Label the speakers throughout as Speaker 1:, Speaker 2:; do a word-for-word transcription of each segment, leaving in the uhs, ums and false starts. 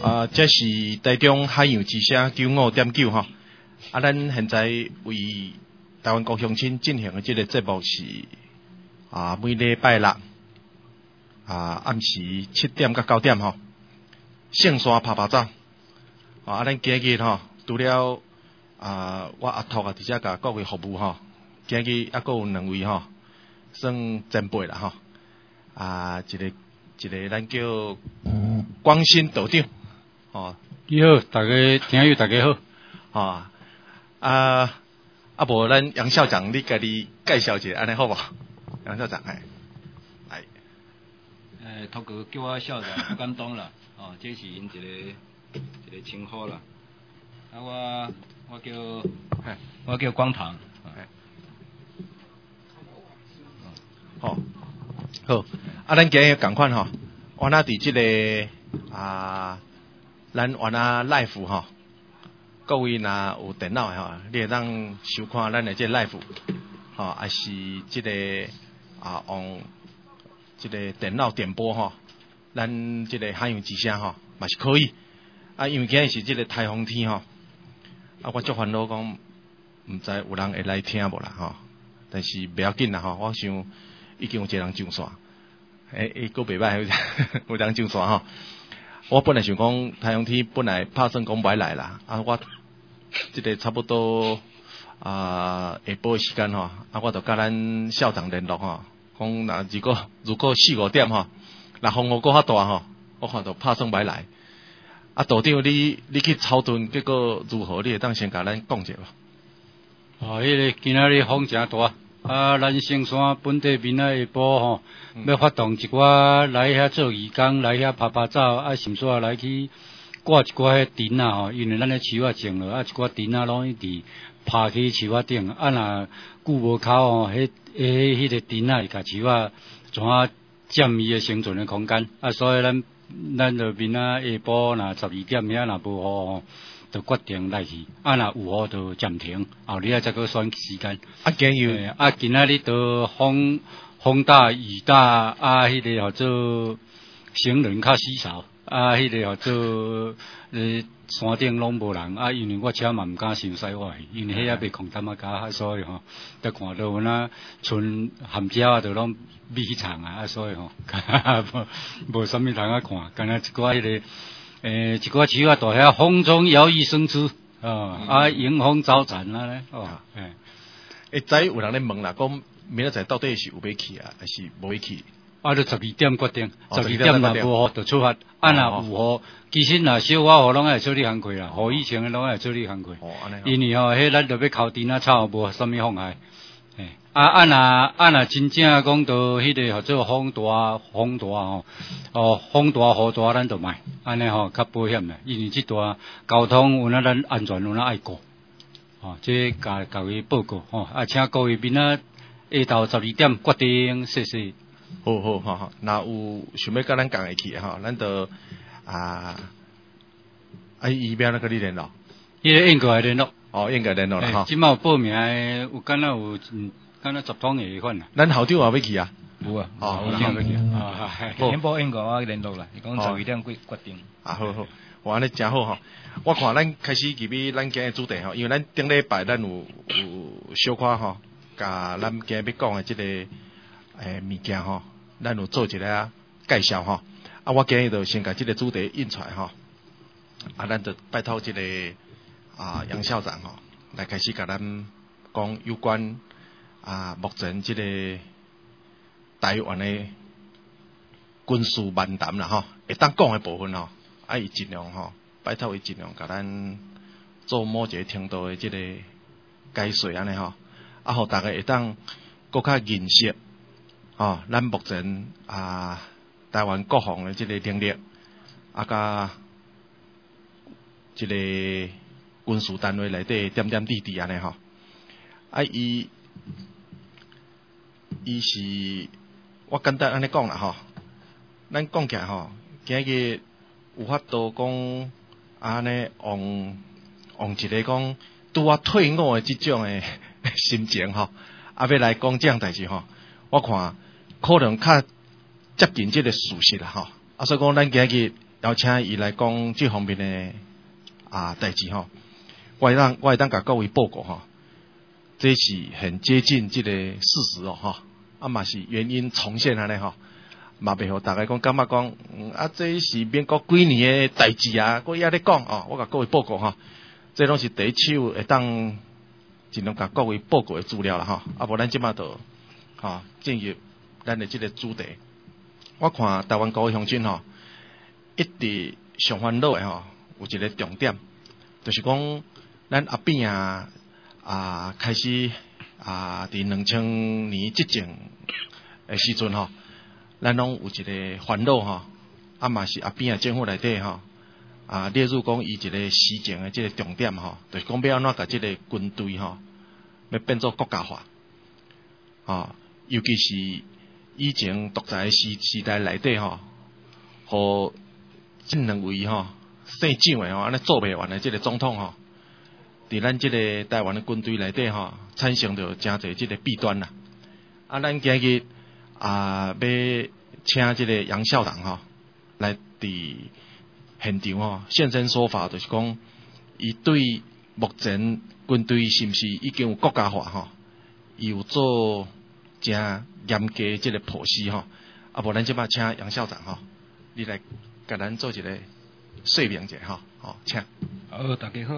Speaker 1: 啊，这是台中海洋之声九五点九吼。啊，咱现在为台湾国乡亲进行的这个节目是啊，每礼拜六啊暗时七点到九点吼，圣山拍拍照。啊，咱今日吼，除了啊我阿托啊，伫遮甲各位服务吼，今日还佫有两位吼，算前辈啦吼。啊，一个一个咱叫光新道长。哦，
Speaker 2: 你好，大家听友大家好。
Speaker 1: 哦，啊啊，无咱杨校长，你家己介绍一下，安尼好无？杨校长，哎，哎，
Speaker 3: 诶，头哥叫我校长，不敢当啦。哦，这是因一个一个称呼啦。啊，我我叫我叫光堂。
Speaker 1: 好，好，啊，咱今日共款吼，我那伫即个啊。咱原啊 live 吼，各位若有电脑的吼，你会当收看咱的这 live， 吼，还是即个啊用即个电脑电波吼，咱即个海洋之声吼，嘛是可以。啊，因为今日是即个台风天吼，啊，我足烦恼讲，毋知有人会来听无啦吼，但是不要紧啦吼，我想已经有一个人上线，诶诶，佫袂歹，有人上线吼。我本来想讲台风天本来拍算讲袂来啦，啊我即个差不多啊下晡时间吼，啊我就甲咱校长联络吼，讲若如果如果四五点吼，若风雨搁较大吼，我看到拍算袂来。啊道长你你去草屯结果如何？你会当先甲咱讲者无？
Speaker 2: 哦，迄、那个今仔日风诚大。啊，咱圣山本地民啊下晡吼，嗯、要发动一寡来遐做义工，来遐拍拍照，啊，甚至啊来去挂一寡迄钉啊吼，因为咱咧树啊种了，啊一寡钉啊拢一直爬去树啊顶，啊若久无靠吼，迄迄迄个钉啊会甲树啊怎啊占伊诶生存诶空间，啊，所以咱咱就民啊下晡若十二点遐若无雨吼。就决定来去，啊若有雨就暂停，后日啊再个选时间。
Speaker 1: 啊，今有
Speaker 2: 啊，今仔日都风风大雨大，啊，迄、那个叫做行人较稀少，啊，迄、那个叫做呃山顶拢无人，啊，因为我车嘛毋敢上西外，因为迄遐被空淡啊加，所以吼，得看到阮啊村含鸟啊，都拢咪去场啊，所以吼，无无啥物通啊看，干那一寡迄、那个。诶，一寡树啊，大遐风中摇曳生姿，哦，嗯、啊，迎风招展啊咧，哦，诶，
Speaker 1: 会知有人咧问啦，讲明仔载到底是有要去啊，还是无要去？
Speaker 2: 啊，就十二点决定，十二點若無雨就出發，啊，若有雨，其實若小可雨攏愛做你工課啦，雨以前誒攏愛做你工課，因為吼，迄咱著要靠電啊草，無啥物妨礙。誒，啊啊若啊若真正講到迄個叫做風大風大吼，哦風大雨大咱就賣，安尼吼較保險咧，因為即段交通有咱咱安全有咱愛顧，哦，即甲各位報告吼，啊請各位民啊下晝十二點決定謝謝。
Speaker 1: 好好好好，若有想要甲咱共會去誒吼，咱就啊啊伊邊那個你聯絡，
Speaker 2: 伊個應該聯絡。
Speaker 1: 哦，應該聯絡啦吼。
Speaker 2: 即擺有報名誒，有敢若有嗯，敢若十通嘅款啊。
Speaker 1: 咱校長也要去啊？
Speaker 3: 有啊，
Speaker 1: 哦，
Speaker 3: 有要去
Speaker 2: 啊。
Speaker 3: 先報應該我聯絡啦，伊講十二點決決定。
Speaker 1: 啊，好好，哇，安尼真好吼。我看咱開始入去咱今日主題吼，因為咱頂禮拜咱有有小可吼，甲咱今日要講誒即個誒物件吼，咱有做一個介紹吼。啊，我今日就先甲即個主題印出來吼，啊，咱就拜託即個。啊，楊校長吼，來開始甲咱講有關啊，目前即個台灣的軍事漫談啦吼，會當講的部分吼，啊，伊盡量吼，拜託伊盡量甲咱做某一個程度的即個解說安尼吼，啊，互大家會當更較認識吼，咱目前啊，台灣國防的即個能力，啊，甲即個。軍事單位內底點點滴滴安尼吼，啊伊伊是我簡單安尼講啦吼，咱講起來吼，今日有法度講安尼用用一個講拄啊退伍誒即種誒心情吼，啊要來講這樣代志吼，我看可能較接近即個事實啦吼，啊所以講咱今日邀请伊来讲这方面的啊代志吼。我会当我会当甲各位报告吼，这是很接近这个事实哦吼，啊嘛是原因重现安尼吼，嘛袂互大家讲感觉讲，嗯啊这是民国几年的代志啊，我也咧讲哦，我甲各位报告吼，这拢是第一手会当尽量甲各位报告的资料啦吼，啊无咱即马就吼进入咱的这个主题。我看台湾各位乡亲吼，一直上烦恼的吼，有一个重点，就是讲咱阿扁啊啊开始啊，伫两千年之前的时阵吼，咱拢有一个烦恼吼，啊嘛是阿扁啊政府内底吼啊列入讲伊一个施政的这个重点吼，就是讲要安怎甲这个军队吼要变做国家化，啊，尤其是以前独裁时时代内底吼，互这两位吼姓蒋的吼安尼做袂完的这个总统吼，伫咱这个台湾的军队内底吼，产生着真侪这个弊端啦。啊，咱今日啊要请这个杨校长吼来伫现场吼现身说法，就是讲伊对目前军队是毋是已经有国家化吼，伊有做真严格的这个剖析吼。啊，无咱即摆请杨校长吼，你来甲咱做一个说明者吼，好，请。
Speaker 3: 好，大家好。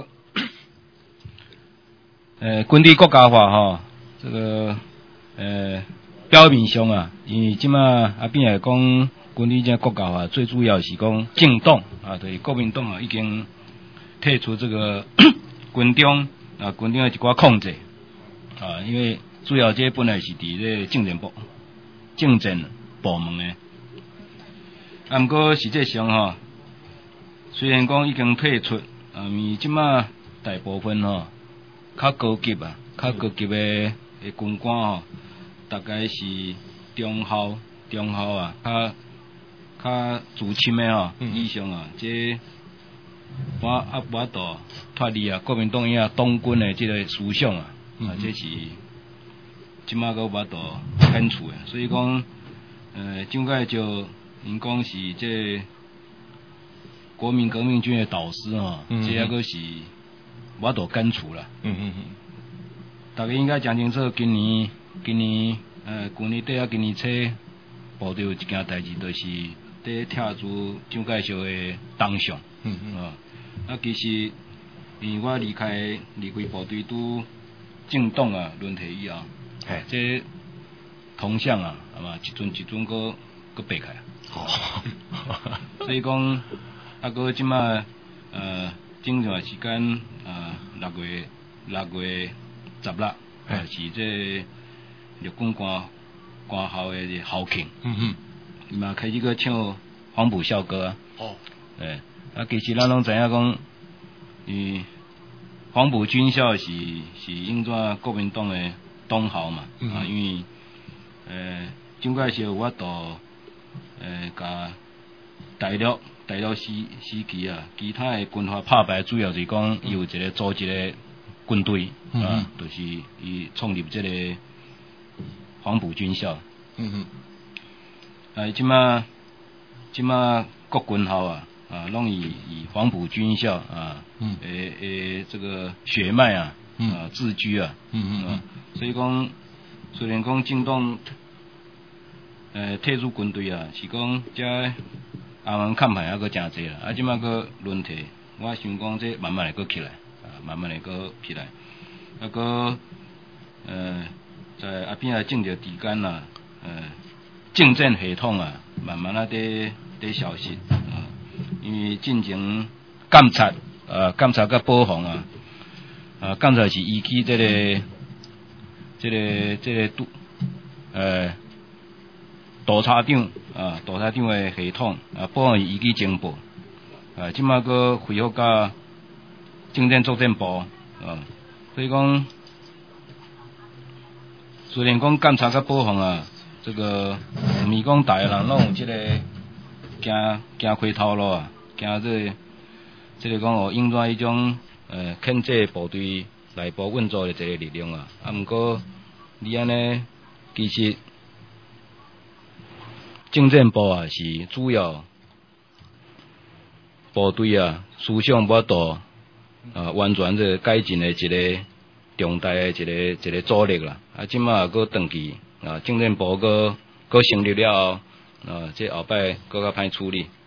Speaker 3: 呃，军队国家化吼，这个呃表面上啊，因为即马阿扁来讲，军队这国家化最主要是讲政党啊，就是国民党啊已经退出这个军中啊，军中的一寡控制啊，因为主要这本来是伫咧政治部、政治部门的，啊，毋过实际上吼，虽然讲已经退出，啊，咪即马大部分吼。较高级啊，较高级的的军官吼，大概是中校、中校啊，较较资深的吼以上啊，这我啊无法度脱离啊国民党遐党军的这个思想啊，啊，这是即马个无法度根除的，所以讲，呃，蒋介石因讲是这国民革命军的导师吼，这抑个是。我都根除了，嗯嗯嗯，大家应该讲清楚，今年今年呃，去年底啊，今年初报道一件代志，就是伫拆除蒋介石的铜像，嗯嗯啊，啊其实因为我离开离开部队拄政党啊轮替以后，哎，这铜像啊，係嘛，一尊一尊个个掰开，哦，所以讲啊个即马呃。正常时间啊，六月六月十六，啊是这陆军官官校的校庆，嗯嗯，伊嘛开始个唱黄埔校歌啊，哦，诶，啊其实咱拢知影讲，伊黄埔军校是是应怎国民党的党校嘛，嗯、啊因为诶蒋介石有法度诶甲大陆。大陆时时期啊，其他的军阀拍败，主要是讲伊有一个组一个军队、嗯、啊，就是伊创立这个黄埔军校。嗯嗯。啊，即马即马国军校啊，啊，拢以以黄埔军校啊，嗯，诶诶，这个血脉啊，嗯、啊自居啊，嗯嗯嗯、啊，所以讲虽然讲政党诶退出军队啊，是讲遮。阿文看牌还阁诚济啦，啊，即马阁轮替，我想讲这慢慢来阁起来，啊，慢慢来阁起来，啊阁呃，在阿扁啊政治之间啊，呃，政政系统啊，慢慢啊伫伫消失啊，因为进行监察，啊，监察甲保防啊，啊，监察是依据这个这个这个督，呃。督察长啊，督察长的系统啊，保安依据情报啊，即马个恢复甲政政作战部啊，所以讲虽然讲监察甲保防啊，这个毋是讲大个人拢有即、这个行行开头路啊，行这个、这个讲哦，应怎迄种呃牵制部队内部运作的这个力量啊，啊，毋过你安尼其实。政政部啊是主要部队啊，思想无法度啊完全这个改进的一个重大的一个一个阻力啦。啊，即马佫登记啊，政治部佫佫成立了后，啊，这后摆佫较歹处理。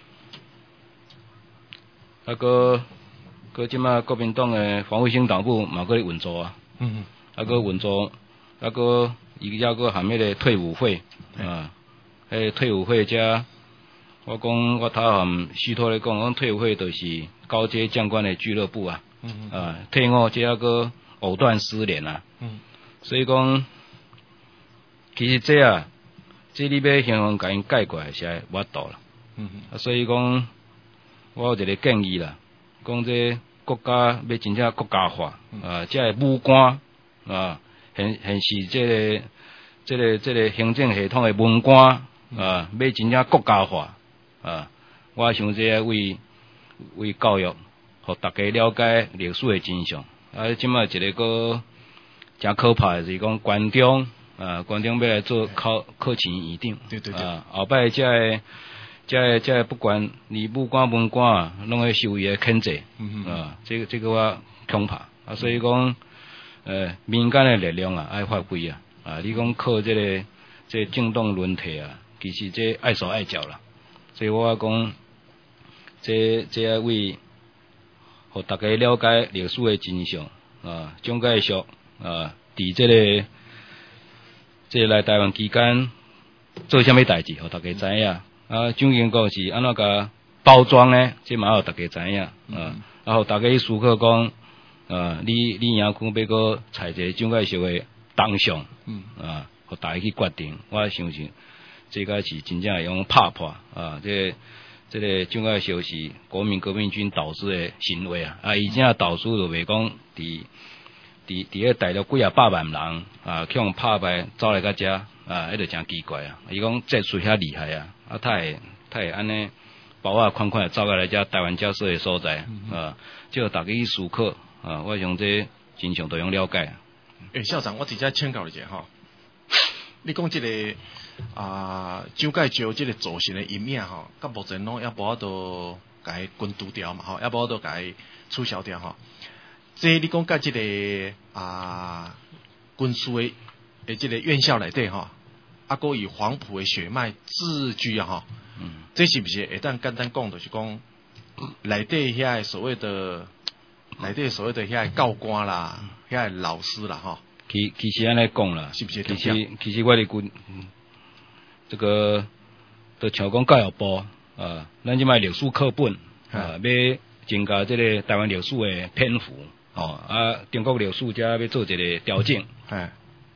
Speaker 3: 啊，佫佫即马国民党的防卫性党部嘛佫咧运作啊，
Speaker 1: 嗯
Speaker 3: 啊佫运作，啊佫伊还佫含迄个退伍会啊，迄退伍会遮，我讲我头含虚托咧讲，讲退伍会就是高阶将官的俱乐部啊，
Speaker 1: 嗯
Speaker 3: 啊退伍遮佫藕断丝连啊，
Speaker 1: 嗯，
Speaker 3: 所以讲其实这啊，这你要形容甲因概括是还无法度啦，
Speaker 1: 嗯
Speaker 3: 啊所以讲。我有一个建议啦，讲这国家要真正国家化，啊，这个武官啊，现现是这个这个这个行政系统的文官啊，要真正国家化啊，我想这为为教育，互大家了解历史的真相。啊，即卖一个个真可怕的是讲关中啊，关中要来做考考前院长，
Speaker 1: 对对对，
Speaker 3: 啊，后摆这个。这这不管你武官文官啊，拢会受伊的牵制，
Speaker 1: 嗯嗯
Speaker 3: 啊，这个这个我恐怕啊，所以讲，呃，民间的力量啊，爱发挥啊，啊，你讲靠这个这个政党轮替啊，其实这碍手碍脚啦，所以我讲，这这要为，互大家了解历史的真相啊，蒋介石啊，伫这个这个来台湾期间做啥物代志，互大家知影。啊，蒋经国是安怎甲包装呢？这嘛互大家知影，
Speaker 1: 嗯、
Speaker 3: 啊，然后大家去思考讲，啊，你你赢看要个采一个蒋介石的当上，
Speaker 1: 嗯，
Speaker 3: 啊，互大家去决定。我相信这个是真正会用拍破啊，这个、这个蒋介石是国民革命军导师的行为啊，啊，以前导师就袂讲伫伫伫个大陆几啊百万人啊，去用拍败走来到遮啊，迄就真奇怪啊！伊讲这术遐厉害啊！啊，他会他会安尼包啊款款走过来遮台湾教授的所在、嗯、啊，就大家去思考啊，我想这真相都用了解。
Speaker 1: 诶、欸，校长，我直接请教一下吼，你讲这个啊，蒋介石这个造型的一面吼，甲目前拢也无法度甲伊均除掉嘛吼，也无法度甲伊取消掉吼。这你讲甲这个啊军事的诶这个院校内底吼。啊，个以黄埔的血脉自居啊，哈，嗯，这是不是会当简单讲，就是讲内底遐所谓的内底所谓的遐教官啦，遐老师啦，哈，
Speaker 3: 其其实安尼讲啦，
Speaker 1: 是不是？
Speaker 3: 其实其实我哋军、嗯、这个都像讲教育部啊，咱即卖历史课本啊，要增加这个台湾历史的篇幅哦，啊，中国历史遮要做一个调整，哎。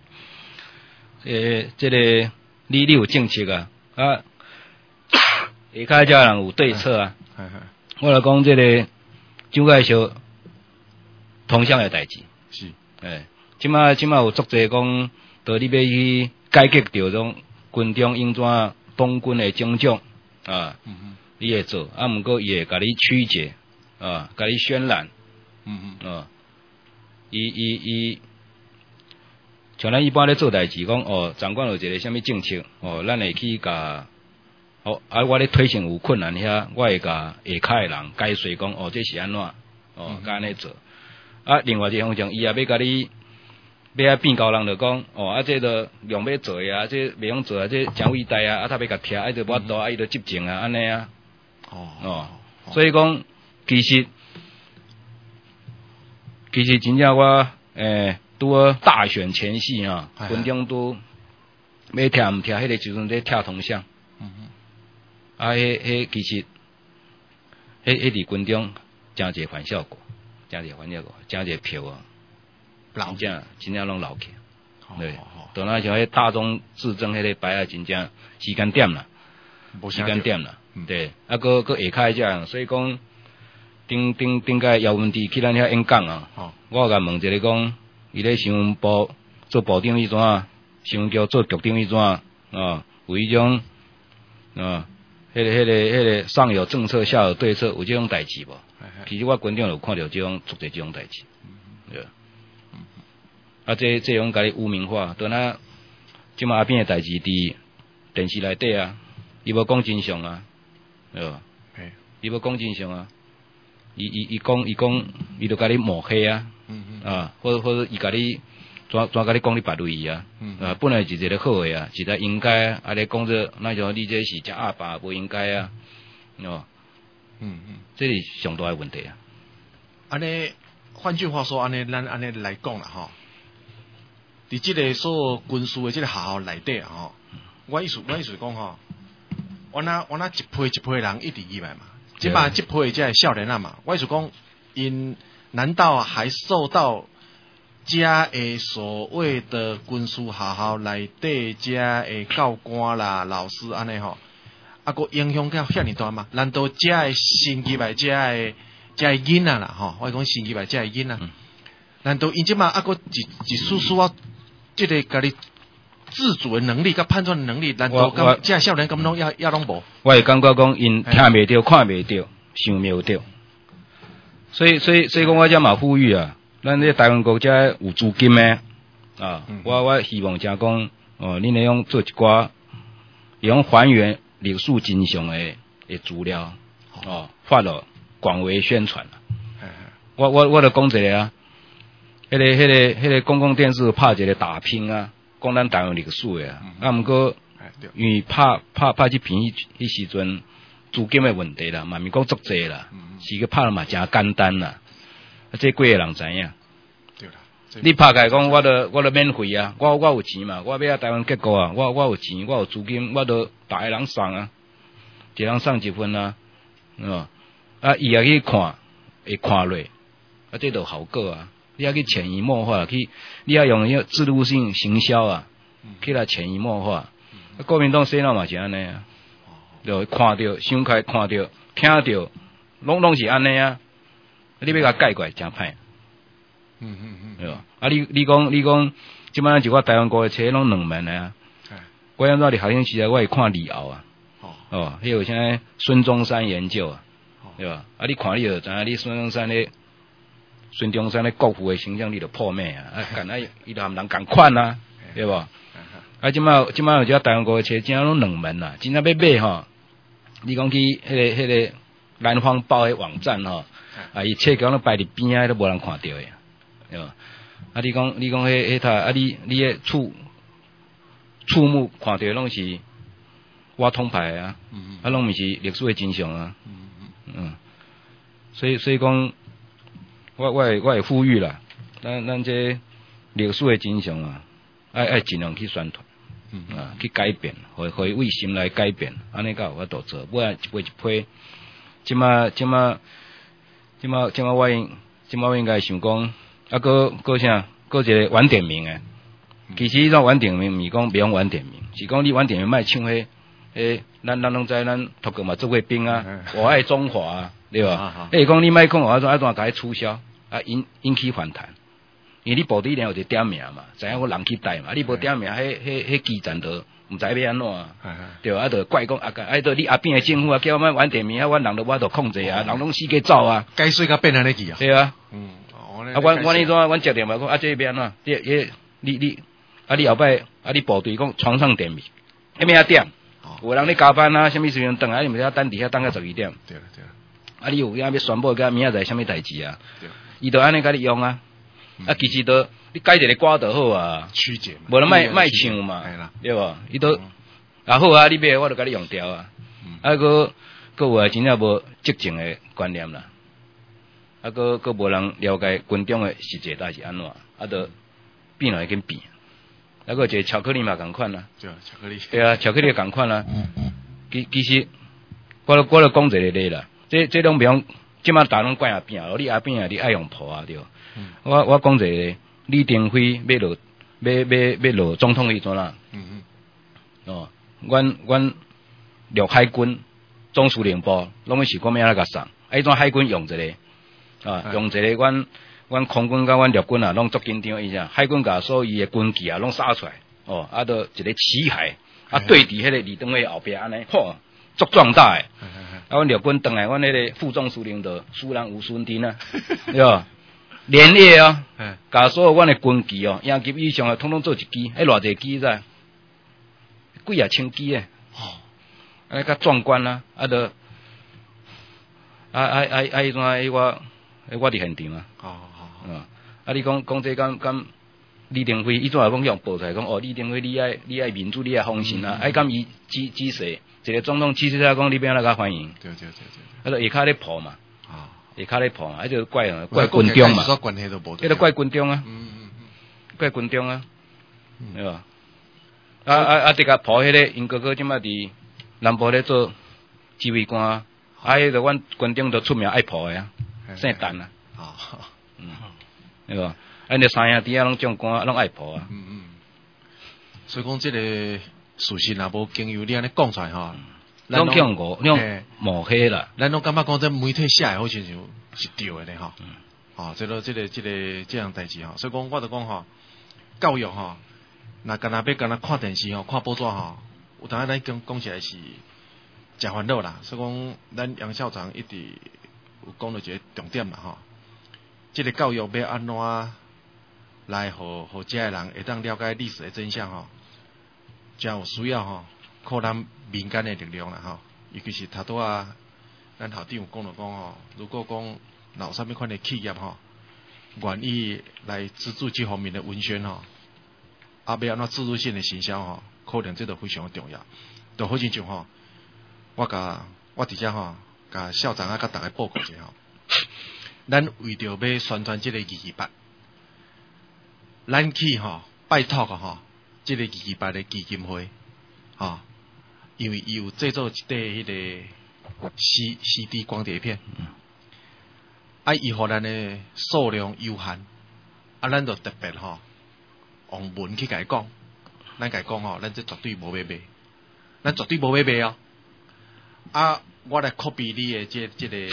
Speaker 3: 诶，这个你你有政策啊？啊，下骹遮人有对策啊。我来讲这个蒋介石通向的代志。
Speaker 1: 是。
Speaker 3: 诶，即马即马有足侪讲，到你要去改革掉种军中应怎党军的种种啊，嗯嗯，你会做，啊，毋过伊会甲你曲解啊，甲你渲染，嗯嗯，啊，伊伊伊。像咱一般咧做代志，讲哦，长官有一个啥物政策，哦，咱会去甲，哦，啊，我咧推行有困难遐，我会甲下骹诶人解说讲，哦，这是安怎，哦，甲安尼做。啊，另外一个方向，伊也要甲你，要啊变高人就讲，哦，啊，这个量要做啊，这袂用做啊，这真伟大啊，啊，他要甲拆，啊，就无法度，啊，伊就执政啊，安尼啊。哦。哦。所以讲，其实，其实真正我，诶。拄好大选前夕啊，军中都要拆毋拆，迄个时阵在拆铜像，嗯嗯，啊，迄迄其实，迄迄伫军中真侪反效果，真侪反效果，真侪票啊，真正真正拢留起，对，到那像迄大中至正迄个牌啊，真正时间点啦，时间点啦，对，啊，搁搁下骹遮样，所以讲，顶顶顶个姚文智去咱遐演讲啊，我甲问一个讲。伊咧新闻部做部长迄阵啊，新闻局做局长迄阵啊，啊，有迄种啊，迄、那个、迄、那个、迄、那个上有政策，下有对策，有这种代志无？其实我军长有看到这种做这种代志，对。啊，这这种甲你污名化，等下即马阿扁诶代志伫电视内底啊，伊无讲真相啊，对吧？ 伊要讲真相啊，伊伊伊讲伊讲，伊就甲你抹黑啊，
Speaker 1: 嗯嗯
Speaker 3: 啊，或者或者伊甲你怎怎甲你讲你白类啊，
Speaker 1: 嗯
Speaker 3: 啊，本来是一个好诶啊，是个应该啊，啊你讲这那种你这是食鸭巴不应该啊，哦，
Speaker 1: 嗯嗯，
Speaker 3: 这是上大诶问题啊。
Speaker 1: 安尼，换句话说，安尼咱安尼来讲啦吼，伫即个所有军事诶即个学校内底啊吼，我意思我意思讲吼，我那我那一批一批人一直以来嘛，即摆即批即个少年啊嘛，我意思讲，因难道还受到遮诶所谓的军事学校内底遮诶教官啦、老师安尼吼，啊个影响到遐尼大吗？难道遮诶新入来遮诶遮诶囡仔啦吼，我讲新入来遮诶囡仔，难道因即马啊个一一丝丝啊，即个家己自主诶能力甲判断诶能力，难道咁遮少年咁拢也也拢无？
Speaker 3: 我会感觉讲因听袂着、看袂着、想袂着，所以所以所以讲我遮嘛呼吁啊。咱这台湾国家有资金诶，啊，嗯、我我希望正讲，哦，恁会用做一寡，用还原历史真相诶诶资料，哦，发落广为宣传啦。我我我著讲一个啊，迄、那个迄、那个迄、那个公共电视拍一个打拼啊，讲咱台湾历史诶啊，啊，毋过因为拍拍拍即片迄迄时阵资金诶问题啦，嘛咪讲足济啦，是个拍嘛真简单啦。啊，这几个人知影，
Speaker 1: 对啦。
Speaker 3: 你拍开讲，我都我都免费啊，我我有钱嘛，我要台湾结果啊，我我有钱，我有资金，我都逐个人送啊，一人送一份啊，哦，啊，伊也去看，会看落，啊，这都效果啊，你要去潜移默化，去，你要用迄制度性行销啊，去来潜移默化，啊，国民党洗脑嘛是安尼啊，就看到、想开、看到、听到，拢拢是安尼啊。你要甲解过真歹，
Speaker 1: 嗯嗯嗯，
Speaker 3: 对吧？啊，你你讲你讲，即摆咱一个台湾国诶册拢两面诶啊。我安怎伫学生时代我会看李敖啊，哦，迄个啥孙中山研究啊，对吧？啊，你看你就知影，你孙中山咧，孙中山咧国父诶形象你就破灭啊，啊，干啊，伊就含人共款啊，对吧？啊，即摆即摆有只台湾国诶册，真正拢两面啦，真正要买吼，你讲去迄个迄个南方报诶网站吼。啊！伊册讲咧摆伫边仔都无人看到诶，对吧？啊！你讲你讲迄迄塔啊！你你诶触触目看到拢是我通牌啊，啊，拢毋是历史诶真相啊，嗯，所以所以讲，我我会我会呼吁啦，咱咱这历史诶真相啊，爱爱尽量去宣传，啊，去改变，互互伊为心来改变，安尼才有法度做，不然一批一批，即马即马。即马即马我应即马我应该想讲，啊，搁搁啥？搁一个晚点名诶。其实迄种晚点名，毋是讲袂用晚点名，是讲你晚点名莫唱迄，诶，咱咱拢知咱头壳嘛做过兵啊，我爱中华啊，对吧？诶，讲你莫讲啊，怎啊怎甲伊促销，啊引引起反弹，因为你部队里有一点名嘛，知影我人去带嘛，你无点名，迄迄迄基站都毋知要安怎啊，对啊，啊，就怪讲啊个，啊，都你阿边诶政府啊，叫我们晚点名啊，阮人都我都控制啊，人拢四界走啊，
Speaker 1: 该水甲变安尼去啊，
Speaker 3: 对啊，
Speaker 1: 嗯，
Speaker 3: 啊，阮阮迄种阮接电话讲啊，这边啊，你你你你，啊，你后摆啊，你部队讲床上点名，迄咩啊点？有人咧加班啊，啥物时阵等啊？你毋是要等伫遐等到十二点？
Speaker 1: 对啦对啦，
Speaker 3: 啊，你有影要宣布甲明仔载啥物代志啊？伊就安尼甲你用啊，啊，其實都你改一個歌就好啊，
Speaker 1: 曲解嘛，
Speaker 3: 無人賣賣唱嘛，對吧？伊都啊好啊，你買我就甲你用掉啊，啊個個有啊真正無積極的觀念啦，啊個個無人了解軍中的實際代是安怎，啊都變來緊變，啊個一個巧克力嘛共款啦，
Speaker 1: 對啊，巧克力，
Speaker 3: 對啊，巧克力共款啦，其其實我我我講一個例啦，這這種比方，即馬大攏怪阿邊啊，你阿邊啊，你愛用破啊對。嗯、我我講一個李登輝要落要要要落總統迄陣啦，嗯嗯，哦，阮阮陸海軍總司令部攏是講咩啊個送，啊迄種海軍用一個，啊用一個阮阮空軍甲阮陸軍啊，攏足緊張伊啥，海軍甲所有伊個軍旗啊攏撒出來，哦，啊都一個旗海，啊對佇迄個李登輝後壁安尼，嚯，足壯大誒，啊阮陸軍轉來，阮迄個副總司令就蘇人吳孫丁啊，對吧？連夜啊，甲所有阮的軍旗哦，營級以上啊，統統做一支，迄偌濟支在，幾啊千支誒，哦，安尼較壯觀啦，啊，都啊啊啊啊！迄阵啊，我我伫现场啊。
Speaker 1: 好好好。
Speaker 3: 啊，啊你讲讲这敢敢李登辉，伊怎啊讲用报出来讲哦，李登辉你爱你爱民主，你爱风信啊，爱敢伊指指示，一个总统指示他讲你变哪甲欢迎。
Speaker 1: 对对对对。
Speaker 3: 啊，就下骹咧破嘛。
Speaker 1: 啊。
Speaker 3: 下骹咧破嘛，啊就怪怪军中嘛。
Speaker 1: 关系都无。
Speaker 3: 迄个怪军中啊。
Speaker 1: 嗯嗯嗯。
Speaker 3: 怪军中啊。对吧？啊啊啊！这个破迄个因哥哥即马伫南部咧做指挥官，啊，迄个阮军中都出名爱破的啊，姓陈啊。
Speaker 1: 好。
Speaker 3: 嗯。对吧？啊，你三兄弟啊，拢将官，拢爱破啊。
Speaker 1: 嗯嗯。所以讲，这个事实若无经由你安尼讲出来吼，
Speaker 3: 拢讲过，拢抹黑啦。
Speaker 1: 咱拢感觉讲这媒体写的好像是对的咧吼。嗯。哦，这个这个这个这样代志吼，所以讲我就讲吼，教育吼。那干那要干那看电视吼，看报纸吼，有当咱讲讲起来是真烦恼啦。所以讲，咱杨校长一直有讲到一个重点啦吼。这个教育要安怎来互互遮个人会当了解历史的真相吼，真有需要吼，靠咱民间的力量啦吼。尤其是头拄啊，咱校长有讲到讲吼，如果讲若有啥物款的企业吼，愿意来资助这方面的文宣吼。啊，要安怎自主性的行销吼，可能这都非常重要。就好亲像吼，我甲我伫遮吼，甲校长啊，甲大家报告一下吼。咱为着要宣传这个二二八，咱去吼拜托个吼，这个二二八的基金会，吼，因为伊有制作一块迄个 C C D 光碟片，啊，伊互咱的数量有限，啊，咱就特别吼。用文去甲伊讲，咱甲伊讲吼，咱这绝对无买卖，咱绝对无买卖哦。啊，我来 copy 你的这这个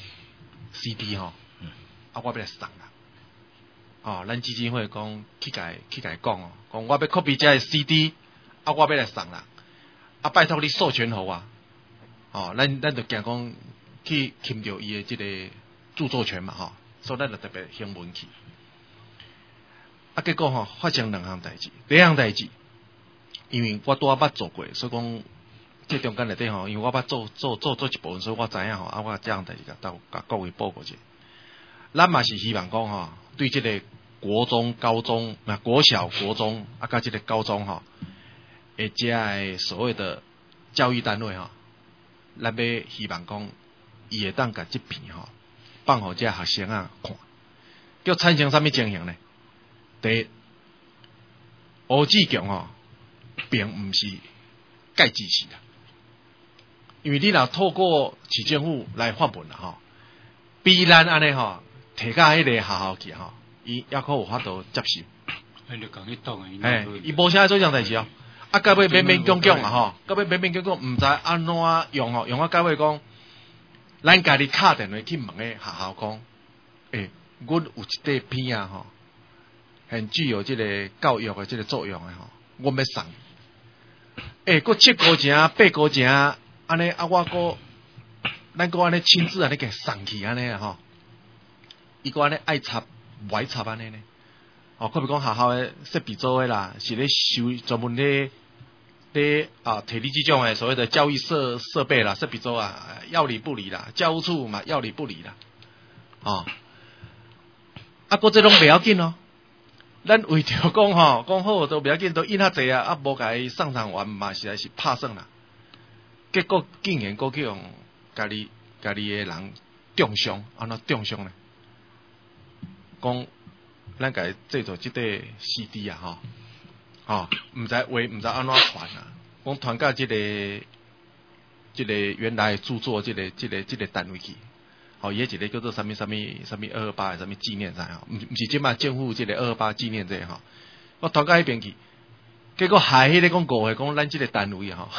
Speaker 1: C D 吼，啊，我要来送啦。哦，咱基金会讲去甲去甲伊讲哦，讲我要 copy 这个 C D， 啊，我要来送啦。啊，拜托你授权互我。哦，咱咱就惊讲去侵着伊的这个著作权嘛吼，所以咱就特别兴文去。啊，结果吼发生两项代志，第一项代志，因为我拄啊捌做过，所以讲这中间内底吼，因为我捌做做做做一部分，所以我知影吼，啊，我这样代志甲到甲各位报告者。咱嘛是希望讲吼，对这个国中、高中、那国小、国中啊，甲这个高中吼，诶，这个所谓的教育单位吼，咱要希望讲，伊会当甲这片吼放互这学生啊看，叫产生啥物情形呢？第一，吴志强吼，并毋是介支持啦，因为你若透过市政府来发文啦吼，比咱安尼吼，摕到迄个学校去吼，伊抑可有法度接受。哎，伊无啥做这样代志哦，啊，到尾勉勉强强啊吼，到尾勉勉强强，毋知安怎用吼，用啊到尾讲，咱家己敲电话去问个学校讲，诶，阮有一块片啊吼。很具有这个教育的这个作用的吼，我要送。诶、欸，佫七块钱、八块钱，安尼啊，我佫咱佫安尼亲自安尼给送去安尼啊吼，伊佫安尼爱插不爱插安尼呢？哦，可比讲学校的设备组的啦，是咧收专门咧咧啊，摕你即种的所谓的教育设设备啦、设备组啊，要理不理啦，教务处嘛要理不理啦，哦，啊，佫这拢袂要紧哦。咱为着讲吼，讲好都袂要紧，都印较济啊，啊无甲伊送上完嘛，实在是拍算啦。结果竟然佫去用家己家己诶人中伤，安怎中伤呢？讲咱甲伊制作即块 C D 啊，吼，吼，毋知话毋知安怎传啊，讲传到即个即个原来著作即个即个即个单位去。哦，伊迄一个叫做啥物啥物啥物二二八啥物纪念赛吼，毋毋是即摆政府即个二二八纪念这吼，我投到迄边去，结果害迄个讲误会讲咱即个单位吼，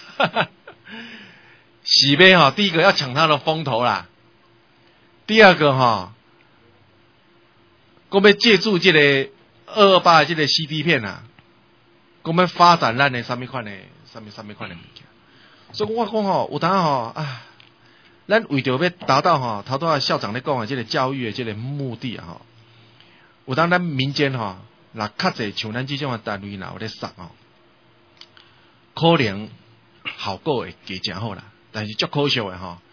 Speaker 1: 是呗吼，第一个要抢他的风头啦，第二个吼，讲要借助即个二二八即个 C D 片啊，讲要发展咱的啥物款的啥物啥物款的物件，所以我讲吼，有当吼啊。咱为着要达到吼，头拄仔校长咧讲的这个教育的这个目的啊，吼，有当咱民间吼，若较济像咱这种的单位若有咧送吼，可能效果会加诚好啦。但是足可惜的吼，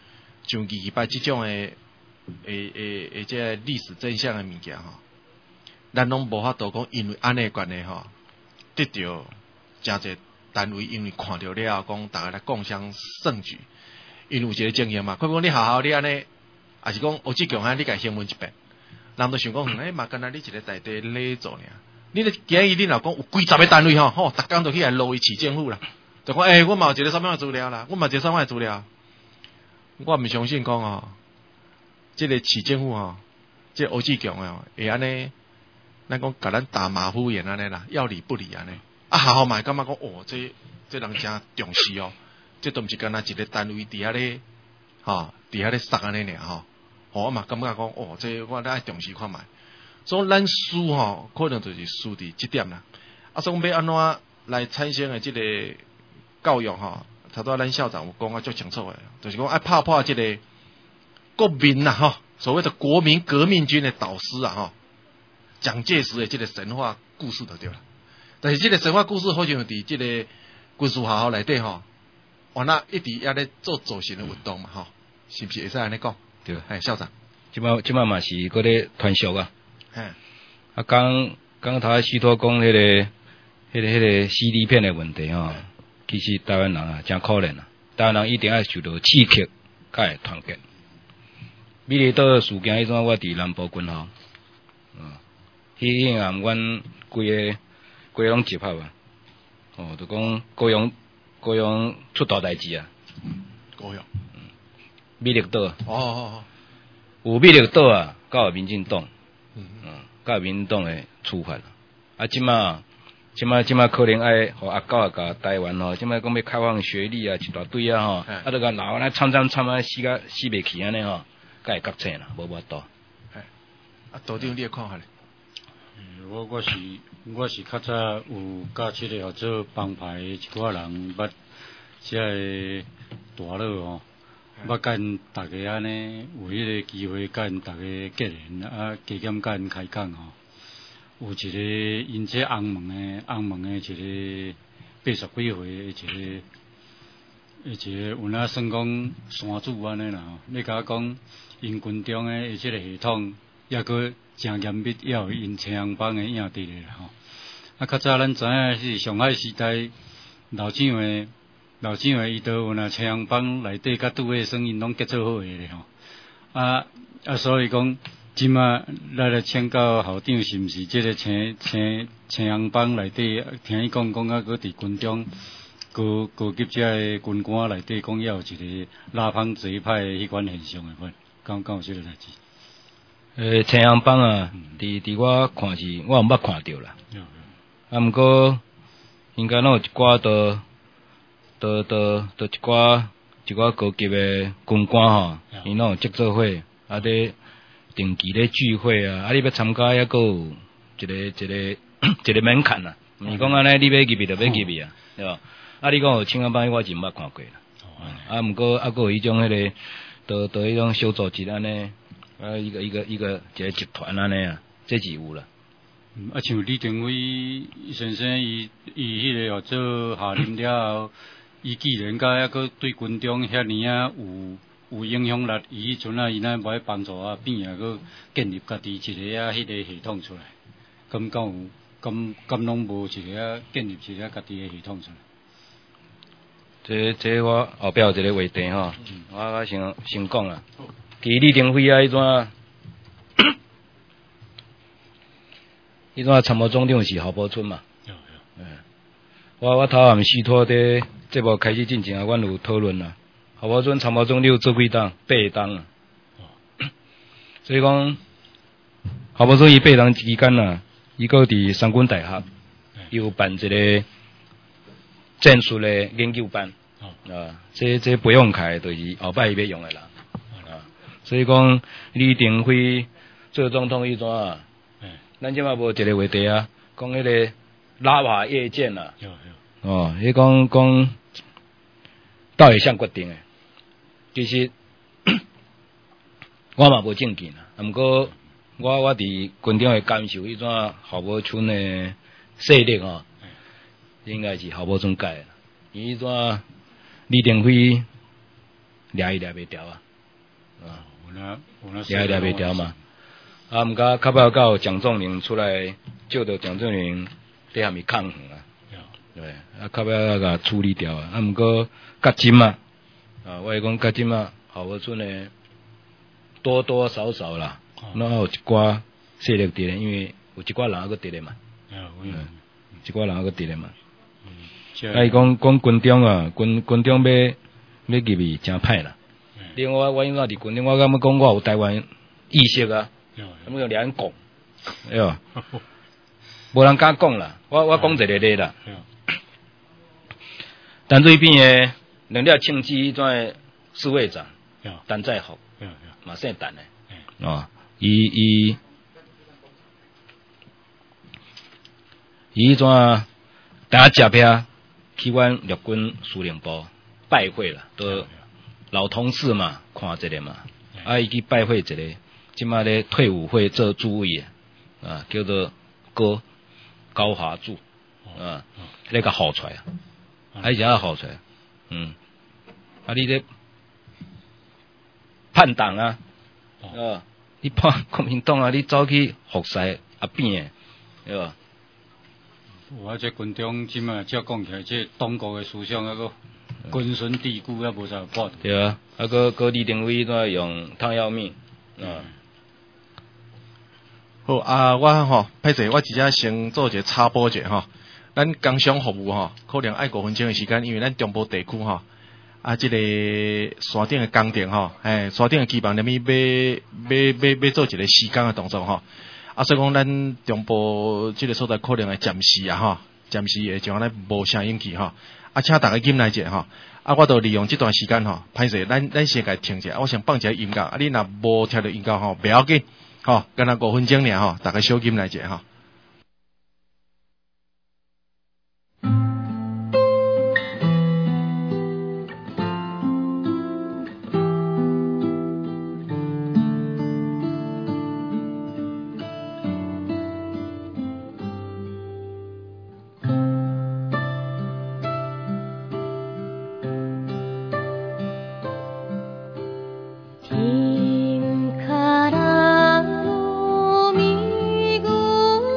Speaker 1: 像二二八即种诶诶诶诶，即个历史真相诶物件吼，咱拢无法度讲，因为安尼关系吼，得到真侪单位因为看到了后，讲大家来共襄盛举，因为有一个经验嘛。看讲你好好你安尼，也是讲欧志强安你家新闻一遍，人都想讲，哎嘛，干那你一个在地咧做尔。你咧今日你若讲有几十个单位吼，吼，逐工都起来落去市政府啦，就讲，诶、欸，我嘛有一个什么样资料啦，我嘛有一个什么样资料，我唔相信讲哦，即、這個市政府吼，即、這個、歐志強哦，會安尼，咱講甲咱打馬虎眼安尼啦，要理不理安尼，啊，好好嘛，感覺講，哦，這這人真重視哦，這都毋是干那一個單位佇遐咧，吼，佇遐咧殺安尼爾吼，我嘛感覺講，哦，這我咱愛重視看覓。所以咱輸吼，可能就是輸佇即點啦。啊，所以要安怎來產生的即個教育吼，頭拄仔咱校長有講啊，足清楚誒，就是講愛拍破即個國民啊，吼，所謂的國民革命軍的導師啊，吼，蔣介石的即個神話故事就對啦。但是即個神話故事好像佇即個軍事學校內底吼，原來一直也咧做造神的運動嘛，吼，是毋是會使安尼講？
Speaker 3: 對，
Speaker 1: 係校長，
Speaker 3: 即擺即擺嘛是嗰啲傳銷啊。
Speaker 1: 嘿，
Speaker 3: 啊，剛剛頭許多講迄個、迄個、迄個 C D 片的問題吼，其實台灣人啊真可憐啊，台灣人一定要受到刺激，才會團結。美麗島事件迄陣，我佇南部軍校，嗯，迄迄暗阮規個規個攏集合啊，哦，就講高雄高雄出大代誌啊，
Speaker 1: 高雄，
Speaker 3: 嗯，美麗島，
Speaker 1: 哦哦
Speaker 3: 哦，有美麗島啊，才有民進黨。
Speaker 1: 嗯
Speaker 3: 嗯，甲民黨誒處罰啊！即馬即馬即馬可能愛互阿狗啊甲台灣吼，即馬講要開放學歷啊，一大堆啊吼，啊都甲鬧安尼參參參啊死甲死袂去安尼吼，甲會覺醒啦，無法度。
Speaker 1: 啊，道長你誒看法咧？
Speaker 2: 我我是我是較早有甲即個合作幫派一寡人捌即個大佬吼。捌甲因逐個安尼有迄個機會甲因逐個結緣啊，加減甲因開講吼，有一個因這翁門誒翁門誒一個八十幾歲誒一個誒一個有哪算講山主安尼啦吼，你甲我講因軍中誒即個系統，抑閣誠嚴密，也有因青紅幫誒影佇咧啦吼。啊，較早咱知影是上海時代老蔣誒。老蔣誒伊都有若青紅幫內底甲拄誒算因攏結做好誒咧吼，啊啊，所以講即馬來來請教校長是毋是即個青青青紅幫內底聽伊講講啊，閣佇軍中高高級遮誒軍官內底講也有一個拉幫結派誒迄款現象誒款，敢敢有即個代志？
Speaker 3: 誒，青紅幫啊，佇佇我看是，我毋捌看着啦，啊，毋過應該攏有一寡都。都都都一寡一寡高級誒軍官吼，伊攏有結做伙，啊咧定期咧聚會啊，啊你要參加抑閣有一個一個一個門檻啊，毋是講安尼你要入去就要入去啊，對吧？啊你講有青紅幫我真捌看過啦，啊毋過啊閣有迄種迄個，都都迄種小組織安尼，啊一個一個一個一個集團安尼啊，這是有啦。
Speaker 2: 啊像李登輝先生伊伊迄個做下任了後。伊既然甲抑閣對軍中遐尼啊有有影響力，伊迄陣啊伊若無愛幫助啊變啊閣建立家己一個啊迄個系統出來，咁敢有咁咁攏無一個啊建立一個家己嘅系統出來。
Speaker 3: 這這我後壁有一個話題吼，嗯、我我先先講啦。其實李登輝啊，迄陣迄陣參謀總長是郝柏村嘛。有有。嗯，我我頭暗時拖啲。節目開始進前啊，阮有討論啦。郝柏村參謀總長做幾檔？八檔啊。所以講，郝柏村伊八檔期間啊，伊閣佇三軍大學有辦一個戰術的研究班。啊，這這不用開，就是後擺伊要用的啦。啊，所以講李登輝做總統迄陣啊，咱即馬無一個話題啊，講迄個拉瓦夜戰啊。哦，迄講講到會啥決定誒？其實我嘛無證據啦，毋過我我佇軍中誒感受，迄種郝柏村誒勢力吼，應該是郝柏村改誒。伊迄種李登輝掠伊掠袂掉啊， 啊，
Speaker 2: 有那有那
Speaker 3: 抓抓袂牢嘛。啊，毋过较尾到蒋仲林出来救着蒋仲林伫下面抗衡啊。对，啊，较尾甲处理掉啊。啊，毋过甲金啊，啊，我是讲甲金啊，后尾村诶多多少少啦，然后有一寡势力伫咧，因为有一寡人还佫伫咧嘛。
Speaker 2: 啊，有。
Speaker 3: 一寡人还佫伫咧嘛。
Speaker 2: 嗯。
Speaker 3: 啊，伊讲讲军中啊，军军中要要入去真歹啦。另外，我因为伫军中，我敢要讲我有台湾意识啊。咁样两讲，哎哟，无人敢讲啦，我我讲一个例啦。但这边诶，两了庆基迄种侍卫长，陈在福，嘛姓陈诶，哦，伊伊伊迄种啊，大家接遐去阮陆军司令部拜会啦，都老同事嘛，看一个嘛，啊，伊去拜会一个。即马咧退伍会做主委啊，叫做高高华柱啊，那个好出来啊，还是要好出来，嗯，啊你咧叛党啊，啊，你叛国民党啊，你走去服侍阿扁诶，对吧？
Speaker 2: 我这军中即马照讲起来，这党国诶思想那个根深蒂固，也无啥破。
Speaker 3: 对啊，啊个个李登辉都用汤耀命啊。
Speaker 1: 好啊，我吼，歹势，我直接先做一个插播者吼。咱工商服务吼，可能爱五分钟的时间，因为咱中部地区吼，啊，即、這个山顶的工程吼，哎，山顶的基本上面要要要要做一个施工的动作吼，啊，所以讲咱中部即个所在可能会暂时啊吼，暂时会将咱无声音去吼，啊，请大家忍耐者吼，啊，我就利用这段时间吼，歹势，咱咱先来听一下，我先放一下音乐，啊，你若无听到音乐吼，袂要紧。吼，干那五分钟尔吼，大家小金来者吼。
Speaker 4: 天からのみぐ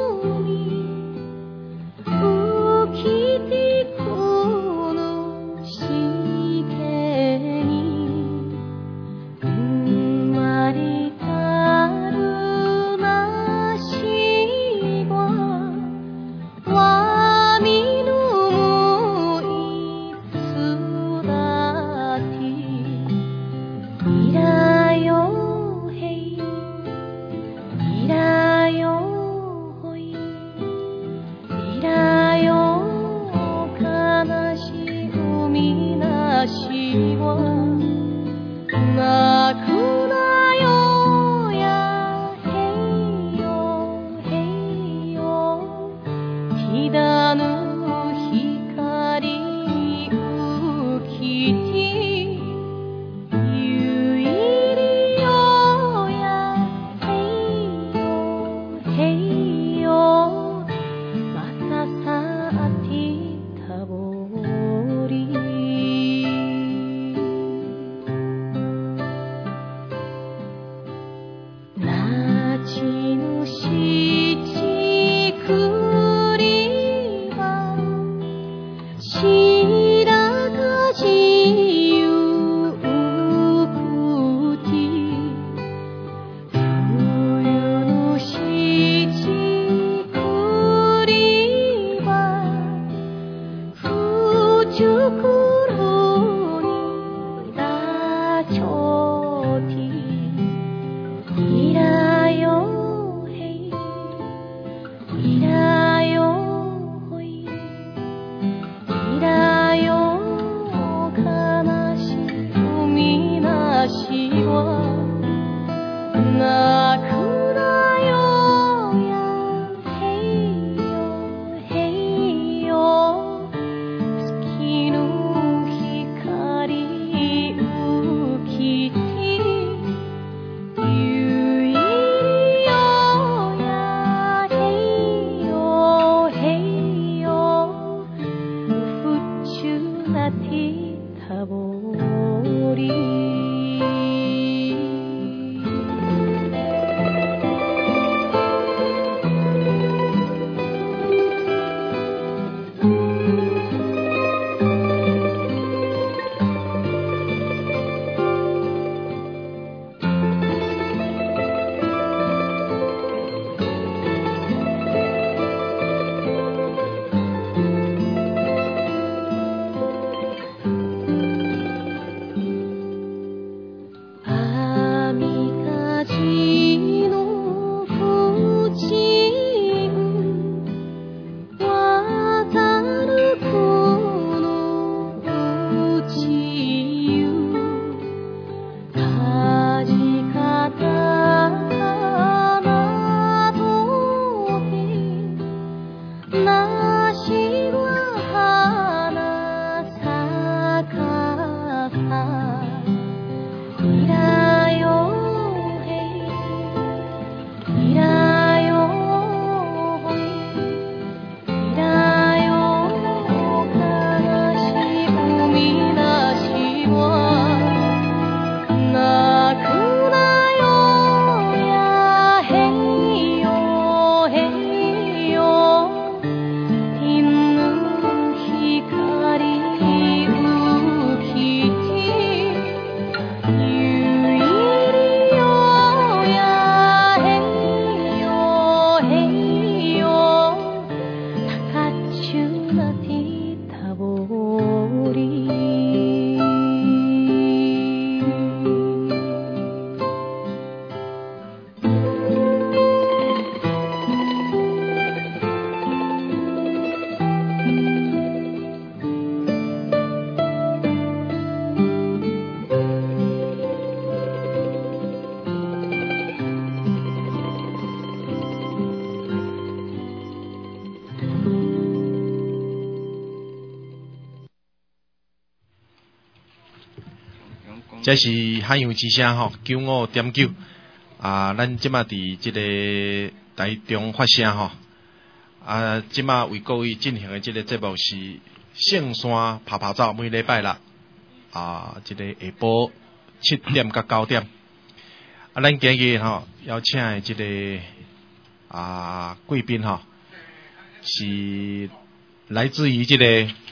Speaker 1: 这是海洋之声吼，九五点九啊，咱即马伫即个台中发声吼，啊，即马为各位进行的即个节目是圣山拍拍照，每礼拜六啊，即、这个下晡七点到九点，啊，咱今日吼邀请的即、这个啊贵宾吼，是来自于即、这个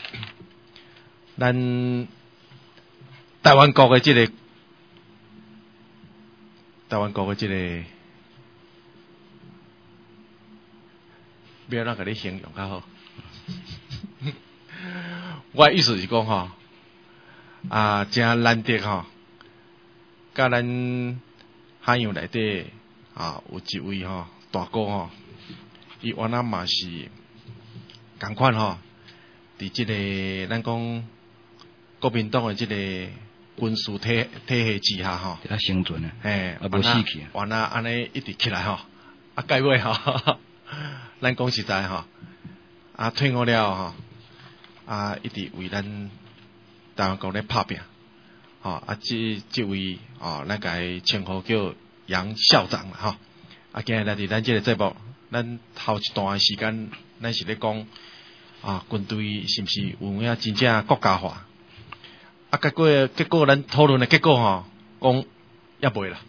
Speaker 1: 咱。台湾国的这个，台湾国的这个，不要让给你形容较好。我的意思是讲吼，啊，真难得吼，甲咱海洋内底啊有一位吼大哥吼，伊原来嘛是同款吼，伫即个咱讲国民党的即个。军事体体系之下吼，
Speaker 3: 啊生存啊，
Speaker 1: 嘿，
Speaker 3: 啊无死去，
Speaker 1: 完啊安尼一直起来吼，啊介尾吼，咱讲实在吼，啊退伍了吼，啊一直为咱台湾国咧拍拼，吼啊即即位哦，咱甲伊称呼叫杨校长啦吼，啊今日来伫咱即个节目，咱头一段时间，咱是咧讲啊军队是毋是有影真正国家化？啊，结果结果咱讨论的结果吼，讲也袂啦。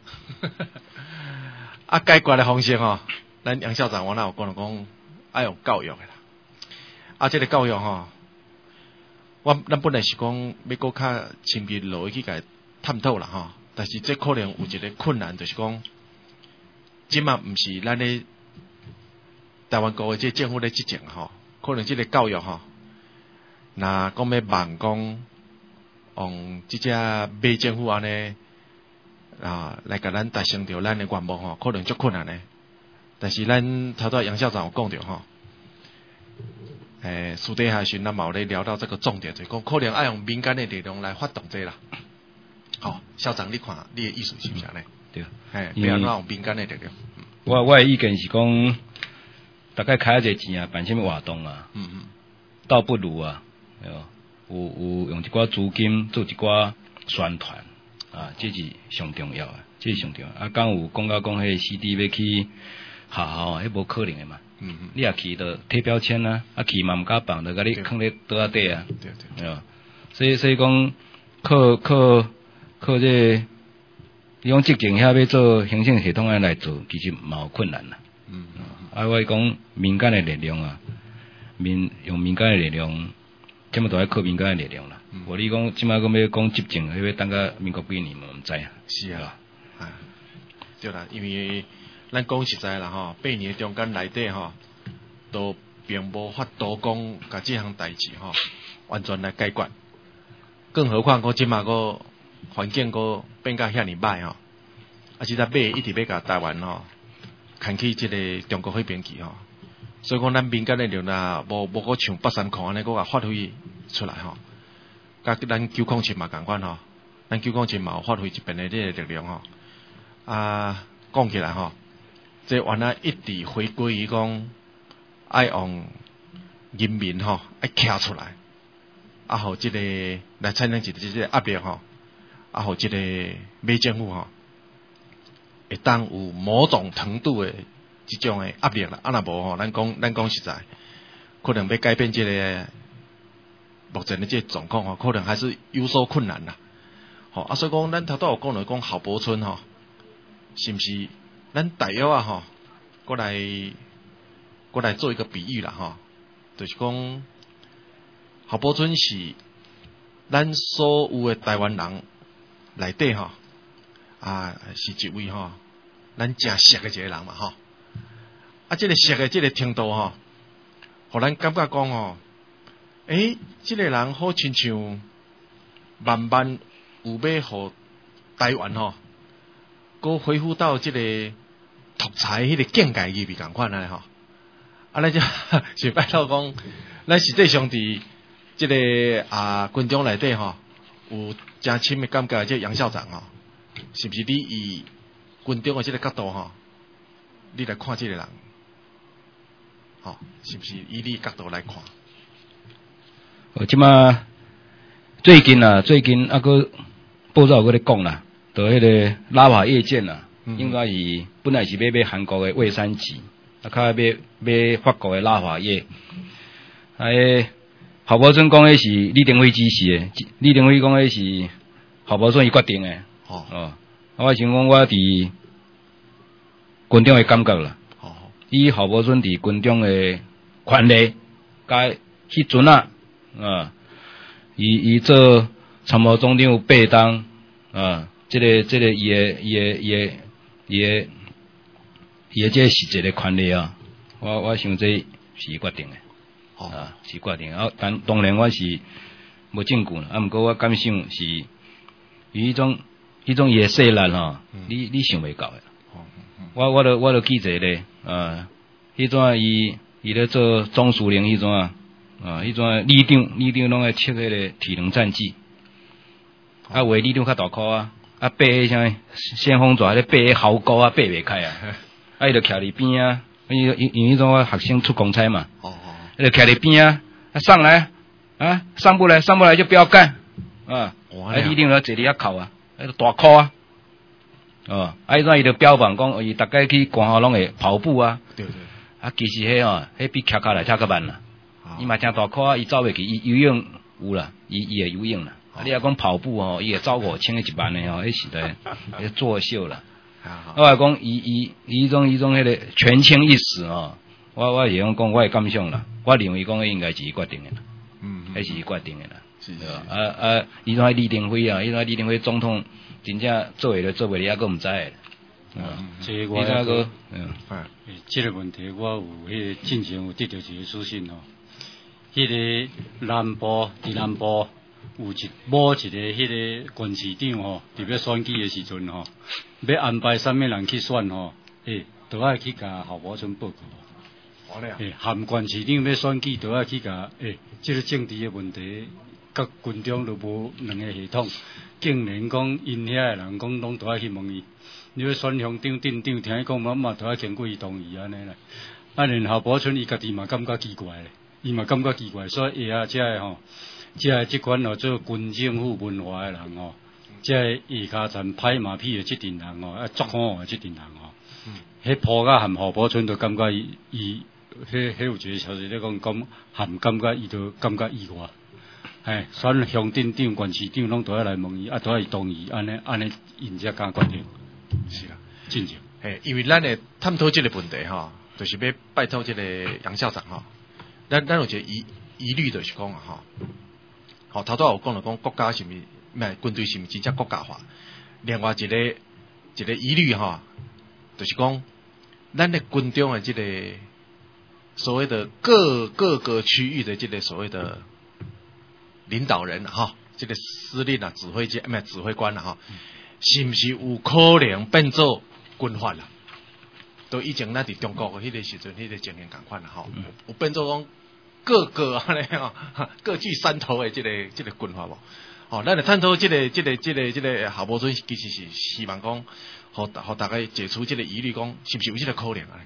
Speaker 1: 啊，解决的方式吼，咱杨校长我那有讲了讲，爱用教育的啦。啊，这个教育吼，我咱本来是讲要搁较深入落去去甲探讨啦吼，但是这可能有一个困难，就是讲，即嘛毋是咱咧台湾国的这政府咧执政吼，可能这个教育吼，那讲要慢讲。用即只美政府安尼啊，来甲咱达成着咱的愿望吼，可能足困难的。但是咱头拄杨校长有讲着吼，诶，私底下时咱嘛有咧聊到这个重点，就是讲可能爱用民间的力量来发动这啦。好、哦，校长你看你的意思是不是安尼？
Speaker 3: 对，
Speaker 1: 嘿，不要用民间的力量。
Speaker 3: 我我的意见是讲，大概开一个钱啊，办什么活动啊？嗯嗯，倒不如啊，对吧？有有用一寡资金做一寡宣传啊，这是上重要啊，这是上重要。啊，刚有讲到讲迄 C D 要去学校啊，迄无可能的嘛。嗯嗯。你也去着贴标签啊，啊去嘛毋敢放，着甲你放咧桌仔底啊。对对。对吧？所以所以讲，靠靠靠这，你讲执政遐要做行政系统安来做，其实嘛有困难啦。嗯嗯。啊，我讲民间的力量啊，民用民间的力量。这么都要靠民间的力量啦。无、嗯、你讲，即摆讲要讲执政，要等到民国几年嘛，毋知啊。
Speaker 1: 是啊，啊，对啦，因为咱讲实在啦吼，八年中间内底吼，都并无法度讲甲即项代志吼，完全来解决。更何况讲即摆个环境个变甲遐尼歹吼，啊，即只马一直要甲台湾吼，牵去即个中国迄边去吼。所以讲，咱民间的力量无无个像北山矿安尼，个甲发挥出来吼。甲咱九矿七嘛共款吼，咱九矿七嘛有发挥一边的这个力量吼。啊，讲起来吼，这原来一直回归于讲，爱用人民吼爱徛出来，啊，互即、这个来产生一个即个压力吼，啊，互即个美政府吼，会当有某种程度的。即种诶压力啦，啊若无吼，咱讲咱讲实在，可能要改变即个目前的即个状况吼，可能还是有所困难啦。吼啊，所以讲咱头拄有讲来讲郝柏村吼，是毋是咱大约啊吼，过来过来做一个比喻啦吼，就是讲郝柏村是咱所有诶台湾人内底吼，啊是一位吼，咱诚熟诶一个人嘛吼。啊，即、這个熟的即个程度吼，互咱感觉讲吼，诶，即、這個人好亲像慢慢有要互台湾吼，佮恢复到即個独裁迄個境界入面共款安尼吼。啊，咱就是拜托讲，咱实际上伫即個啊軍中內底吼，有誠深的感覺，即楊校長吼，是毋是你以軍中的即個角度吼，你來看即個人？哦，是不是以你角度来看？
Speaker 3: 哦，即马最近啊，最近啊个报纸有咧讲啦，就迄个拉法叶舰啦，
Speaker 1: 嗯、
Speaker 3: 应该是本来是要买韩国的蔚山级，啊，较买买法国的拉法叶。哎，郝柏村讲迄是李登辉指示的，李登辉讲迄是郝柏村伊决定的。
Speaker 1: 哦
Speaker 3: 哦，我想讲我伫军中的感觉啦。
Speaker 1: 哦，
Speaker 3: 以郝柏村伫军中的权力，甲迄阵啊，啊，伊伊做参谋总长有八当，啊，即、這個即、這個伊的伊的伊的伊的伊的即個實際的權利啊，我我想這是決定的，
Speaker 1: 哦、
Speaker 3: 啊，是決定的。啊，但當然我是無證據啦，啊，毋過我感想是伊迄種迄種伊的勢力吼，你你想袂到的。
Speaker 1: 哦嗯、
Speaker 3: 我我著我著記一個咧，啊，迄陣伊伊咧做總司令迄陣啊，啊，迄陣李長李長攏愛測迄個體能戰績，啊，話李長較大顆啊，啊，爬迄啥先鋒蛇咧爬迄壕溝啊，爬袂開啊，啊，伊著徛佇邊啊，因因因迄種我學生出公差嘛，哦哦，伊著徛佇邊啊，啊，上來啊，上不來上不來就不要幹，啊，啊，李長著坐佇遐哭啊，迄個大箍啊。哦，啊！迄陣伊就標榜講，伊逐個去官校攏會跑步啊。對對。啊，其實迄哦，迄比騎腳來騎較慢啦。伊嘛真大顆，伊走袂去，伊游泳有啦，伊伊會游泳啦。啊，你若講跑步吼，伊會走五千一萬的吼，迄是在迄作秀啦。我話講，伊伊伊種伊種迄個權傾一時哦，我我會講，我會感想啦。我認為講，應該是伊決定的啦。嗯。迄是伊決定的啦。是是。啊啊！伊種李登輝啊，伊種李登輝總統。真正做會了做袂了，還佫毋知誒。
Speaker 2: 嗯，這我一個，嗯，這個問題我有迄個進前有得到一個資訊吼。迄個南部佇南部有一某一個迄個縣市長吼，佇要選舉誒時陣吼，要安排啥物人去選吼，誒，都愛去甲郝柏村報告。我咧，誒，含縣市長要選舉都愛去甲，誒，這個政治誒問題。各軍中都無兩個系統，竟然講因遐誒人講攏都愛去問伊，你要選鄉長、鎮長，聽伊講嘛嘛都愛經過伊同意安尼啦。啊，連郝柏村伊家己嘛感覺奇怪咧，伊嘛感覺奇怪，所以下下遮個吼，遮個即款吼做軍政府文化誒人吼，遮個下骹站拍馬屁誒即陣人吼，啊作好誒即陣人吼，迄鋪甲含郝柏村都感覺伊伊，迄迄有一個消息咧講講含感覺伊都感覺意外。哎，選鄉鎮長、縣市長攏都要來問伊，啊，都要伊同意，安尼安尼，因才敢決定。是啦，真正。
Speaker 1: 嘿，因為咱會探討這個問題吼，就是要拜託這個楊校長吼。咱咱有一個疑疑慮，就是講啊吼，吼頭拄有講了講國家是毋是，唔係軍隊是毋是真正國家化？另外一個一個疑慮吼，就是講咱的軍中的這個所謂的各各個區域的這個所謂的。領導人哈，這個司令啊、指揮官唔係指揮官啦哈，是唔是有可能變做軍閥啦？都以前咱佇中國迄個時陣，迄個情形共款啦哈，有變做講各個安尼吼，各據山頭的這個這個軍閥無？哦，咱來探討這個這個這個這個郝柏村其實是希望講，互互大家解除這個疑慮，講是不是有這個可能啊？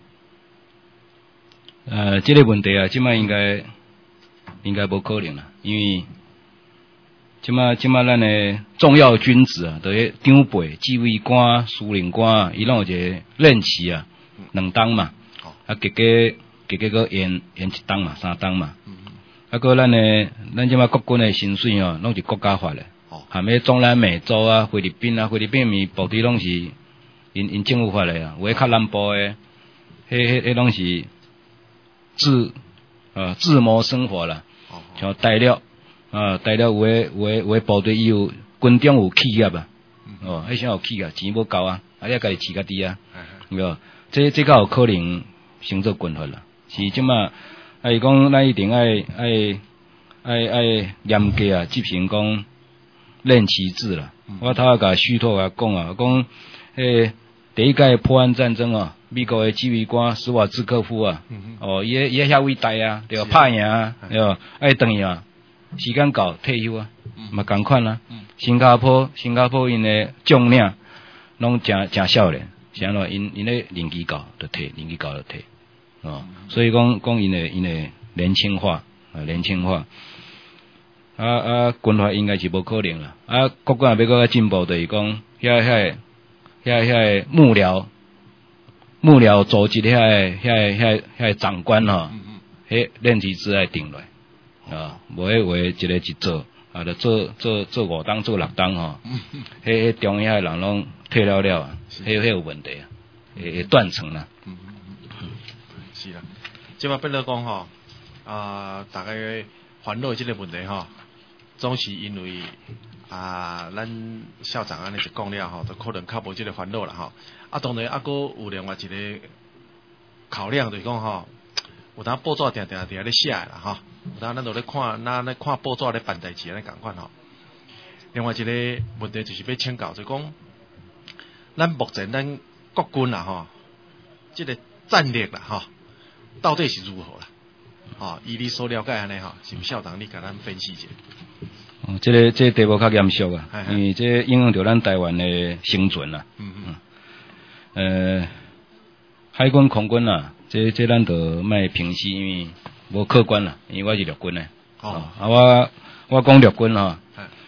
Speaker 3: 呃，這個問題啊，即擺應該應該無可能啦，因為。即馬即馬咱誒重要軍職啊，都係長輩、指揮官、司令官，伊攏有一個任期啊，兩當嘛，啊，加加加加個延延一當嘛，三當嘛，啊，個咱誒咱即馬國軍誒薪水哦，攏是國家發誒，含迄中南美洲啊、菲律賓啊、菲律賓咪部隊攏是因因政府發誒啊，有迄較南部誒，迄迄迄攏是自呃自謀生活啦，像大陸。啊，大陸有誒有誒有誒部隊伊有軍中有企業啊，哦，迄啥有企業，錢無夠啊，啊，你家己飼家己啊，對，這這較有可能成做軍閥啦。是即馬，啊，伊講咱一定愛愛愛愛嚴格啊執行講任期制啦。我頭下甲徐拓甲講啊，講誒第一屆波灣戰爭啊，美國誒指揮官斯瓦茲科夫啊，哦，伊伊遐偉大啊，對，拍贏啊，對，愛等伊啊。時間到退休啊，嘛共款啊。新加坡新加坡因誒將領攏真真少年，是安怎？因因誒年紀到就退，年紀到就退，哦。所以講講因誒因誒年輕化，啊年輕化。 啊啊，军阀应该是无可能啦。啊，国家要搁较进步，就是讲遐遐遐遐幕僚幕僚组织遐遐遐遐长官吼，迄任期制来定落啊，无迄话一个一做。啊，就做做做五档做六档吼，迄迄中遐人拢退了了啊，迄迄有问题啊，会会断层啦。
Speaker 1: 嗯嗯嗯，是啦，即摆变做讲吼，啊，大家烦恼即个问题吼，总是因为啊，咱校长安尼一讲了吼，就可能较无即个烦恼啦吼。啊，当然啊，搁有另外一个考量，就是讲吼。有当报纸定定定咧写啦吼，有当咱都咧看，咱咧看报纸咧办代志安尼共款吼。另外一个问题就是要请教，就讲咱目前咱国军啦吼，即、這个战略啦吼，到底是如何啦？吼，以你所了解安尼吼，是毋校长你甲咱分析一下？
Speaker 3: 哦，即、這个即、這個题目较严肃啊，因为即影响到咱台湾的生存啦。嗯嗯。呃，海军、空军啦。这这咱就卖平息，因为无客观啦，因为我是陆军的。哦。啊，我我讲陆军吼，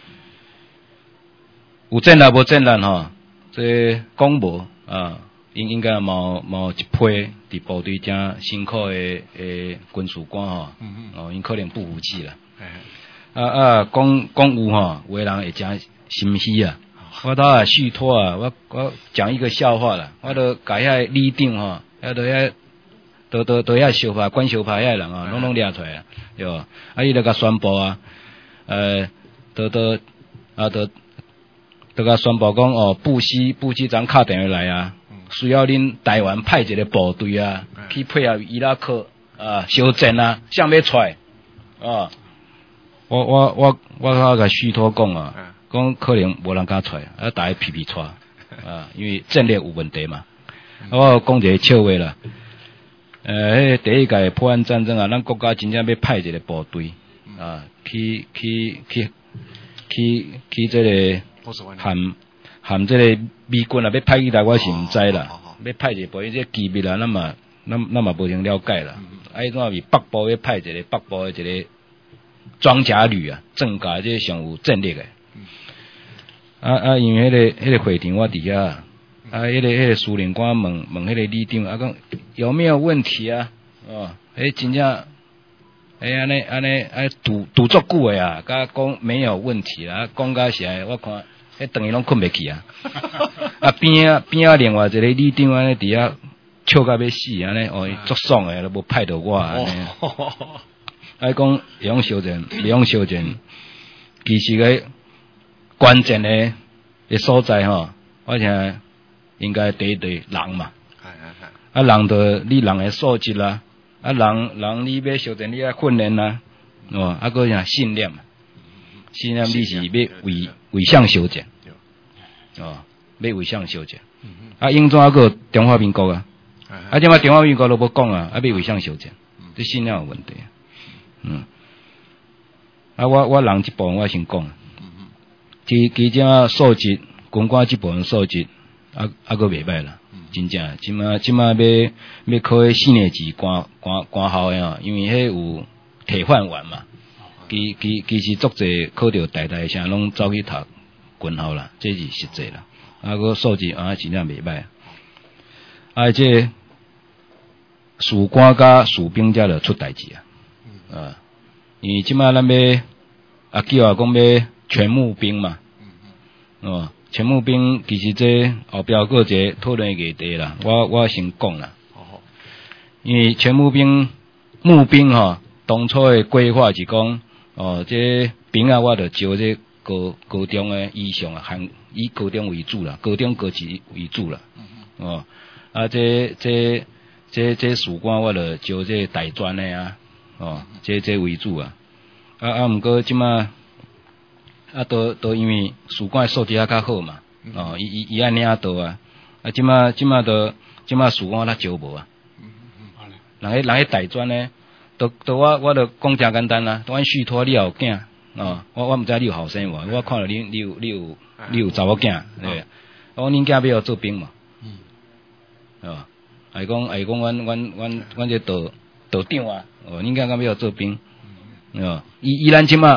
Speaker 3: 有战力无战力吼，这讲无啊，应应该毛毛一批伫部队正辛苦的诶军事官吼，嗯嗯哦，因可能不服气啦。啊啊，讲讲有吼，有的人会真心虚啊。我倒啊续托啊，我我讲一个笑话啦，我都甲遐里长吼，遐都遐。都都都遐小派管小派遐人啊，拢拢掠出来，对无？啊，伊就甲宣布啊，呃，都都啊，都都甲宣布讲哦，布希布希长敲电话来啊，需要恁台湾派一个部队啊，去配合伊拉克啊，小战啊，想要出来啊。我我我我甲甲虚托讲啊，讲可能无人敢出来，啊，大家皮皮出啊，因为战略有问题嘛。我讲一个笑话啦。呃，迄第一届破案战争啊，咱国家真正要派一个部队啊，去去去去去这个含含这个美军啊，要派去来我是毋知啦，要派一个部队这机密啦，那么那那么无能了解啦。啊，迄种是北部要派一个北部的一个装甲旅啊，正甲这上有战力的。啊啊，因为迄、那个迄、那个会场我伫遐。啊，迄、那个迄、那个司令官问问迄个里长啊，讲有没有问题啊？哦，迄真正，哎安尼安尼哎赌赌足久诶啊，甲讲没有问题啦，讲甲是我看迄等于拢困袂去啊。啊边啊边啊，另外一个里长安尼伫遐笑甲要死安尼，哦，足爽诶，都无派到我安尼。啊讲用小战，用小战，其实个关键诶诶所在吼，我想。应该第一对人嘛，啊人就你人的素质啦，啊人人你要小阵你要训练啦，哦，啊个啥信念嘛，信念你是要为为向修正，哦，要为向修正，啊英怎个中华民国啊，啊即马中华民国都无讲啊，啊要为向修正，这信念有问题，嗯，啊我我人这部分我先讲，其其即马素质，军官这部分素质。啊啊个袂歹啦，真正，即马即马要要考迄四年级官官官校诶吼，因为迄有铁饭碗嘛，其其其实足侪考着大大声拢走去读军校啦，这是实际啦。啊个素质啊真正袂歹，啊这士官甲士兵才着出代志啊，啊，因为即马咱要啊叫啊讲要全募兵嘛，哦。全募兵其实这后壁个一个讨论议题啦，我我先讲啦。因为全募兵募兵吼，当初的规划是讲，哦，这兵啊，我着招这高高中的以上啊，含以高中为主啦，高中高职为主啦。哦，啊，这这这这士官我着招这大专的啊，哦，这这为主啊。啊啊，毋过即马。啊，都都因为士官素质啊较好嘛，哦，伊伊伊安领导啊，啊，即马即马都即马士官较少无啊，人迄人迄大专呢，都都我我都讲真简单啦，阮续托你也有囝，哦，我我毋知你有后生无，我看到你你有你有你有查某囝，对，我恁囝要做兵嘛，哦，还讲还讲阮阮阮阮这道道长啊，哦，恁囝敢要做兵，哦，伊伊咱即马。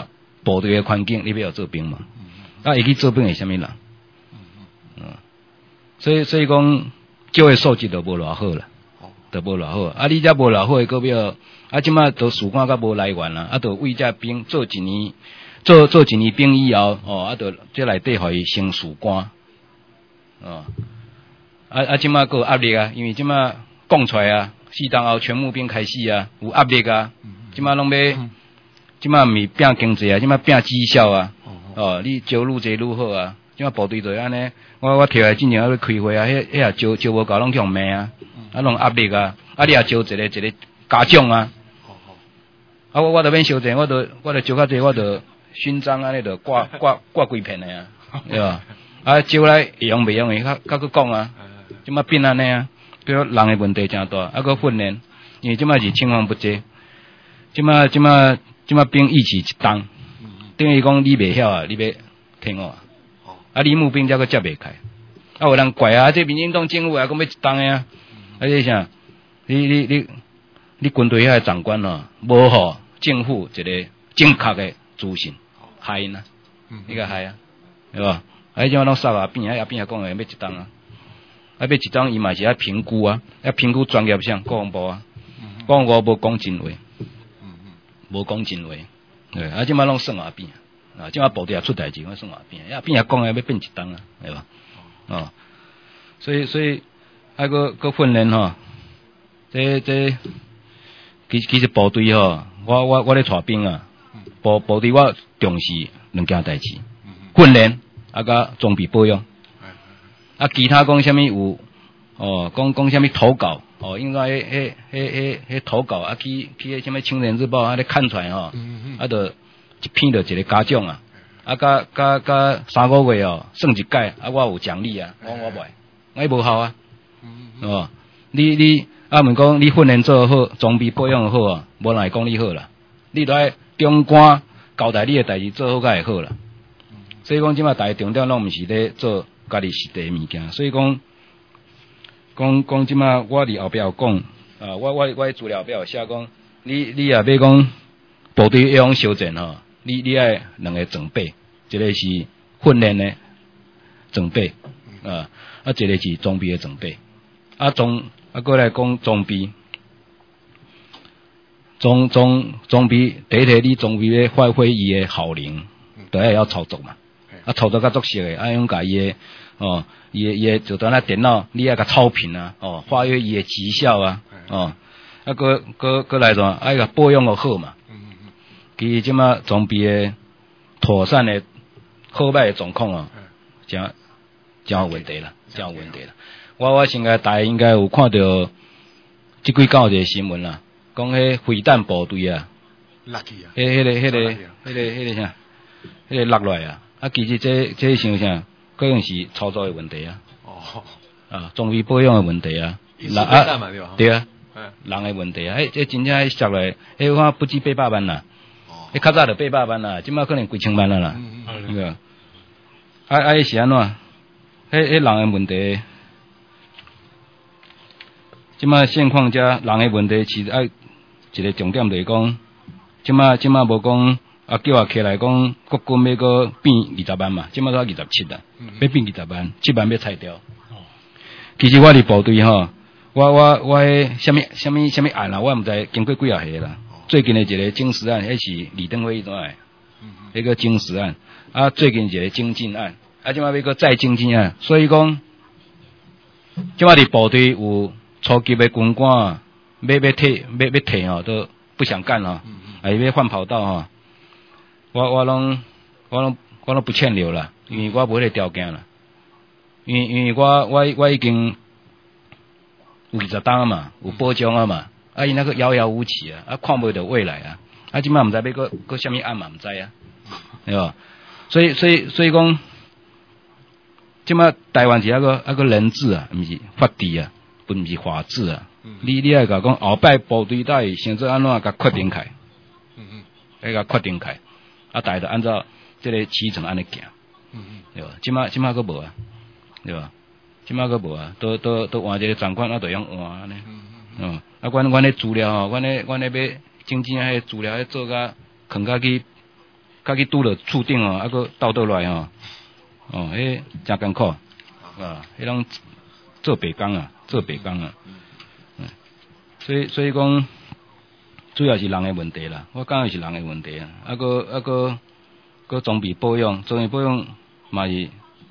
Speaker 3: 部队的环境，你要做兵嘛？啊，会去做兵是啥物人？嗯，所以所以讲，招的素质都无偌好啦，都无偌好。啊，你遮无偌好的个要，啊，即马都士官甲无来源啦，啊，都为遮兵做一年，做做一年兵以后，哦，啊，都这内底互伊升士官，哦，啊啊，即马佫有压力啊，因为即马讲出来啊，四当后全募兵开始啊，有压力啊，即马拢要，即马毋是拼经济啊，即马拼绩效啊，哦，你招愈济愈好啊。即马部队就安尼，我我摕来进前要开会啊，迄迄啊招招无够，拢去互骂啊，啊拢压力啊，啊你也招一个一个家长啊，啊我我著免收钱，我著我著招较济，我著勋章安尼著挂挂挂几片的啊，对吧？啊招来会用袂用的，较较去讲啊，即马变安尼啊，比如人的问题真大，啊个训练，因为即马是青黄不接，即马即马即马兵意气一动，等于讲你袂晓啊，你要听我。啊！你募兵才个接袂开，啊！有人怪啊！这民进党政府啊，讲要一动的啊！啊！你啥？你你你你军队遐长官哦，无互政府一个正确的资讯，害因啊！你个害啊，对吧？啊！即马拢扫啊边啊，边啊讲的要一动啊！啊！要一动，伊嘛是要评估啊，要评估专业上国防部啊，国防部无讲真话，无讲真话，对啊！即马拢算啊边。啊，即马部队也出代志，我算话变，呀变也讲诶要变一档啊，对吧？哦，所以所以啊个个训练吼，这这其其实部队吼，我我我咧带兵啊，部部队我重视两件代志，训练啊甲装备保养，啊其他讲啥物有哦，讲讲啥物投稿哦，应该迄迄迄迄迄投稿啊去去迄啥物青年日报啊咧看出来吼，啊着。一篇就一个家长啊，啊，甲甲甲三个月哦，算一届，啊，我有奖励啊，我我袂，我无效啊，哦，你你啊，问讲你训练做好，装备保养好啊，无人会讲你好啦，你都爱中官交代你的代志做好，才会好啦。所以讲，即马大家重点拢毋是咧做家己实地物件，所以讲讲讲即马我伫后壁有讲，啊，我我我资料后壁有写讲，你你也要讲部队要用修正吼。你你爱两个装备，一个是训练的装备，啊，啊，一个是装备的装备，啊装啊，过来讲装备，装装装备，第一题你装备咧发挥伊的效能，都要要操作嘛，啊，操作较足实的，啊，用甲伊的哦，伊的伊的就当那电脑，你爱甲操屏啊，哦，发挥伊的绩效啊，哦，啊，过过过来怎，爱甲保养个好嘛。其实即马装备诶妥善诶好歹诶状况哦，真真有问题啦，真有问题啦。我我现在大家应该有看到即几天一个新闻啦，讲迄飞弹部队啊，
Speaker 1: 落去啊，
Speaker 3: 迄迄个迄个迄个迄个啥，迄个落落来啊，啊其实这这像啥，可能是操作诶问题啊，哦，啊装备保养诶问题啊，
Speaker 1: 啊
Speaker 3: 对啊，人诶问题啊，迄这真正下来，迄我看不止八百万啦。迄较早就八百万啦，即马可能几千万啦啦，那个，啊啊是安怎？迄迄人诶问题，即马现况遮人诶问题，其实爱一个重点就是讲，即马即马无讲啊叫啊起来讲国军要个变二十万嘛，即马都二十七啦，要变二十万，七万要拆掉。其实我伫部队吼，我我我迄啥物啥物啥物案啦，我毋知经过几啊下啦。最近的一个警示案，迄是李登辉段诶，迄个警示案。啊，最近一个精进案，啊，即马要个再精进案。所以讲，即马伫部队有初级的军官，要要退，要要退吼，都不想干吼，啊，要换跑道吼。我我拢我拢我拢不欠留啦，因为我无迄个条件啦。因为因为我我我已经有二十档啊嘛，有保障啊嘛。啊，伊那个遥遥无期啊，啊，看不到未来啊，啊，即摆毋知要个个啥物案嘛，毋知啊，对吧？所以所以所以讲，即摆台湾是一个一个人治啊，毋是法治啊，不毋是法治啊。嗯、你你爱甲讲后摆部队到底先做安怎甲确定开？嗯嗯，爱甲确定开，啊，大家就按照这个起程安尼行。嗯嗯，对吧？即摆即摆个无啊，对吧？即摆个无啊，都都都换一个长官啊，都用换安尼。嗯嗯，啊，阮阮咧资料吼，阮咧阮咧要精进迄资料，迄做甲囥甲去较去拄着厝顶哦，啊个倒倒来哦，哦，迄真艰苦啊，迄拢做白工啊，做白工啊，嗯，所以所以讲，主要是人的问题啦，我感觉是人的问题啊，啊个啊个个装备保养，装备保养嘛是。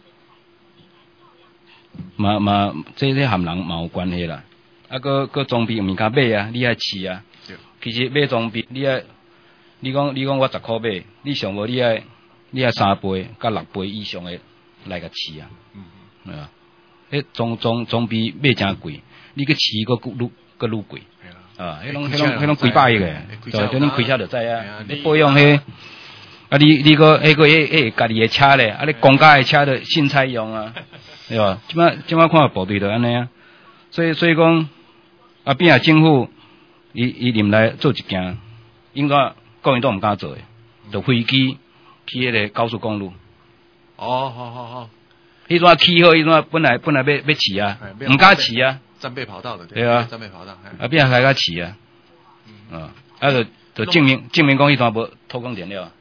Speaker 3: 嘛嘛，这这含人嘛有关系啦。啊，个个装备毋是甲买啊，你爱饲啊。其实买装备，你爱，你讲你讲我十箍买，你上无你爱你爱三倍甲六倍以上的来甲饲啊。嗯嗯。对啊。迄装装装备买真贵，你去饲个愈个愈贵。啊，迄拢迄拢迄拢几百亿个，对，叫恁开车就知啊。你保养迄。啊！你你个迄个迄迄家己的车咧，啊！你公家的车就凊彩用啊，对吧？即摆即摆看部队就安尼啊，所以所以讲啊，变啊政府伊伊临来做一件，应该国民党毋敢做诶，就飞机去迄个高速公路。
Speaker 1: 哦，好好好，
Speaker 3: 迄段起好，迄段本来本来要要饲啊，毋敢饲啊，
Speaker 1: 战备跑道的，
Speaker 3: 对啊，
Speaker 1: 战备跑道，
Speaker 3: 啊变啊开甲饲啊，啊，啊就就证明证明讲迄段无偷工减料。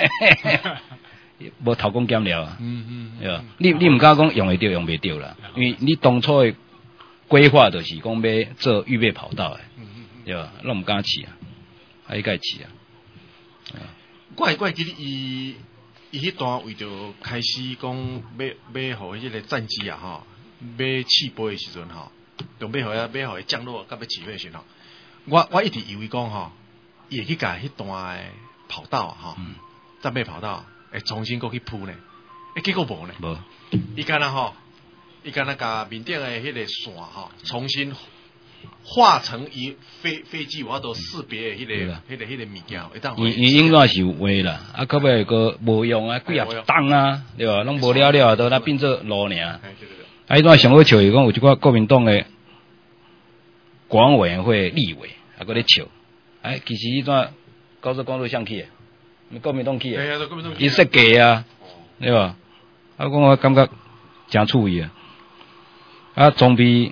Speaker 3: 无偷工减料啊，嗯嗯，对吧？你你唔敢讲用会着用袂着啦，因为你当初的规划就是讲要做预备跑道的，嗯嗯对吧？咱唔敢饲啊，还应该饲啊。
Speaker 1: 怪怪记得伊伊迄段为着开始讲要要互迄个战机啊吼，要起飞的时阵吼，就要互要要互伊降落，甲要起飞的时阵吼，我我一直以为讲吼，伊会去甲迄段的跑道啊吼。嗯战备跑道，会重新过去铺呢？诶，结果无呢？
Speaker 3: 无。
Speaker 1: 伊干那吼，伊干那甲面顶的迄个线吼，重新化成伊飞飞机我都识别的迄、那个、迄、那个、迄、那个物件，会当。
Speaker 3: 伊伊应该是有话啦，啊，到尾个无用啊，几啊档啊，对吧？拢无了了，都那变做路尔。啊，迄段上好笑是讲有一寡国民党的国安委员会立委，啊，搁咧笑，哎，其实迄段高速公路上去的。国民党去诶，伊设计啊，对吧？啊，讲我感觉真趣味啊！啊，装备，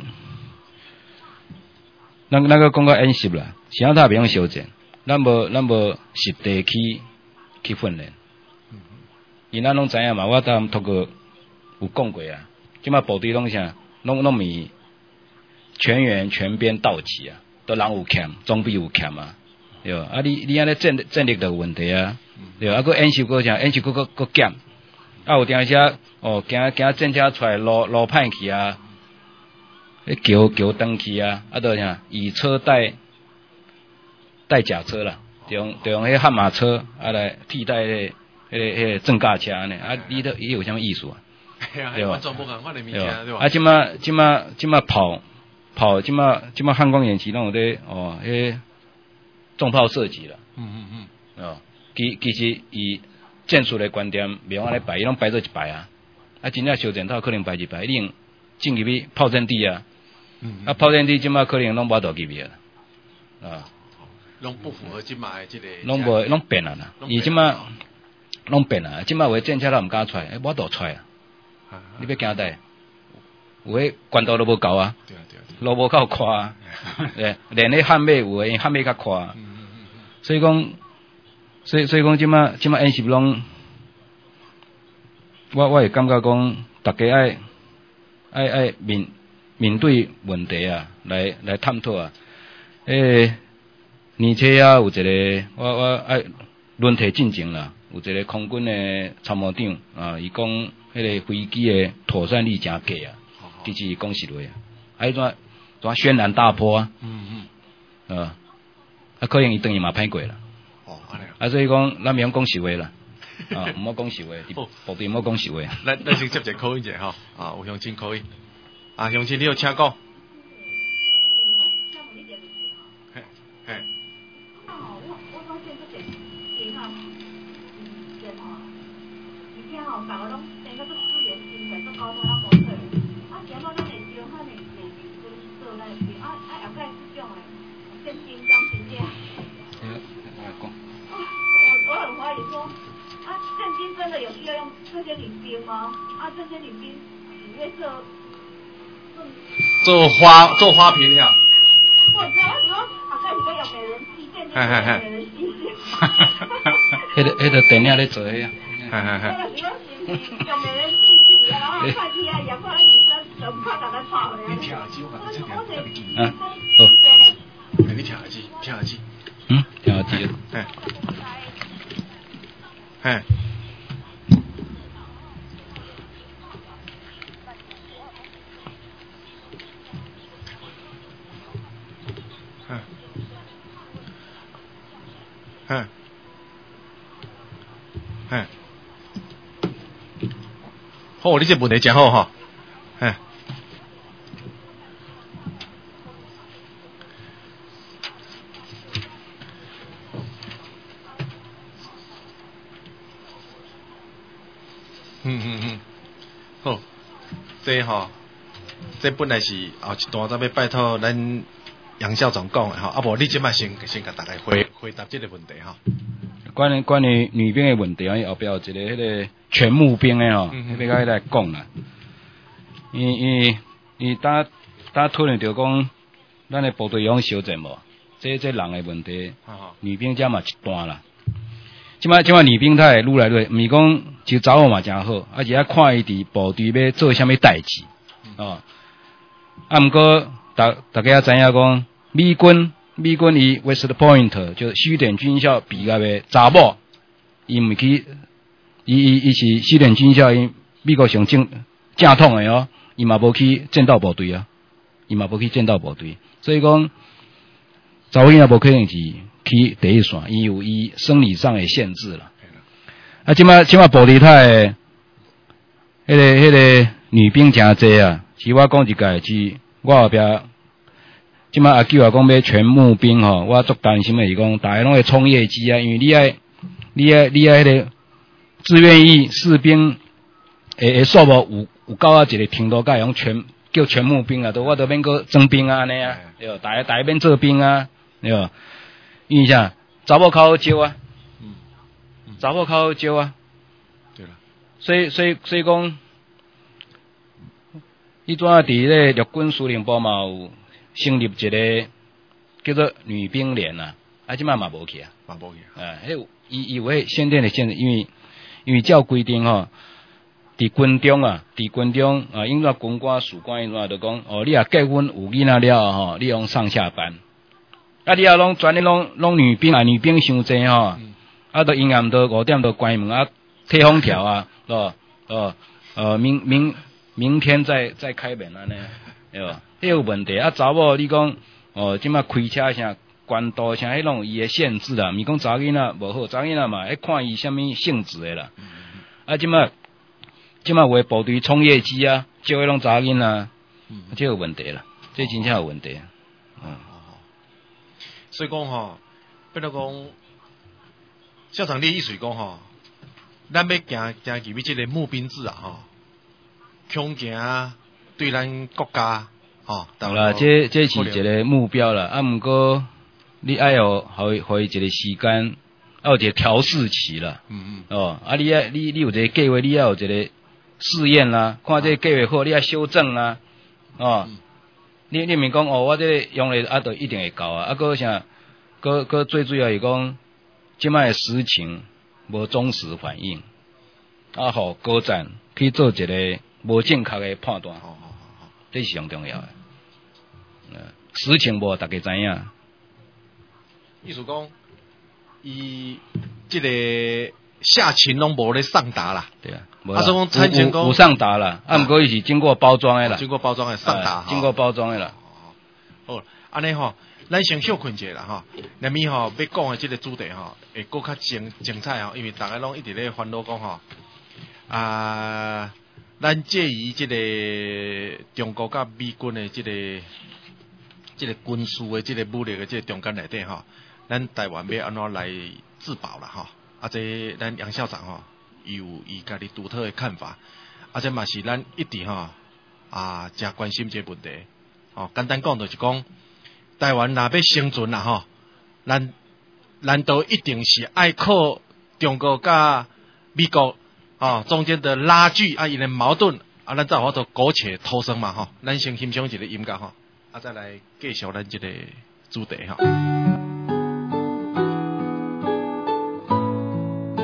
Speaker 3: 咱咱个讲个演习啦，其他袂用修正，咱无咱无实地去去训练。因咱拢知影嘛，我当透过有讲过啊，即马部队拢啥，拢拢咪全员全编到齐啊，都人有欠，装备有欠啊。对啊，你你安尼战战力就有问题啊，对啊，啊个演习个啥，演习个个个减，啊有定时哦，惊惊战车出来路路歹去啊，迄桥桥断去啊，啊都啥以车代代甲车啦，就用就用迄悍马车啊来替代迄个迄个迄个正价车安尼，啊你都伊有啥物意思啊？
Speaker 1: 对吧？对吧？
Speaker 3: 啊，即马即马即马跑跑即马即马汉光演习拢有咧哦，迄。重炮射击啦，嗯嗯嗯，哦，其其实以战术的观点，袂用安尼摆，伊拢摆做一排啊，啊，真正修正套可能摆一排，一定进入去炮阵地啊，嗯，啊，炮阵地即马可能拢无倒入去啊，啊，
Speaker 1: 拢不符合即马的即个，
Speaker 3: 拢无拢变啦啦，伊即马拢变啦，即马有战车都毋敢出来，无倒出来啊，你要惊呾？有迄管道都无够啊，对啊对啊，路无够宽啊，对，连迄悍马有诶，悍马较宽，嗯嗯嗯，所以讲，所以所以讲，即马即马演习拢，我我会感觉讲，大家爱爱爱面面对问题啊，来来探讨啊，诶，而且啊有一个，我我爱轮替进前啦，有一个空军诶参谋长啊，伊讲迄个飞机诶妥善率真低啊。其实讲实话啊，啊，迄种种轩然大波啊，嗯嗯，啊，啊，可能伊等于嘛歹过啦，哦，安尼啊，所以讲咱袂用讲实话啦，啊，毋好讲实话，部队毋好讲实话。
Speaker 1: 咱咱先接一个口音者吼，啊，有乡亲口音，啊，乡亲你有请讲。嘿，嘿。哦，我我发现这个电啊，电啊，以前吼，大家拢生个做资源经济，做高端啊，无错。然后咱会招咱的内面跟做咱的啊啊，后盖这种的现金刚真正。嗯，我讲。我我很怀疑说，啊，现金真的有需要用这些女兵吗？啊，这些女兵只会做做花做花瓶呀。我知道，我说后盖是要用美人计，现金用美人计。
Speaker 3: 迄个迄个电影咧做迄个。
Speaker 1: 嗨嗨嗨。
Speaker 3: 啊，好。
Speaker 1: 你听下机，听下机。
Speaker 3: 嗯，听下机。
Speaker 1: 哎。哎。嗯。嗯。嗯。好，你这问题真好哈。嗯。嗯嗯嗯，好，这吼，这本来是后一段咱要拜托咱杨校长讲的吼，啊无你即摆先先甲大家回回答这个问题吼。
Speaker 3: 关于关于女兵的问题，后壁有一个迄个全募兵的吼，
Speaker 1: 嗯
Speaker 3: 要甲伊来讲啦。因因因大大讨论着讲，咱的部队用修正无？这这人的问题，女兵遮嘛一段啦。即摆即摆女兵她会愈来愈，毋是讲就查某嘛诚好，而且啊看伊伫部队要做啥物代志，哦。啊，毋过大大家也知影讲，美军美军伊 West Point 就西点军校毕业的查某，伊毋去，伊伊伊是西点军校，伊美国上正正统的哦，伊嘛无去战斗部队啊，伊嘛无去战斗部队，所以讲查某囝仔无可能是去第一线，伊有伊生理上的限制啦。啊，即摆即摆部队他的迄个迄个女兵诚济啊，是我讲一个是，我后壁即摆阿舅也讲要全募兵吼，我足担心的是讲，大家拢会冲业绩啊，因为你爱你爱你爱迄个志愿役士兵诶诶数目有有够啊一个程度，甲用全叫全募兵啊，都我都免个征兵啊安尼啊，对吧？大家大家免做兵啊，对吧？因为啥？查某较好招啊，嗯，查某较好招啊，
Speaker 1: 对啦。
Speaker 3: 所以所以所以讲，伊怎啊伫咧陆军司令部嘛有成立一个叫做女兵连啊，啊即摆嘛无去啊，
Speaker 1: 嘛无去啊，
Speaker 3: 啊，迄伊伊有迄先天的限制，因为因为照规定吼，伫军中啊，伫军中啊，因为军官、士官因怎就讲，哦，你若结婚有囡仔了吼，你用上下班。啊！你啊，拢全咧拢拢女兵啊，女兵伤济吼，嗯、啊，都阴暗都五点都关门啊，贴封条啊，哦哦呃，明明明天再再开门安尼，对吧？迄有问题啊！查某你讲哦，即摆开车啥关道啥，迄拢有伊诶限制啦，毋是讲查囡仔无好，查囡仔嘛，要看伊啥物性质诶啦。啊，即摆即摆为部队冲业绩啊，招迄拢查囡仔，这有问题啦，这真正有问题。嗯。
Speaker 1: 所以讲吼，变做讲，校长你意思讲吼，咱要行行入去即个募兵制啊吼，强行对咱国家吼。
Speaker 3: 好啦，这这是一个目标啦，啊，毋过你爱有互互伊一个时间，要有一个调试期啦。嗯嗯。哦，啊，你爱你你有一个计划，你要有一个试验啦，看这个计划好，你要修正啦，哦。嗯你你咪讲哦，我这用咧啊，都一定会够啊！啊，搁啥？搁搁最主要是讲，即摆实情无忠实反映，啊，互高站去做一个无正确的判断，好好好好，这是上重要的。嗯，实情无大家知影。
Speaker 1: 意思讲，伊即个下情拢无咧上达啦。对啊。啊，所以讲产前讲
Speaker 3: 有上达啦，啊，毋过伊是经过包装的啦，
Speaker 1: 经过包装的上达，
Speaker 3: 经过包装的啦。
Speaker 1: 好，安尼吼，咱先休困者啦吼，那么吼要讲的即个主题吼，会搁较精精彩吼，因为大家拢一直咧烦恼讲吼，啊，咱介于即个中国甲美军的即个即个军事的即个武力的即个中间内底吼，咱台湾要安怎来自保啦吼，啊，这咱杨校长吼。有伊家己独特的看法，啊，这嘛是咱一直吼啊，真关心这个问题。哦，简单讲就是讲，台湾若要生存啦吼，咱难道一定是爱靠中国甲美国哦中间的拉锯啊，因的矛盾啊，咱才有法度苟且偷生嘛吼。咱先欣赏一个音乐吼，啊，再来继续咱这个主题吼。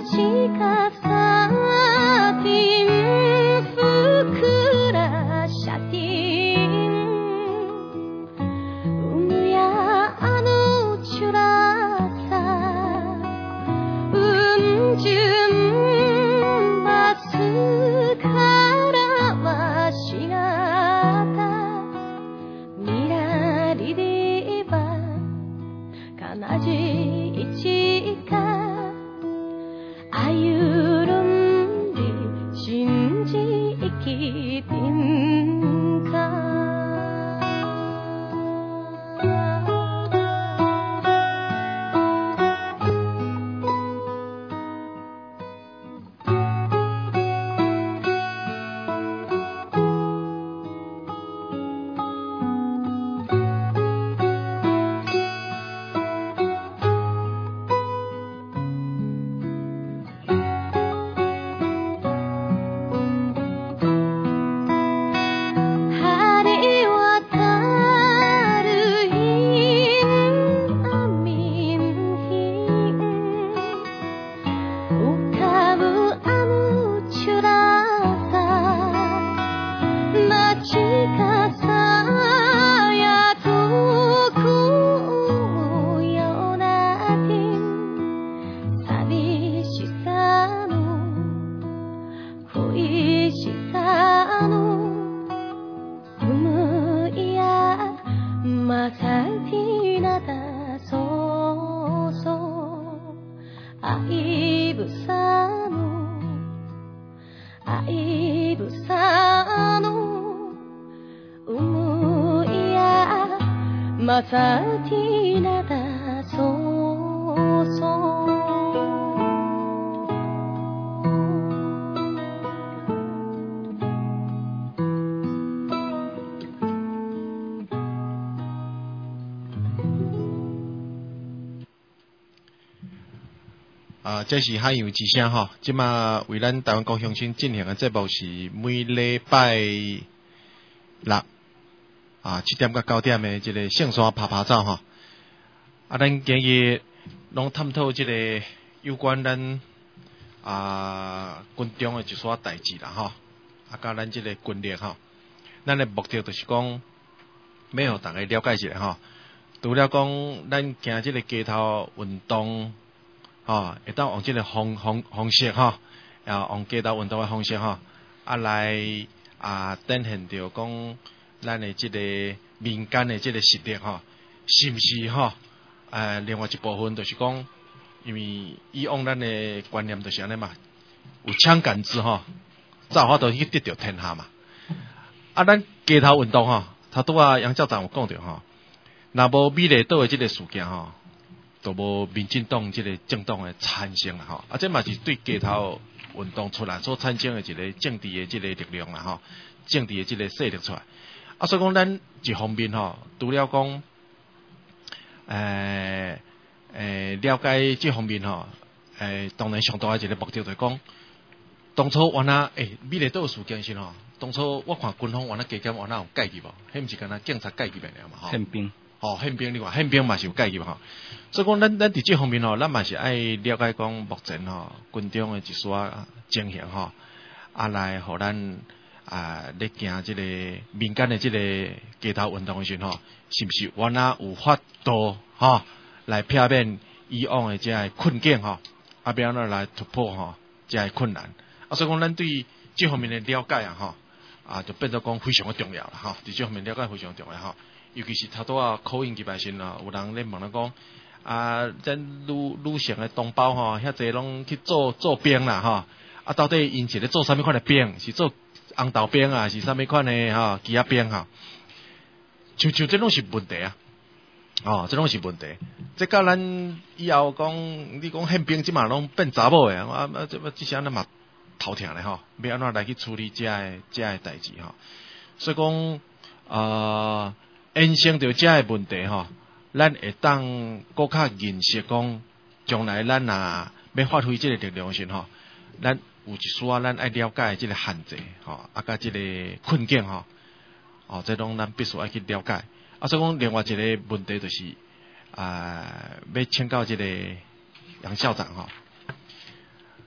Speaker 1: 啊，这是海洋之声吼，即马为咱台湾高乡亲进行的节目是每礼拜六啊七点到九点的这个圣山爬爬走吼。啊，咱今日拢探讨这个有关咱啊军中的一撮代志啦吼，啊，甲咱这个军力吼，咱的目的就是讲要互大家了解一下吼。除了讲咱行这个街头运动。哦，会当用即个方方方式吼，啊，用街头运动的方式吼，啊来啊展现着讲咱的即个民间的即个实力吼，是毋是吼？呃，另外一部分就是讲，因为以往咱的观念就是安尼嘛，有枪杆子吼，才有法度去得着天下嘛。啊，咱街头运动吼，头拄啊杨校长有讲着吼，若无美丽岛的即个事件吼。都无民进党即个政党的产生啦吼，啊，这嘛是对街头运动出来所产生的一个政治的即个力量啦吼，政治的即个势力出来。啊，所以讲咱一方面吼，除了讲，诶、呃、诶、呃、了解这方面吼，诶、呃、当然上大的一个目的就是讲，当初原来诶美丽岛事件时吼，当初我看军方原来加减原来有介入无，迄毋是干那警察介入的了嘛吼。
Speaker 3: 宪兵。
Speaker 1: 哦，宪兵你看，宪兵嘛是有介入吼，所以讲咱咱伫这方面吼，咱嘛是爱了解讲目前吼军中的一撮情形吼，啊来互咱啊咧行即个民间的即个街头运动的时候吼，是毋是原来有法度吼来避免以往的即个困境吼，啊要安怎来突破吼即个困难，啊所以讲咱对这方面的了解啊吼，啊就变做讲非常的重要啦吼，伫这方面了解非常重要吼。尤其是头拄啊口音入来时啊，有人咧问咱讲啊，咱女女性的同胞吼，遐济拢去做做兵啦吼，啊到底因是咧做啥物款的兵？是做红豆兵啊，是啥物款的吼鸡仔兵吼？像像这拢是问题啊，哦，这拢是问题。这甲咱以后讲，你讲宪兵即嘛拢变查某的啊，啊这这些安尼嘛头疼咧吼，要安怎来去处理这个这个代志吼？所以讲啊。衍生着这个问题吼，咱会当搁较认识讲，将来咱若要发挥这个力量时吼，咱有一撮咱爱了解这个限制吼，啊甲这个困境吼，哦，这拢咱必须爱去了解。啊，所以讲另外一个问题就是啊，要请教这个杨校长吼，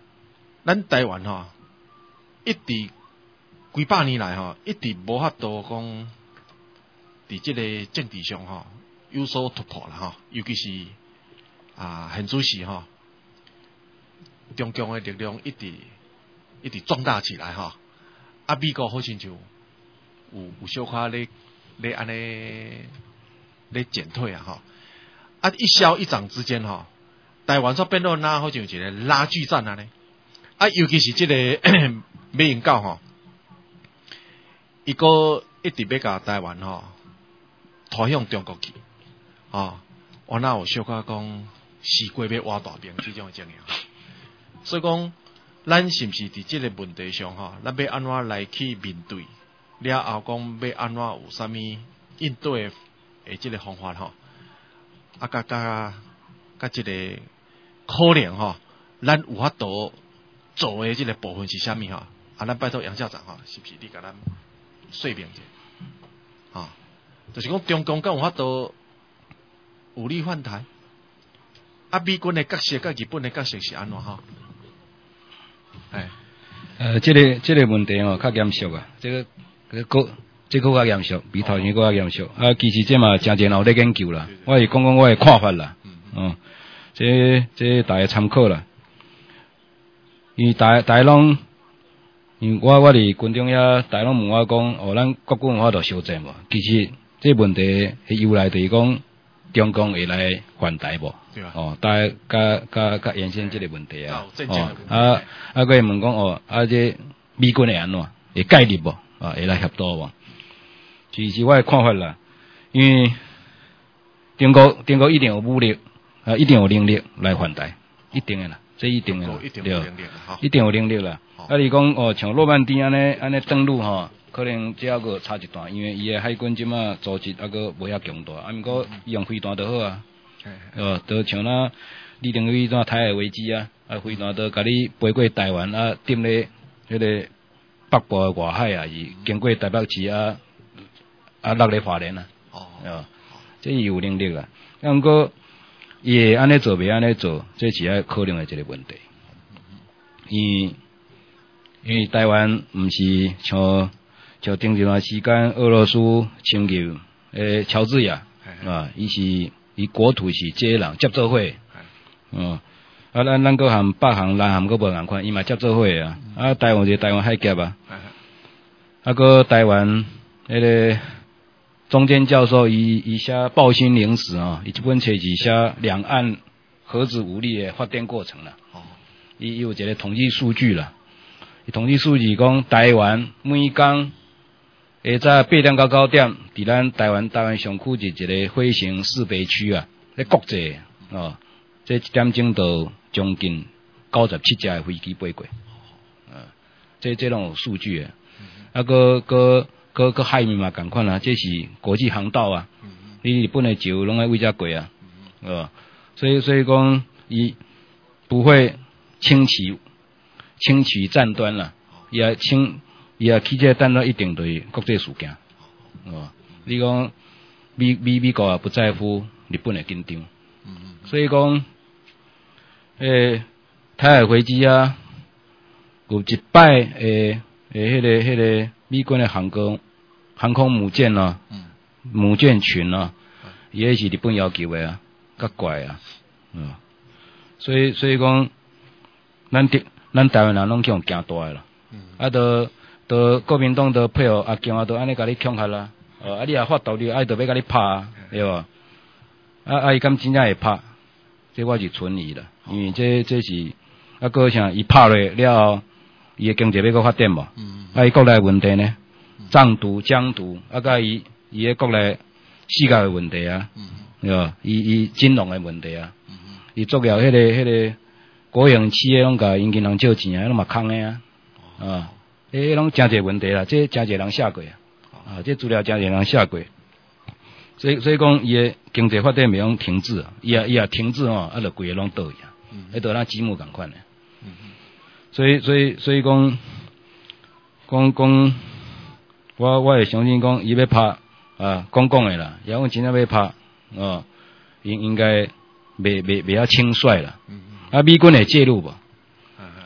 Speaker 1: 咱台湾吼，一直几百年来吼，一直无法度讲伫即个政治上吼有所突破啦吼，尤其是啊现主时吼，中共的力量一直一直壮大起来吼，啊美国好像就有有小可咧咧安尼咧减退啊吼，啊一消一长之间吼，台湾煞变到哪好像一个拉锯战啊呢？啊，尤其是即、這个美英九吼，伊个一直要甲台湾吼拖向中国去，吼，我哪有小可讲西瓜要挖大饼即种情形，所以讲，咱是毋是伫即个问题上吼，咱要安怎来去面对？了后讲要安怎有啥物应对诶即个方法吼？啊，甲甲甲即个可能吼，咱有法度做诶即个部分是啥物吼？啊，咱拜托杨校长吼，是毋是你甲咱说明者？吼，就是讲中共敢有法度有力换台？啊，美军诶角色甲日本诶角色是安怎吼？哎，
Speaker 3: 呃，这个这个问题哦，较严肃啊，这个这个这个较严肃，比头前个较严肃。啊，其实这嘛真侪有咧研究啦，我是讲讲我诶看法啦，嗯，这这大家参考啦。因为大大拢，因为我我伫军中遐，大家拢问我讲，哦，咱国军有法度修正无？其实这问题诶由来就是讲，中共会来还台无？哦，大家甲甲甲延伸即个问题啊，哦，啊啊，佮问讲哦，啊这美军会安怎？会介入无？啊，会来协助无？其实我诶看法啦，因为中国中国一定有武力，啊，一定有能力来还台，一定诶啦。这一定啦，对，一定有能力啦。啊，你讲哦，像诺曼底安尼安尼登陆吼，可能只还佫差一段，因为伊诶海军即马组织还佫无遐强大，啊，毋过伊用飞弹就好啊。哦，就像咱李登辉怎台海危机啊，啊，飞弹都甲你飞过台湾啊，踮咧迄个北部诶外海啊，是经过台北市啊，啊落咧花莲啊。哦，这伊有能力啦，啊，毋过。伊会安尼做，袂安尼做，这是爱考量的一个问题。因为因为台湾毋是像像顶一段时间俄羅斯侵入诶喬治亞啊，伊是伊國土是這人接做伙，嗯，啊咱咱個含北韓、南韓個無共款，伊嘛接做伙啊，啊台灣就台灣海峽啊，啊個台灣迄個。中间教授以以下报新零史啊，伊这本册是写两岸核子武力的发展过程啦。哦，伊有一个统计数据啦，伊统计数据讲台湾每工下早八点到九点，伫咱台湾台湾上区是一个飞行试飞区啊，咧国际哦，这一点钟到将近九十七架飞机飞过，啊，这这种数据啊，啊个个。个个海面嘛，共款啊，这是国际航道啊，你日本的石油拢爱为遮过啊，呃，所以所以讲，伊不会轻启轻启战端啦，也轻也起这战端一定对国际事件，哦，你讲美美美国也不在乎日本的紧张，所以讲，诶，台海危机啊，有一摆诶诶，迄个迄个。美军的航空航空母舰啊，嗯、母舰群啊，也是日本要求的啊，较怪啊，嗯，所以所以讲，咱台咱台湾人拢去用惊大的啦，嗯、啊，都都国民党都配合阿强啊，都安尼甲你恐吓啦，哦，啊，你也发道理，啊，就要甲你拍，对无？啊，啊，伊敢真正会拍，这我是存疑啦，因为这这是啊，个像伊拍落了后。伊诶经济要搁发展无？嗯、啊，伊国内问题呢，藏独、疆独，啊，甲伊伊诶国内世界诶问题啊，对吧？伊伊金融诶问题啊，伊作了迄个迄个国营企业拢甲因银行借钱啊，拢嘛空诶啊，啊，迄拢真侪问题啦，这真侪人写过啊，啊，这资料真侪人写过，所以所以讲伊诶经济发展袂用停止啊，伊也伊也停止吼，啊，就规个拢倒去啊，迄都咱积木共款诶。所以，所以，所以讲，讲讲，我我会相信讲，伊要拍啊，讲讲诶啦，也讲真正要拍，哦，应应该袂袂袂遐轻率啦。啊，美军会介入无？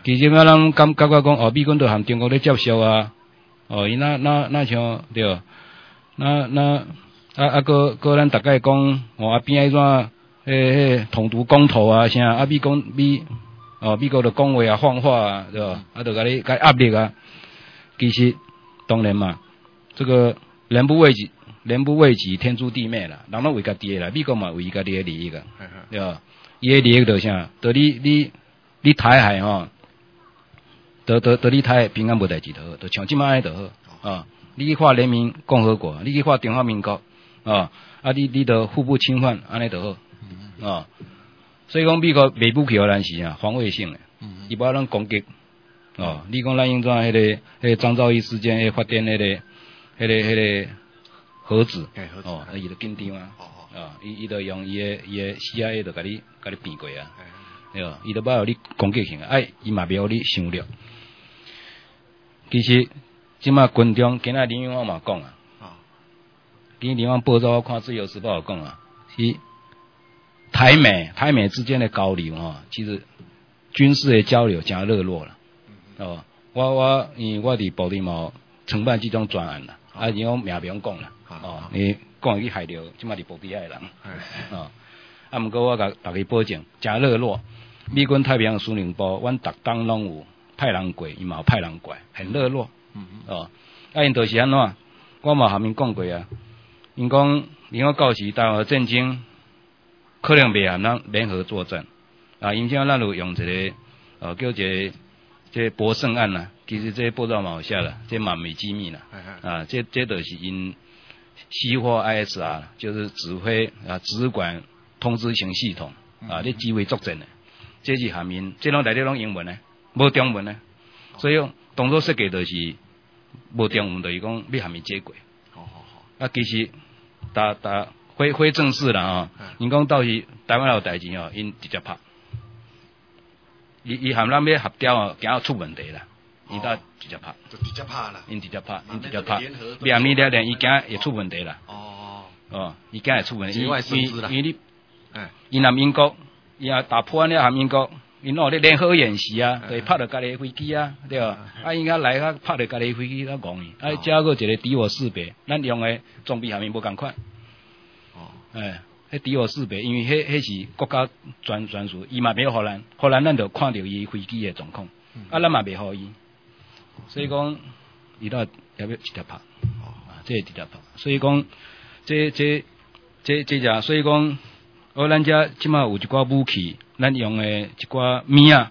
Speaker 3: 其实啊，咱感感觉讲哦，美军都含中国咧接受啊，哦，伊那那那像对，那那啊啊个个咱大概讲哦啊边迄种迄迄统独公投啊啥啊美国美哦美国的讲话啊放话啊对吧？啊，就甲你甲压力啊，其实当然嘛，这个人不为己。人不为己，天诛地灭啦！人拢为家己啦，美国嘛为家己的利益个，对吧？伊的利益就啥？就你你你台海吼，得得得你台海平安无代志就好，就像即摆安尼就好啊！你去画人民共和国，你去画中华民国啊！啊，你你得互不侵犯，安尼就好啊！所以讲美国卖武器互咱是啊，防卫性的，伊无咱攻击哦。你讲咱用怎迄个迄个张兆义事件，迄发电迄个迄个迄个。核子，哦，伊就紧张啊，哦，伊伊就用伊个伊个 C I A 就甲你甲你变过啊，对吧？伊就要有你攻击性啊，哎，伊嘛袂互你伤了。其实即马军中今仔林永旺嘛讲啊，今日林永旺报道我看《自由时报》有讲啊，是台美台美之间的交流吼，其实军事的交流真热络啦，哦，我我因为我伫部队嘛承办即种专案啦。啊，然后名名讲啦，哦，你讲去害着即马伫部队遐个人，哦，啊，毋过我甲大家保证，真热络。美军太平洋司令部，阮逐当拢有派人过，伊嘛有派人过，很热络，哦，啊，因就是安怎？我嘛下面讲过啊，因讲，因我到时台湾战争可能袂含咱联合作战，啊，因像咱有用一个，呃，叫一个。这博胜案呐，其实这报道嘛有写啦，这嘛没机密啦，啊，这这都是因西化 I S R， 就是指挥啊指管通知型系统啊，咧指挥作战的，这是下面，这拢内底拢英文的，无中文的，所以动作设计就是无中文，就是讲要下面接轨。好好好。啊，其实打打非非正式啦啊，因讲到时台湾有代志哦，因直接拍。伊伊含咱要合调啊，惊要出问题啦，伊搭直接拍，
Speaker 1: 就直接拍啦，
Speaker 3: 因直接拍，因直接拍，别含你了咧，伊惊会出问题啦。哦哦，伊惊会出问题，因为因为你，哎，因南英国，伊也打破了韩英国，因有咧联合演习啊，对，拍着家己飞机啊，对吧？啊，因遐来遐拍着家己飞机，咱讲伊，啊，加个一个敌我识别，咱用的装备下面无共款。哦，哎。迄敌我识别，因为迄迄是国家专专属，伊嘛袂互咱，互咱咱就看到伊飞机的状况，嗯、啊，咱嘛袂互伊，所以讲，伊都要要直接拍，啊，这直接拍，所以讲，这这这这只，所以讲，哦，咱遮即马有一寡武器，咱用的一寡物啊，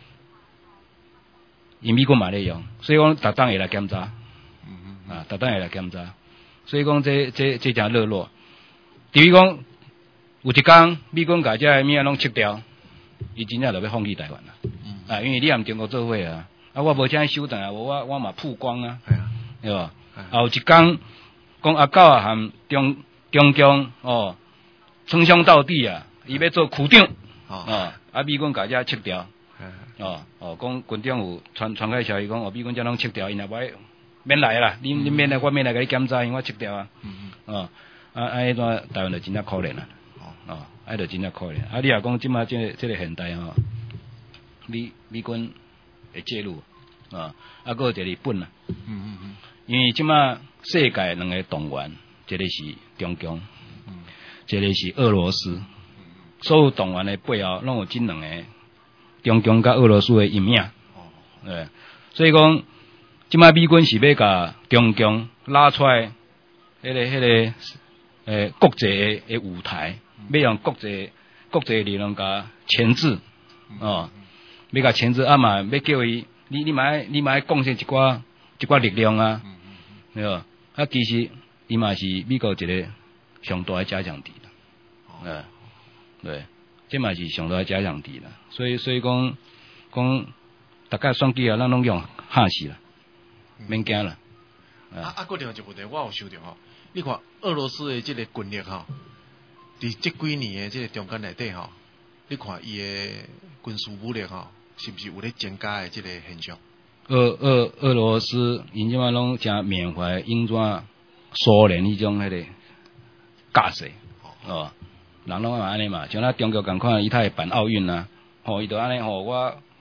Speaker 3: 因美国嘛咧用，所以讲，逐当会来检查，嗯嗯啊，逐当会来检查，所以讲，这这这真热络，至于讲。有一天，美军甲遮物啊拢撤掉，伊真正就要放弃台湾啦。嗯、啊，因为你含中国做伙啊，啊，我无啥收档啊，无我我嘛曝光啊，对吧？啊，有一天，讲阿狗啊含中中共哦，称兄道弟啊，伊要做区长，哦，啊，美军甲遮撤掉，哦哦，讲军长有传传开消息讲，哦，美军遮拢撤掉，因也袂免来啦，你你免来，我免来甲你检查，因为我撤掉啊，哦，啊啊，迄段台湾就真正可怜啦。哦，啊，就真正可怜。啊，你若讲即马即个即个现代吼，美美军会介入啊，啊，搁有一个日本啦。嗯嗯嗯。因为即马世界两个动员，一个是中共，嗯，一个是俄罗斯。嗯、所有动员的背后，拢有即两个中共甲俄罗斯的阴影。哦。对，所以讲，即马美军是要甲中共拉出来，迄、那个迄、那个诶国际的的舞台。要用国际国际力量甲牵制，哦，要甲牵制啊嘛，要叫伊，你你嘛爱你嘛爱贡献一寡一寡力量啊，对吧？啊，其实伊嘛是美国一个上大的假想敌啦，啊，对，这嘛是上大的假想敌啦，所以所以讲讲大概选举啊，咱拢用吓死啦，免惊啦。
Speaker 1: 啊啊，搁另外一个问题，我有想到吼，你看俄罗斯的这个军力吼。伫这几年的这个中间内底吼，你看伊的军事武力吼，是不是有咧增加的这个现象？
Speaker 3: 俄俄俄罗斯因即马拢诚缅怀永转苏联迄种迄个架势，哦，人拢安尼嘛，像咱中国共款，伊他会办奥运啊，吼，伊就安尼吼，我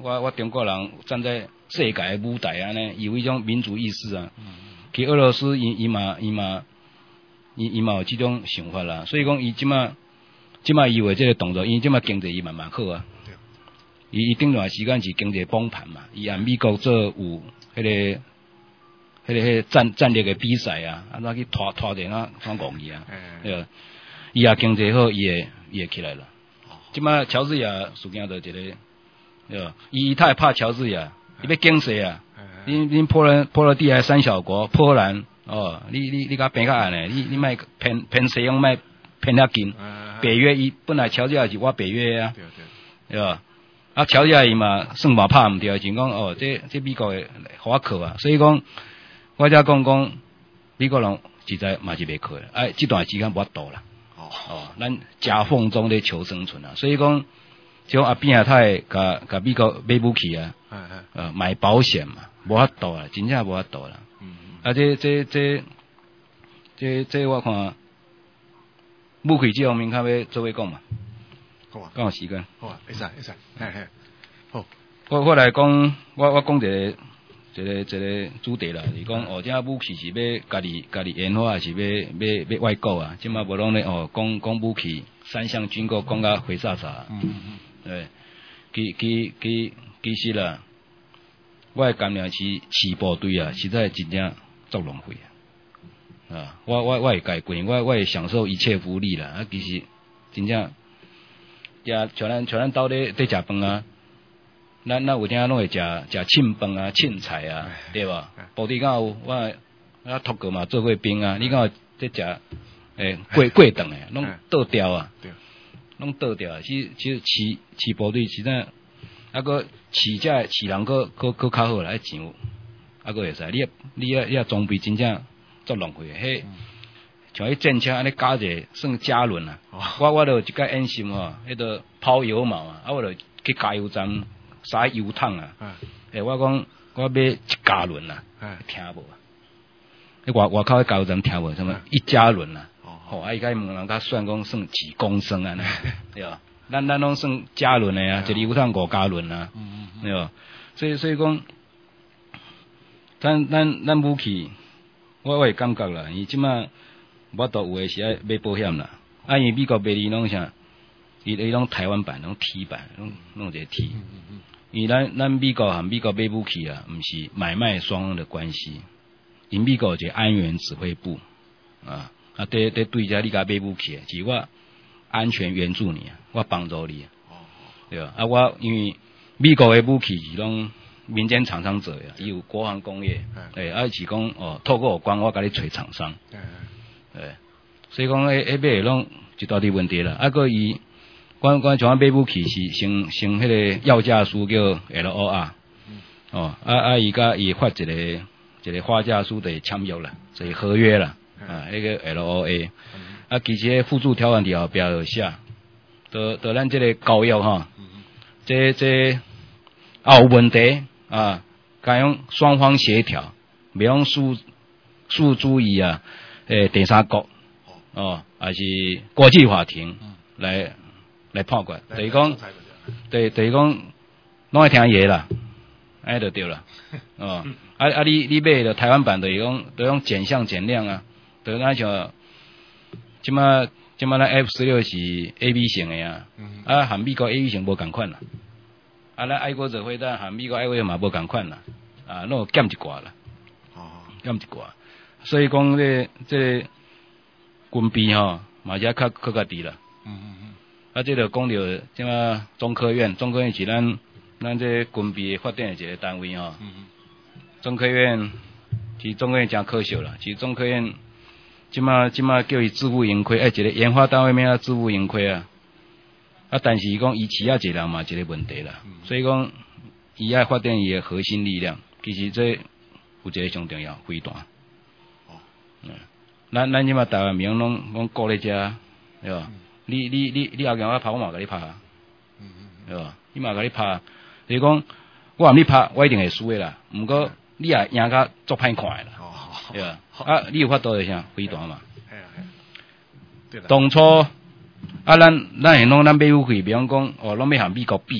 Speaker 3: 我我中国人站在世界的舞台安尼，有一种民族意识啊。嗯、去俄罗斯，伊伊嘛伊嘛伊伊嘛有这种想法啦，所以讲伊即马即马伊为这个动作，因为即马经济伊慢慢好啊。伊伊顶段时间是经济崩盘嘛，伊按美国做有迄、那个迄、那个迄、那个、战战略的比赛啊，安怎去拖拖者啊，反讲伊啊，对啊，伊也经济好，伊会伊会起来了。即马乔治亚事件就一个，对吧？伊他会拍乔治亚，伊要经济啊，恁恁波兰波罗的海三小国，波兰哦，你你你甲偏较暗诶，你你莫偏偏西洋莫偏遐近，北约伊本来乔治亚是我北约啊，对吧？啊，乔治亚伊嘛算嘛拍毋对，就讲哦，这这美国诶互我靠啊，所以讲我才讲讲美国人实在嘛是袂靠诶，哎，这段时间无法度啦。哦，咱夹缝中咧求生存啊，所以讲，像阿扁啊，他会甲甲美国买武器啊，呃，买保险嘛，无法度啊，真正无法度啦。嗯，啊，这这这这这我看武器这方面较要做位讲嘛。好啊，刚好时间。
Speaker 1: 好啊，会使会使，嘿嘿。好，
Speaker 3: 我我来讲，我我讲一个。一个一个主题啦，是讲哦，这武器是要家己家己研发，还是要要要外购啊？即马无拢咧哦，讲讲武器三项军购讲甲灰煞煞。嗯嗯嗯。对，其其其其实啦，我诶甘良市市部队啊，实在真正足浪费啊！啊，我我我会家过，我我会享受一切福利啦。啊，其实真正，也像咱像咱兜咧咧食饭啊。咱咱有听拢会食食凊饭啊、凊菜啊，对吧？部队敢有我我托过嘛，做过兵啊。你敢有在食诶过过顿诶，拢倒掉啊，拢倒掉啊。其实其实饲饲部队实在，啊个饲只饲人个个个较好啦，钱有，啊个会使。你你啊你啊装备真正足浪费诶，迄像迄战车安尼加者算加仑啊。我我著一个演习吼，迄个抛油嘛嘛，啊我著去加油站。撒油桶啊！诶、欸，我讲我买一加仑啊，听无啊？迄外外口迄加油站听无？什么一加仑啊？吼、哦，啊伊甲问人家算讲算几公升啊？对吧？咱咱拢算加仑诶啊，一个油桶五加仑啊，对吧？所以所以讲，咱咱咱武器，我我会感觉啦，伊即马我都有诶是爱买保险啦，啊因为美国卖哩拢啥？伊伊拢台湾版，拢 T 版，拢弄一个 T。因为咱咱美国和美国买武器啊，毋是买卖双方的关系。因美国有一个安全指挥部啊，啊对对对遮你甲买武器，是我安全援助你啊，我帮助你，对吧？啊我因为美国的武器是拢民间厂商做的，伊有国防工业，诶，啊是讲哦，透过有关我甲你找厂商，诶，所以讲迄迄买拢一大堆问题啦，啊个伊。阮阮像买武器是先先迄个要价书叫 L O R， 哦，啊啊伊甲伊发一个一个花价书的签约啦，所以合约啦，啊迄个 L O A， 啊其实附注条款伫后壁有写，都都咱即个交易吼，这这啊有问题啊，该用双方协调，袂用诉诉诸于啊诶第三国，哦，还是国际法庭来。来判决，就是讲，对，就是讲，拢会听伊诶啦，安尼就对啦，哦，啊啊，你你买着台湾版，就是讲，就用减项减量啊，就咱像，即马即马咱 F 十六是 A B 型诶啊，啊，和美国 A B 型无共款啦，啊，咱爱国者会弹和美国爱国者嘛无共款啦，啊，拢有减一寡啦，哦，减一寡，所以讲这这军备吼，嘛是较较较低啦，嗯嗯嗯。啊，这个讲到即马中科院，中科院是咱咱这军备发展的一个单位吼。嗯嗯。中科院，其实中科院真可惜啦。其实中科院即马即马叫伊自负盈亏，哎，一个研发单位免啊自负盈亏啊。啊，但是伊讲伊饲啊一人嘛，一个问题啦。嗯、所以讲伊爱发展伊的核心力量，其实这有一个上重要飞弹。哦。嗯。咱咱即马台湾民拢拢顾咧遮，对吧？嗯你你你你后日我拍，我嘛甲你拍啊，嗯嗯对吧？你嘛甲你拍，就是讲我含你拍，我一定会输的啦。毋过你也赢甲足歹看的啦，哦、对吧？啊，你有法度就啥飞弹嘛？系啊系。对啦。当初啊，咱咱现拢咱买武器，比方讲哦，拢要和美国比啦。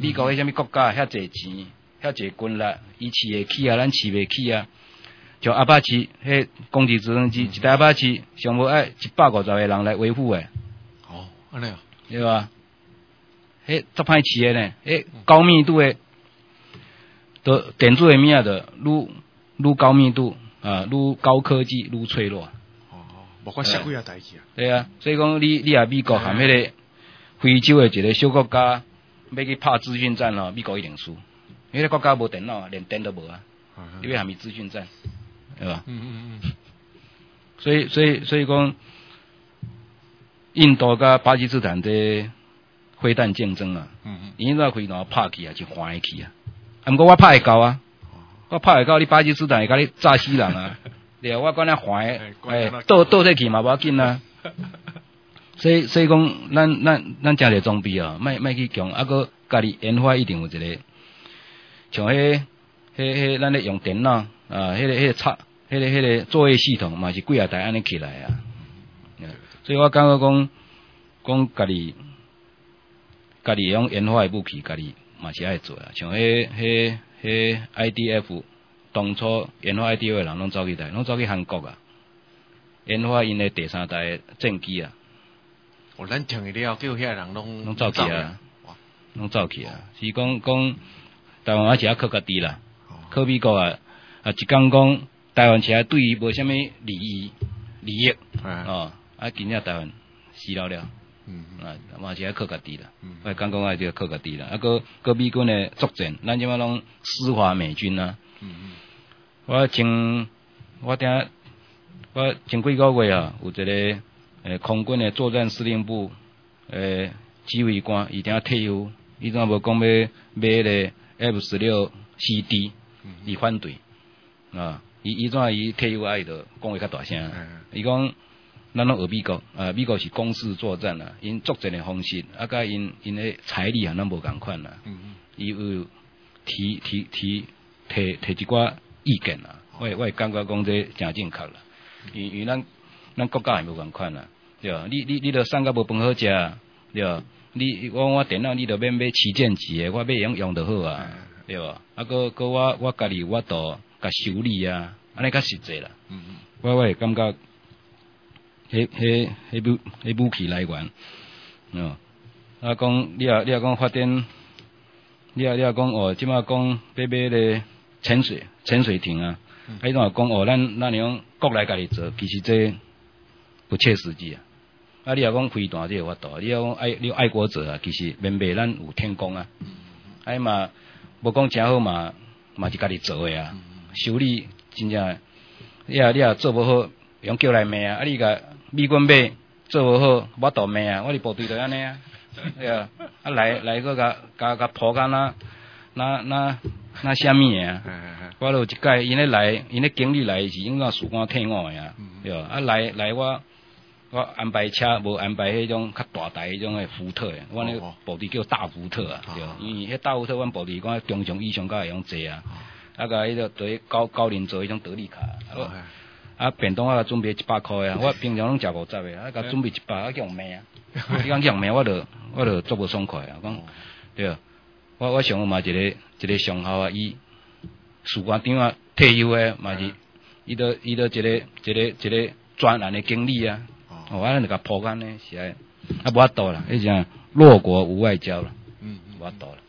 Speaker 3: 美国迄什么国家遐济钱，遐济军力，伊饲会起啊，咱饲袂起啊。像阿巴奇，迄攻击直升机，一台阿巴奇上无爱一百五十个人来维护诶。
Speaker 1: 哦，安尼啊，
Speaker 3: 对吧？迄足歹饲诶呢，迄高密度诶，的电子诶物啊，的愈愈高密度啊，愈高科技，愈脆弱。
Speaker 1: 哦，无法写几啊代志啊。
Speaker 3: 对啊，所以讲你你啊美国含迄个非洲诶一个小国家，要去拍资讯战哦，美国一定输，因为国家无电脑，连电都无啊，你要含伊资讯战。对吧？
Speaker 1: 嗯嗯嗯。
Speaker 3: 所以所以所以讲，印度甲巴基斯坦的飞弹竞争啊，嗯嗯，伊那飞弹拍去啊，就欢喜去啊。啊，毋过我拍会到啊，我拍会到你巴基斯坦会甲你炸死人啊，对啊，我管咱欢喜，哎，倒倒退去嘛无要紧啊。所以所以讲，咱咱咱真侪装备啊，莫莫去强，啊个家己研发一定有一个，像迄迄迄咱咧用电脑。啊，迄、那个、迄、那个插，迄、那个、迄、那个作业系统嘛是几啊台安尼起来啊，所以我感觉讲，讲家己，家己用研发诶武器，家己嘛是爱做啊。像迄、迄、迄 I D F 当初研发 I D F 诶人拢走去台，拢走去韩国啊，研发因诶第三代战机啊。
Speaker 1: 哦，咱听伊了，叫遐人拢
Speaker 3: 拢走去啊，拢走去啊。是讲讲台湾还是要靠家己啦，靠美国啊。啊，一讲讲台湾车对伊无啥物利益利益，哦，啊，今仔台湾死了了，嗯，啊，嘛是爱靠家己啦，我讲讲啊，就靠家己啦，啊，个个美军诶作战，咱即摆拢施华美军啊，嗯嗯，我前我听我前几个月啊，有一个诶空军诶作战司令部诶指挥官，伊顶退休，伊怎无讲要买咧 F 十六 C D， 伊反对。啊，伊伊怎伊退休爱着讲话较大声，伊讲咱拢学美国，啊，美国是攻势作战啊，因作战的方式，啊，甲因因的财力啊，咱无共款啦。伊有提提提提提一寡意见啊，我我会感觉讲这真正确啦，因因咱咱国家也无共款啦，对吧？你你你着送甲无饭好食，对吧？你我我电脑你着免买旗舰级的，我买用用就好啊，对吧？啊，个个我我家己我都。甲修理啊，安尼较实际啦。嗯嗯，我我会感觉，迄迄迄武迄武器来源，哦，啊讲你啊你啊讲发展，你啊你啊讲哦，即马讲要买咧潜水潜水艇啊，啊迄种讲哦，咱咱用国内家己做，其实这不切实际啊。啊，你啊讲飞弹这有法度，你啊讲爱你爱国者啊，其实免买咱有天宫啊，哎嘛无讲真好嘛，嘛是家己做诶啊。修理真正，你啊你啊做无好，用叫来骂啊！啊你甲美军买做无好，我倒骂啊！我伫部队就安尼啊，对啊，啊来来个甲甲甲破干那那那那虾米啊？我有一届因咧来，因咧经理来是应该曙光替我诶啊，对啊，啊来来我我安排车无安排迄种较大台迄种诶福特诶，我咧部队叫大福特啊，对，因为迄大福特阮部队讲中上以上甲会用坐啊。啊个迄个对高高龄做迄种德利卡，啊，啊便当我准备一百块啊，我平常拢食五十个，啊，甲准备一百，啊叫用骂啊，你讲用骂，我著我著做无爽快啊，讲对啊，我我上嘛一个一个上校啊，伊士官长啊退休诶，嘛是伊都伊都一个一个一个专案诶经理啊，哦，啊咱著甲破干呢，是爱，啊无法度啦，迄种弱国无外交啦，嗯，无法度啦。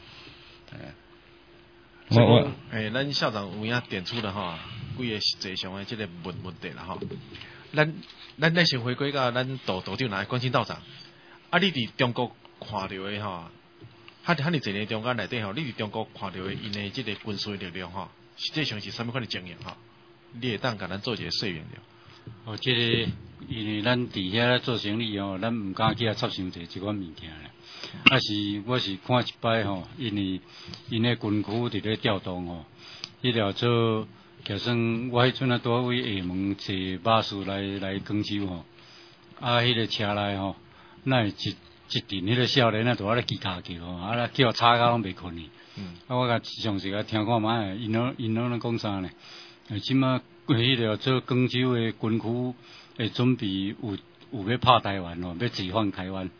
Speaker 1: 我我诶，咱校长有影点出了哈，几个实际上诶，即个问问题啦哈。咱咱咱先回归到咱道道长来关心道长。啊，你伫中国看到诶吼，哈哈，你一年中间内底吼，你伫中国看到诶因诶即个军事力量吼，实际上是啥物款诶经验吼？你会当甲咱做一个说明了。
Speaker 2: 哦，即、这个因为咱伫遐做生意哦，咱毋敢去遐插伤济即款物件咧。啊是，我是看一摆吼，因为因诶军区伫咧调动吼，迄条做，假算我迄阵啊拄位厦门坐巴士来来广州吼，啊迄、那个车内吼，那一一阵迄个少年啊，拄啊咧骑骹球吼，啊咧叫吵甲拢袂困去。嗯。啊我甲上次甲听看卖，因拢因拢咧讲啥呢？诶，即马迄条做广州诶军区会准备有有要拍台湾咯，要解放台湾。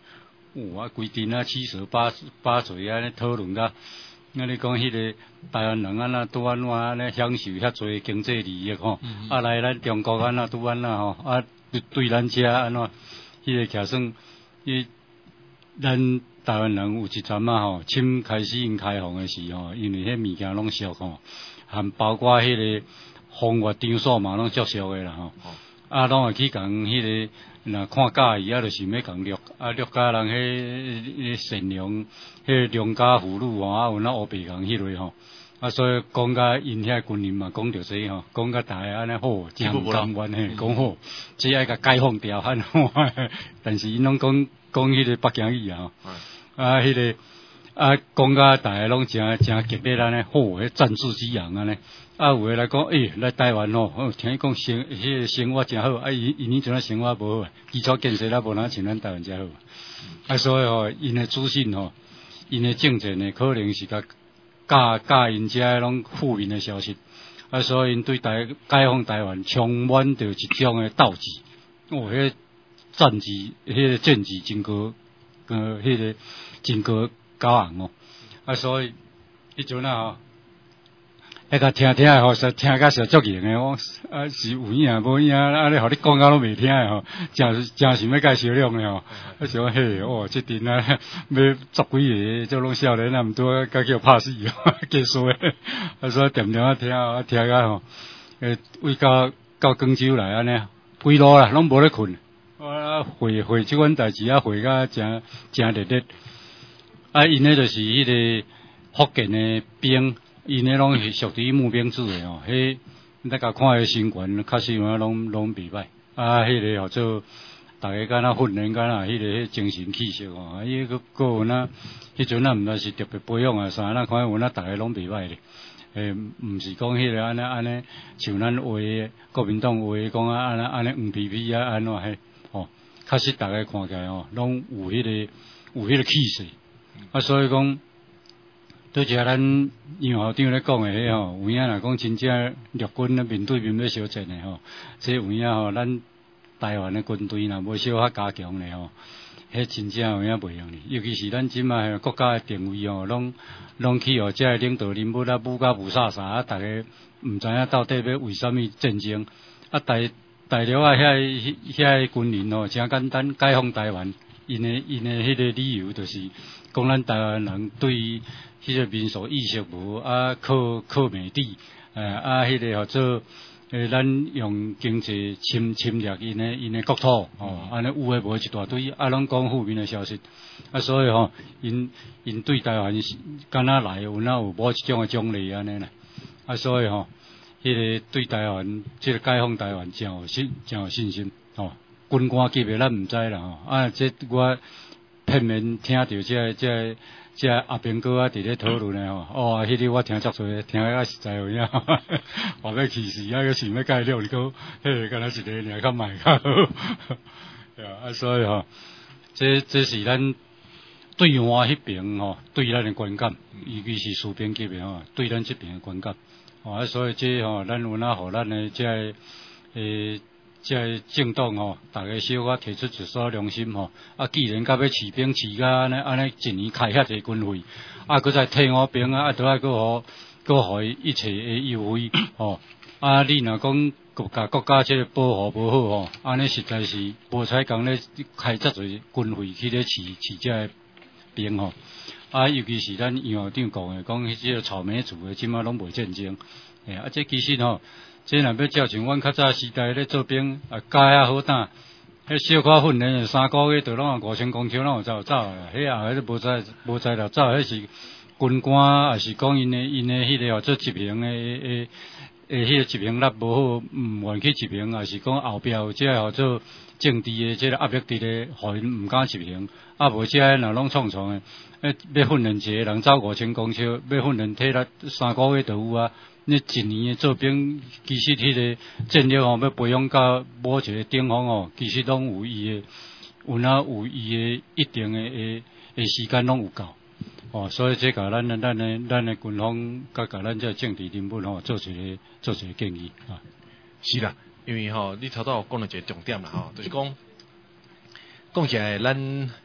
Speaker 2: 哇，规阵啊七舌八八嘴安尼讨论啦。那你讲迄个台湾人安那拄安怎安尼享受遐侪经济利益吼，嗯嗯啊来咱中国安那拄安那吼，啊对对咱遮安怎，迄个假算，伊咱台湾人有一阵啊吼，深开始因开放的时候，因为迄物件拢俗吼，含包括迄个风月场所嘛拢足俗的啦吼，哦、啊拢会去讲迄、那个。若看介意啊，就是要共掠啊掠家人迄迄善良，迄良家妇女吼，啊有那黑白共迄类吼，啊所以讲甲因遐军人嘛讲着这吼，讲甲大家安尼好，真甘愿嘿，讲好，只爱甲解放掉安好，但是因拢讲讲迄个北京语啊，啊迄、那个啊讲甲大家拢真真激烈安尼好，迄战士之人安尼。啊，有诶来讲，诶、欸，来台湾吼、哦，听伊讲生，迄个生活真好，啊，因因迄阵啊生活无好，基础建设也无哪像咱台湾遮好，啊，所以吼，因诶资讯吼，因诶政治呢，可能是甲教教因遮拢负面诶消息，啊，所以因对台解放台湾充满着一种诶斗志，哦，迄、那个、战志，迄、那个战志真高，呃，迄、那个真高高昂哦，啊，所以迄阵啊吼。迄个听听诶吼，实听甲实足型诶，我啊是有影无影，啊你互你讲甲拢袂听诶吼，真真是要甲销量诶吼。啊想嘿，哦，即阵啊要十几个，即拢少年啊，毋多甲叫拍死哦，结束诶。啊所以点点啊听啊听甲吼，诶为到到广州来安尼，规路啦拢无咧困，啊会会即款代志啊会甲真真热烈。啊因咧就是迄个福建诶兵。因咧拢是属于募兵制诶吼，迄大家看诶新闻，确实有影拢拢袂歹。啊，迄、那个吼做大家敢若训练敢若迄个迄精神气息吼，啊，伊个个有那迄阵啊，毋知是特别培养啊啥，咱看有那大家拢袂歹咧。诶，毋是讲迄个安尼安尼，像咱话国民党话讲啊安尼安尼黄皮皮啊安怎迄吼，确实大家看起来吼，拢有迄、那个有迄个气势。啊，所以讲。拄则咱杨校长咧讲诶，迄吼有影若讲真正陆军咧面对面要相战诶吼，即有影吼，咱台湾诶军队若无小可加强咧吼，迄真正有影袂用哩。尤其是咱即卖国家诶定位吼，拢拢去互即个领导人物啊，武甲武煞煞啊，逐个毋知影到底要为虾米战争啊？大大陆啊，遐遐军人吼，真简单，解放台湾，因诶因诶迄个理由就是讲咱台湾人对。迄个民俗意识无啊，靠靠美帝，诶啊，迄、那个叫做诶，咱用经济侵侵略因诶因诶国土，哦，安尼有诶无一大堆，啊，拢讲负面诶消息，啊，所以吼，因因对台湾敢若来有哪有无一种诶奖励安尼啦，啊，所以吼，迄、那个对台湾即、這個解放台湾真有信真有信心，吼，军官级别咱毋知啦，吼，啊，即我片面听到即、這個即。這個即阿兵哥啊，伫咧讨论诶吼，哦，迄个我听足多，听啊实在有影，话要气死啊，个想要改了，你讲，迄个敢若一个尔较卖较好，啊，所以吼，这这是咱对外迄边吼，对咱诶观感，尤其是士兵级别吼，对咱这边诶观感，哦，啊，所以这吼，咱有哪互咱诶即个诶。即个政党吼，大家小可提出一丝良心吼。啊，既然甲要饲兵饲甲安尼安尼一年开遐济军费，啊，佮再退伍兵啊，啊，倒来佮互佮互伊一切诶优惠吼。啊，你若讲国家国家即个保护无好吼，安尼实在是无采讲咧开遮济军费去咧饲饲遮个兵吼。啊，尤其是咱杨校长讲诶，讲迄即个草莓族诶，即马拢袂战争。诶，啊，这其实吼。即若要照像阮较早时代咧做兵，啊加遐好打，迄小可训练三个月，就拢五千公尺，拢有走走啦。迄后迄无知无知了走，迄是军官，也是讲因诶因诶迄个哦做执行诶诶诶迄个执行力无好，毋愿去执行，也是讲后壁有即个哦做政治诶即个压力伫咧，互因毋敢执行。啊无即个若拢创创诶，诶要训练一个人走五千公尺，要训练体力三个月就有啊。你一年诶做兵，其实迄个战力吼要培养到某一个顶峰吼，其实拢有伊诶，有哪有伊诶一定诶诶诶时间拢有够，哦，所以这甲咱咱诶咱诶军方甲甲咱这政治人物吼做一个做一个建议啊。
Speaker 1: 是啦，因为吼你头头讲了一个重点啦吼，就是讲讲起来咱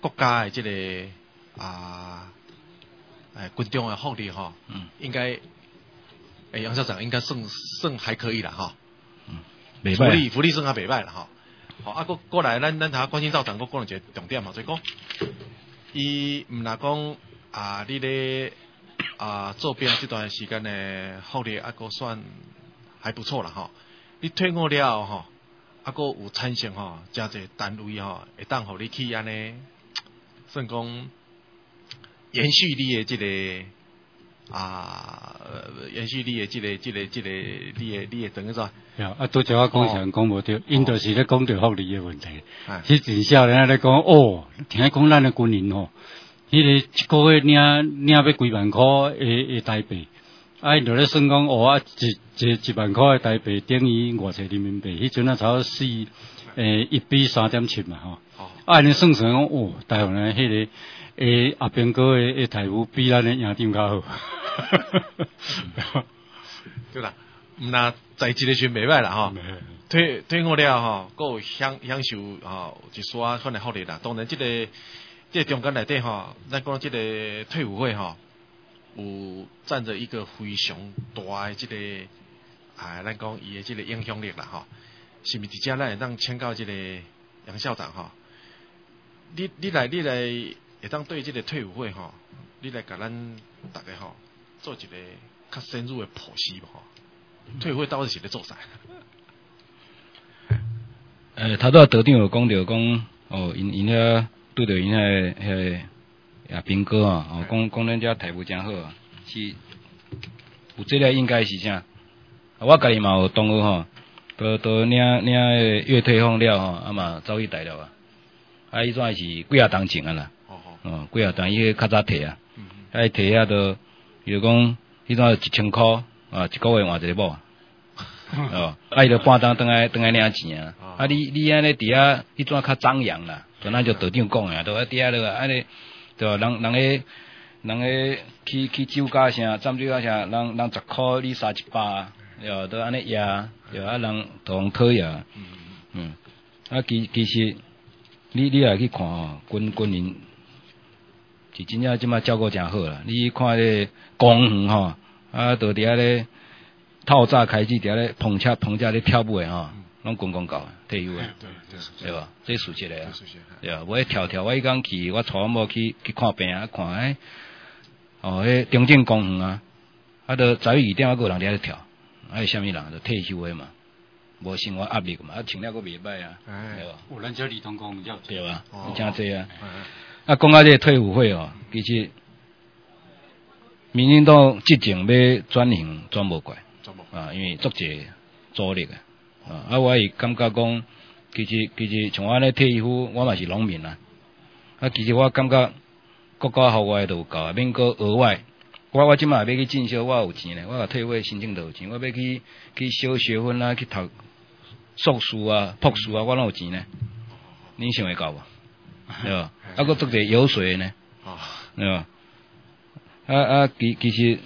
Speaker 1: 国家的这个啊，哎，军中的福利哈，嗯，应该，哎，杨校长应该算算还可以了哈，
Speaker 3: 嗯，
Speaker 1: 福利福利算还袂歹了哈。好，啊，过过来，咱咱头关心校长，我讲一个重点嘛，所以讲，伊毋若讲啊，你咧啊做兵这段时间的福利啊，个算还不错啦哈。你退伍了吼，啊，个有产生吼，真侪单位吼，会当互你去安尼，算讲延续你的这个。啊，延续你的这个、这个、这个，你的、你的等于说，
Speaker 2: 啊，拄则我讲上讲无对，因就是咧讲着福利的问题。迄阵少年仔咧讲，哦，听讲咱的军人吼，迄个一个月领领要几万箍的的台币，啊，因就咧算讲，哦啊，一一一万箍的台币等于偌济人民币，迄阵啊差不多四诶一比三点七嘛吼。啊，尼算算讲，哦，台湾的迄个。诶，阿兵哥诶诶台务比咱诶营长较好，
Speaker 1: 对啦，毋若在职诶时袂歹啦吼，退退伍了吼，佫有享享受吼一撮款诶福利啦。当然，即、這個即、這個中间内底吼，咱讲即个退伍会吼，有占着一个非常大诶即、這個啊，咱讲伊诶即个影响力啦吼。是毋是直接咱会当请教即个杨校长吼？你你来你来。会当对这个退伍会吼，你来甲咱大家吼做一个较深入的剖析吧吼。退伍会到底是咧做啥？
Speaker 3: 呃，头拄啊，道长有讲着讲，哦，因因遐拄着因遐遐啊兵哥啊，哦，讲讲咱遮台务真好啊，是有这个应该是啥？我家己嘛有同学吼，都都领领月退俸了吼，啊嘛走去大陆啊，啊，伊算是几啊当前啊啦。哦，几啊，但伊个较早摕啊，啊伊摕遐都，比如讲，迄阵一千箍啊，一个月换一个某，哦，啊伊就半当当来当来领钱啊，啊你你安尼伫遐，迄阵较张扬啦，就咱就道长讲啊，都喺伫遐落安尼，对人人个人个去去酒家啥，占酒家啥，人人十箍你三一百，对，都安尼压，对啊人同讨压，嗯，啊其其实你你来去看吼，军军人。是真正即摆照顾真好啦！你看咧公园吼，啊，都伫遐咧透早开始伫遐咧碰车碰车咧跳舞诶吼，拢公公教退休诶，对吧？这属实诶啊，对啊，我跳跳，我迄工去，我带我某去去看病啊，看诶，哦，迄中正公园啊，啊，都十一二点啊，个人伫遐咧跳，啊，是啥物人？就退休诶嘛，无生活压力嘛，啊，穿了个袂歹啊，对吧？
Speaker 2: 有咱这儿童公园
Speaker 3: 对吧？真济啊。啊，讲到这个退伍会哦，其实民进党执政要转型转无怪，啊，因为足侪阻力啊，啊，啊，我也感觉讲，其实其实像我安尼退伍，我嘛是农民啊，啊，其实我感觉国家予我诶都有够，免搁额外，我我即摆要去进修，我有钱咧，我甲退伍申請都有錢，我要去去小学分啊，去讀碩士啊、博士啊，我拢有錢咧，恁想會到無？对吧？啊，个做者游水呢，对吧？啊啊，其其实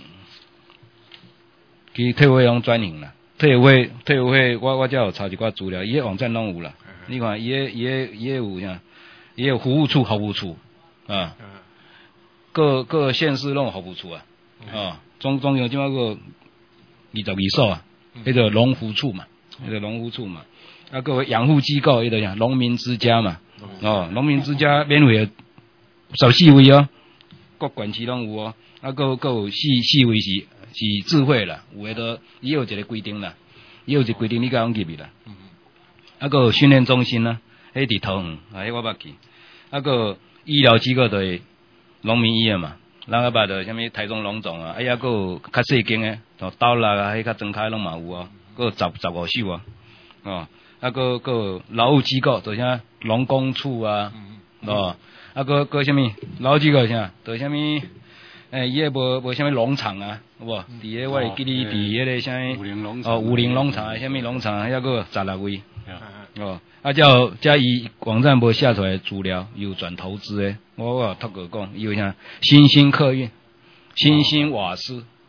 Speaker 3: 其退伍会拢转型啦，退伍会退伍会，我我才有查一寡资料，伊个网站拢有啦。你看，伊个伊个伊个有啥？伊个服务处、服务处啊，各各县市拢有服务处啊，啊，中中央即摆个二十二所啊，迄个农服处嘛，迄个农服处嘛，啊，各个养护机构，迄个啥农民之家嘛。哦，农民之家免费十四位哦，各县市拢有哦，啊，个个有四四位是是智慧啦，有诶都伊有一个规定啦，伊有一个规定你甲用入去啦，啊，个有训练中心啦，迄伫桃园，啊，迄我捌去，啊，个医疗机构就是农民医院嘛，咱啊捌着啥物台中农总啊，啊，抑个有较细间诶，像斗六啊，迄较庄开拢嘛有哦，个有十十五所啊，哦。啊，个个劳务机构，就像农工处啊，哦，啊个个什么劳务机构啥，就什么，诶，伊个无无什么农场啊，有无？伫迄我会记哩，伫迄个啥物，
Speaker 2: 武陵农场，
Speaker 3: 哦，武陵农场，什么农场，遐个十六位，哦，啊，叫叫伊网站无写出来资料，有转投资诶，我我有透过讲，伊有啥新兴客运、新兴瓦斯、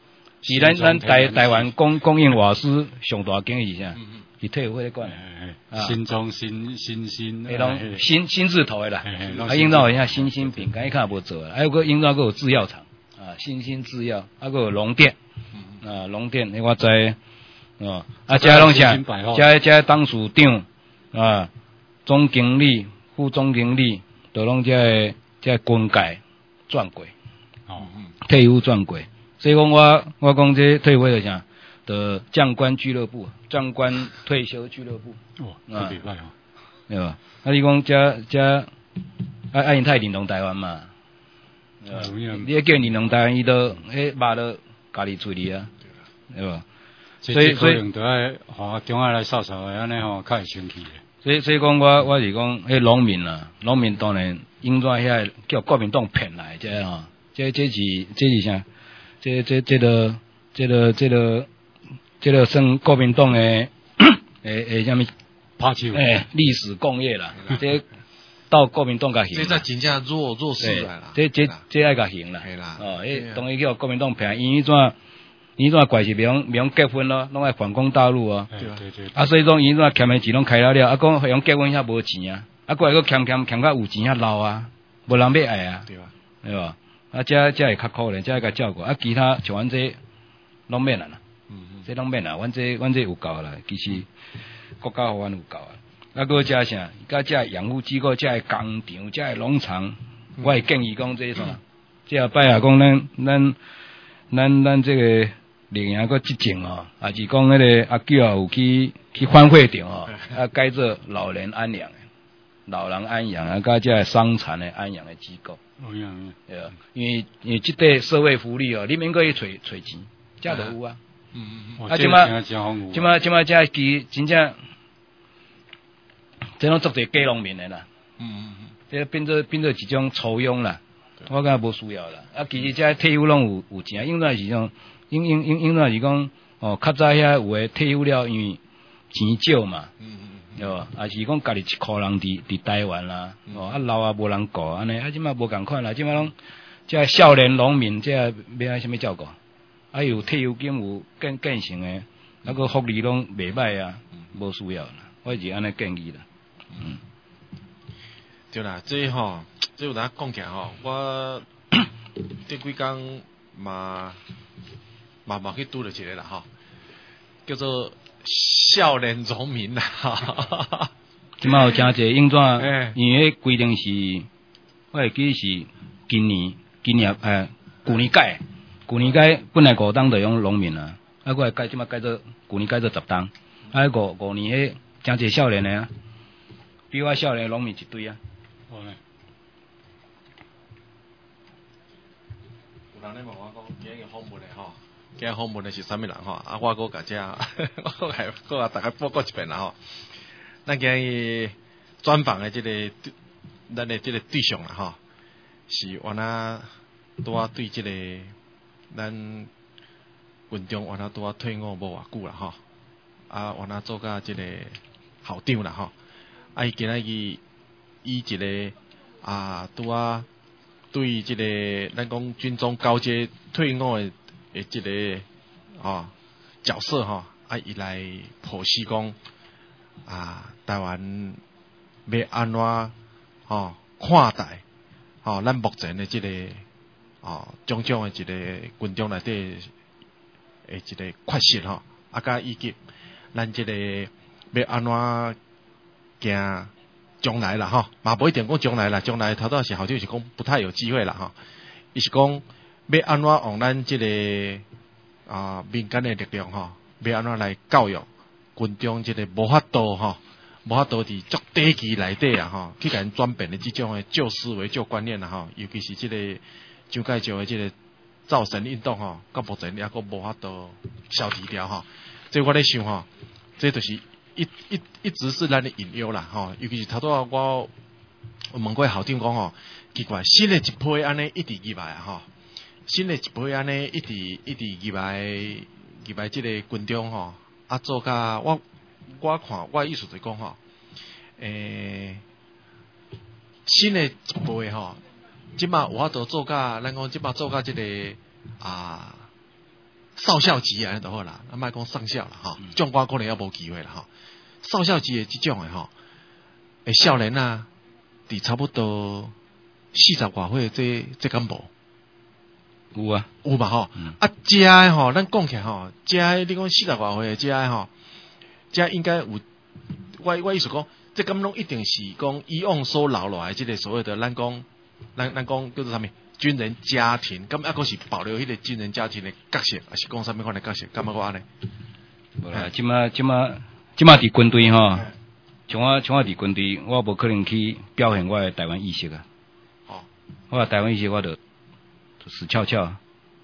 Speaker 3: 是咱咱台台湾供供应瓦斯上大间是啥？是退伍会管
Speaker 2: 的，新庄新新新，
Speaker 3: 迄种新新字头的啦，啊，营造一下新兴饼干，一看无做啊，还有个营造个有制药厂啊，新兴制药，啊个有龙店，啊龙店，迄我知，哦，啊加拢啥？加加当属长啊，总经理、副总经理，都拢这这军界转过，哦，退伍转过，所以讲我我讲这退伍是啥？的将官俱乐部，将官退休俱乐部，
Speaker 2: 哦，特别歹哦，
Speaker 3: 对吧？啊，你讲遮遮，啊啊，因太认同台湾嘛，对吧？你叫认同台湾，伊都迄骂到家己嘴里啊，对吧？
Speaker 2: 所以所以都爱吼中央来扫扫的，安尼吼较会生气的。
Speaker 3: 所以所以讲我我是讲，迄农民啊，农民当然应该遐叫国民党骗来这吼，这这是这是啥？这这这个这个这个。这个算国民党诶诶诶，什么？
Speaker 2: 拍手
Speaker 3: 诶，历史工业啦，这到国民党甲行。
Speaker 1: 这在真正弱弱势来啦。
Speaker 3: 这这这爱甲行啦。
Speaker 1: 系啦。
Speaker 3: 哦，诶，当然叫国民党骗，因为怎因怎怪是袂用袂用结婚咯，拢爱反攻大陆啊。
Speaker 2: 对对对。
Speaker 3: 啊，所以讲因怎欠诶钱拢开了了，啊，讲会用结婚遐无钱啊，啊，过来个欠欠欠较有钱遐老啊，无人要爱啊。
Speaker 1: 对吧？
Speaker 3: 对吧？啊，这这会较可怜，这会甲照顾，啊，其他像阮这拢免啦。这拢免啦，阮这阮这有够啦，其实国家互阮有够啊。啊，搁加啥？甲遮养护机构、遮工厂、遮农场，我会建议讲这啥？这下摆啊，讲咱咱咱咱这个另一个执政哦，也是讲迄个阿舅啊有去去反馈着哦，啊改做老人安养的，老人安养啊，甲遮伤残的安养的机构。
Speaker 2: 哦样，
Speaker 3: 对啊，因为因为即块社会福利哦，你免去找找钱，遮都有啊。
Speaker 2: 嗯嗯，
Speaker 3: 啊，即马即马即马遮其真正，这拢做者假农民的啦。
Speaker 1: 嗯嗯嗯，
Speaker 3: 这变做变做一种抽佣啦，我感觉无需要啦。啊，其实遮退伍拢有有钱，应该是种，应应应应该是讲，哦，较早遐有诶退伍了，因为钱少嘛，嗯嗯嗯，对吧？啊是讲家己一箍人伫伫台湾啦，哦，啊老啊无人顾安尼，啊即马无共款啦，即马拢遮少年农民，遮要安什么照顾？啊，有退休金有更更成诶，啊个福利拢袂歹啊，无需要啦，我是安尼建议啦。嗯，
Speaker 1: 对啦，这吼，这有呾讲起来吼，我这几工嘛嘛嘛去拄着一个啦吼，叫做少年农民啦，哈。
Speaker 3: 即马有诚侪应怎？因为迄规定是，我会记是今年今年诶，旧年改。旧年改本来五档就用农民啊，啊，我改即马改做旧年改做十档，啊，五五年迄诚侪少年诶啊，比我少年农民一堆啊。
Speaker 1: 有人咧问我讲，今日访问诶吼，今日访问诶是啥物人吼？啊，我搁甲遮，我来搁甲大家报告一遍啦吼。咱今日专访诶即个咱诶即个对象啦吼，是原来拄啊对即个。咱军中原来拄啊退伍无偌久啦吼，啊原来做甲即个校长啦吼，啊伊今仔日以一个啊拄啊对即个咱讲军中高阶退伍诶诶即个哦角色吼，啊伊来剖析讲啊台湾要安怎吼看待吼咱目前诶即个。哦，种种诶一个军中内底诶一个缺失吼，啊，甲以及咱即个要安怎行将来啦吼，嘛无一定讲将来啦，将来头头是校长是讲不太有机会啦吼，伊是讲要安怎用咱即个啊民间诶力量吼，要安怎来教育军中即个无法度吼，无法度伫足短期内底啊吼，去甲因转变诶即种诶旧思维、旧观念啦吼，尤其是即个。蒋介石的这个造神运动吼，到目前也阁无法度消除掉吼。这我咧想吼，这就是一一一直是咱的隐忧啦吼。尤其是头拄啊，我我问过校长讲吼，奇怪，新的一批安尼一直入来吼，新的一批安尼一直一直入来入来这个军中吼，啊做甲我我看我意思就是讲吼，诶、欸，新的一批吼。即马有法度做甲，咱讲即马做甲即个啊少校级啊，就好啦，啊，莫讲上校啦，哈，将官可能也无机会啦，哈。少校级的这种的吼，诶，少年啊，伫差不多四十外岁，这这敢无？
Speaker 3: 有啊，
Speaker 1: 有嘛吼，
Speaker 3: 嗯、
Speaker 1: 啊，这的吼，咱讲起来吼，这的你讲四十外岁的这的吼，这應該有，我我意思講，這咁攏一定是講以往所留落來，即個所謂的咱講，咱咱講叫做啥物軍人家庭，咁啊，嗰是保留迄個軍人家庭的角色，還是講啥物款的角色？咁啊，我安尼？
Speaker 3: 無啦，即馬即馬即馬佇軍隊吼，像我像我佇軍隊，我無可能去表現我的台灣意識啊。哦，我的台灣意識我就死翹翹，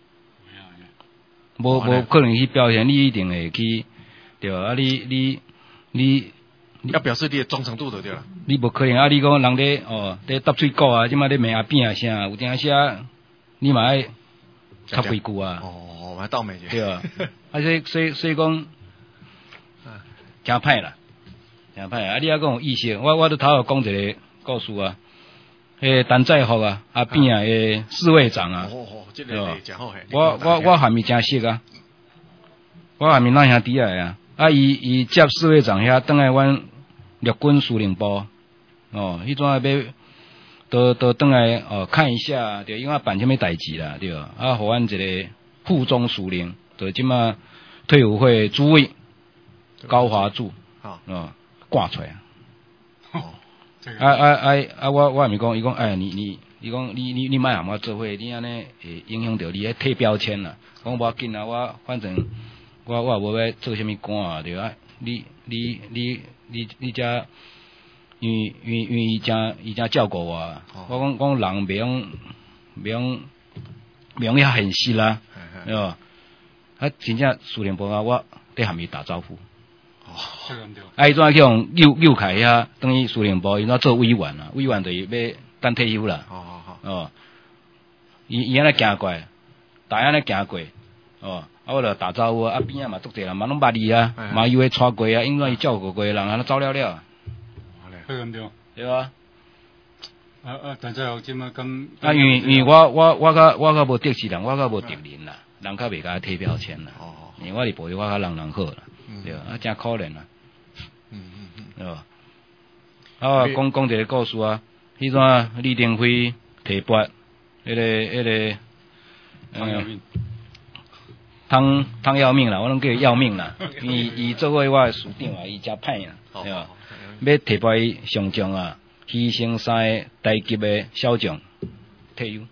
Speaker 3: 無無可能去表現，你一定會去。對啊，你你你
Speaker 1: 要表示你的忠誠度就對啦。
Speaker 3: 你無可能啊！你講人咧哦，咧搭喙鼓啊，即馬咧罵阿扁啊啥，有陣時你嘛愛插幾句啊。
Speaker 1: 哦，我倒霉者。
Speaker 3: 對啊，啊所以所以所以講，真歹啦，真歹啊！你還講有意識，我我都頭有講一個故事啊，迄陳在福啊，阿扁啊，誒侍衛長啊，
Speaker 1: 哦哦，這個係真好嘿。
Speaker 3: 我我我還未真熟啊，我還未咱兄弟來啊。啊！伊伊接侍衛長遐，等來阮陸軍司令部，哦，迄陣要都都等來哦看一下，對，因為辦啥物代誌啦，對，啊，互阮一個副總司令，就即馬退伍會主委高華柱，哦，掛出來啊，哦，啊啊啊啊！我我係咪講？伊講，哎，你你伊講，你你你莫含我做伙，你安尼會影響到你迄貼標籤啦。講無要緊啊，我反正。我我無要做啥物官啊，對啊！你你你你你遮願願願意誠伊誠照顧我啊！哦、我講講人袂用袂用袂用遐現實啦，對吧？啊，真正司令部啊，我得含伊打招呼。哦，啊，伊怎去用溜溜開遐，等於司令部，伊怎做委員啊？委員就是要等退休啦。哦哦哦。哦，伊伊安尼行過，大安尼行過，哦。啊，我著打招呼啊，邊啊嘛，足濟人嘛攏捌伊啊，嘛以為帶過啊，因為伊照顧過人，安尼走了了。
Speaker 2: 對咁對。
Speaker 3: 對啊。
Speaker 2: 啊啊，但係我即馬咁。啊，
Speaker 3: 因為因為我我我較我較無敵視人，我較無敵人啦，人較袂甲貼標籤啦。哦。因為我佇部我較人人好啦，對啊，真可憐啦。嗯嗯嗯。對吧？啊，講講一個故事啊，迄陣李登輝提拔迄個迄個。嗯。湯湯要命啦，我攏叫伊要命啦。伊伊做伙我誒署長啊，伊誠歹啦，對吧？要提拔伊上將啊，犧牲三個台級誒小將退休。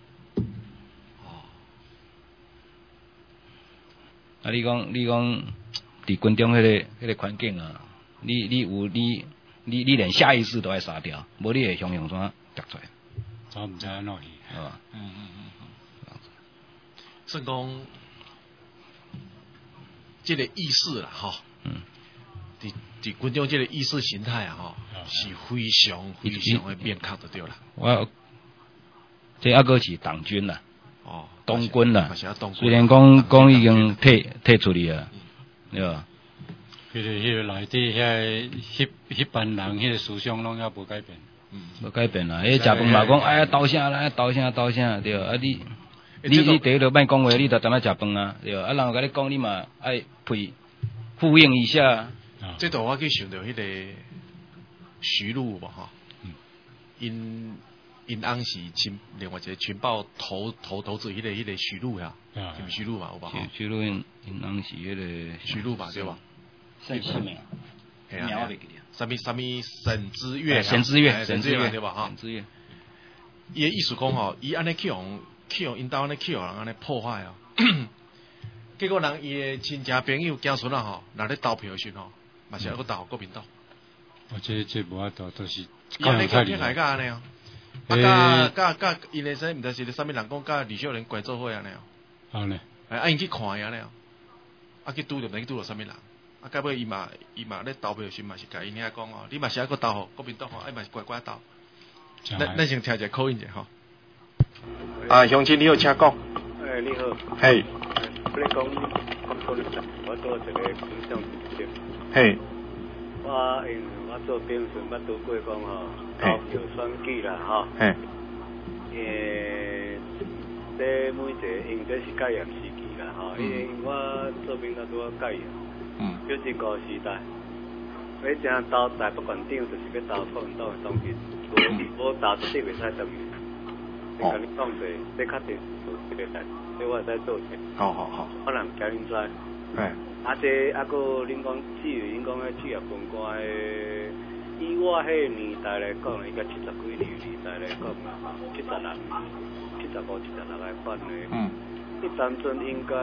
Speaker 3: 啊，你講你講佇軍中迄個迄個環境啊，你你有你你你連下意識都愛殺掉，無你會向向啥夾出來？
Speaker 2: 我毋知安怎去，
Speaker 3: 係吧？
Speaker 2: 嗯嗯嗯嗯。
Speaker 1: 算講。這個意識啦，吼，嗯，佇佇軍中這個意識形態啊，吼，是非常非常的明確就對啦。
Speaker 3: 我這抑個是黨軍啦，哦，東軍啦，雖然講講已經退退出去啊，對吧？
Speaker 2: 迄個迄個內底遐迄迄班人迄個思想攏也無改變，
Speaker 3: 嗯，無改變啦。迄食飯嘛講，哎呀，鬥啥啦，鬥啥鬥啥，對啊，你。你你第一個莫講話，你著踮咧食飯啊，對啊，人甲你講，你嘛愛配呼應一下。
Speaker 1: 這度我去想到迄個徐璐嘛，吼，因因翁是情另外一個情報投投投資迄個迄個徐璐呀，是毋徐璐嘛，有吧？
Speaker 3: 徐璐因因翁是迄個
Speaker 1: 徐璐吧，對吧？
Speaker 3: 姓什麼？
Speaker 1: 係啊，什麼什麼沈之月，
Speaker 3: 沈之月，沈之月
Speaker 1: 對吧？哈，
Speaker 3: 沈之月。
Speaker 1: 伊個意思講吼，伊安尼去用。去用因兜安尼去互人安尼破壞哦，結果人伊誒親戚朋友家孫啊吼，若咧投票時吼，嘛是抑個投國民黨。
Speaker 2: 哦，這這無法度，都是。
Speaker 1: 伊安尼去去害甲安尼哦，啊甲甲甲因誒說毋知是咧啥物人講，甲李秀蓮關做伙安尼哦。
Speaker 2: 好呢。
Speaker 1: 啊因去看伊安尼哦，啊去拄着，毋知去拄着啥物人，啊到尾伊嘛伊嘛咧投票時嘛是甲因遐講哦，你嘛是抑個投互國民黨吼，啊嘛是乖乖投。咱咱先聽一下口音者吼。啊，鄉親你好，請講。
Speaker 4: 誒，你好。
Speaker 1: 係。
Speaker 4: 你講，我做一個軍商主席。
Speaker 1: 係。
Speaker 4: 我因我做兵選，捌拄過講吼，投票選舉啦，吼。
Speaker 1: 係。
Speaker 4: 誒，這每一個應該是戒嚴時期啦， 吼，因为我做兵都拄啊介意，
Speaker 1: 嗯，
Speaker 4: 就是古时代，你正投台北县长就是要投国民党的党籍，无无投绝对袂使等于。你甲你讲者，你确定做这个代，所以我会使做些。
Speaker 1: 好好好，
Speaker 4: 我人惊恁知。
Speaker 1: 哎，
Speaker 4: 啊这啊个恁讲至于恁讲个职业军官的，以我迄年代来讲，应该七十几年年代来讲啦，七十六、七十五、七十六来款的。
Speaker 1: 嗯。
Speaker 4: 迄当阵应该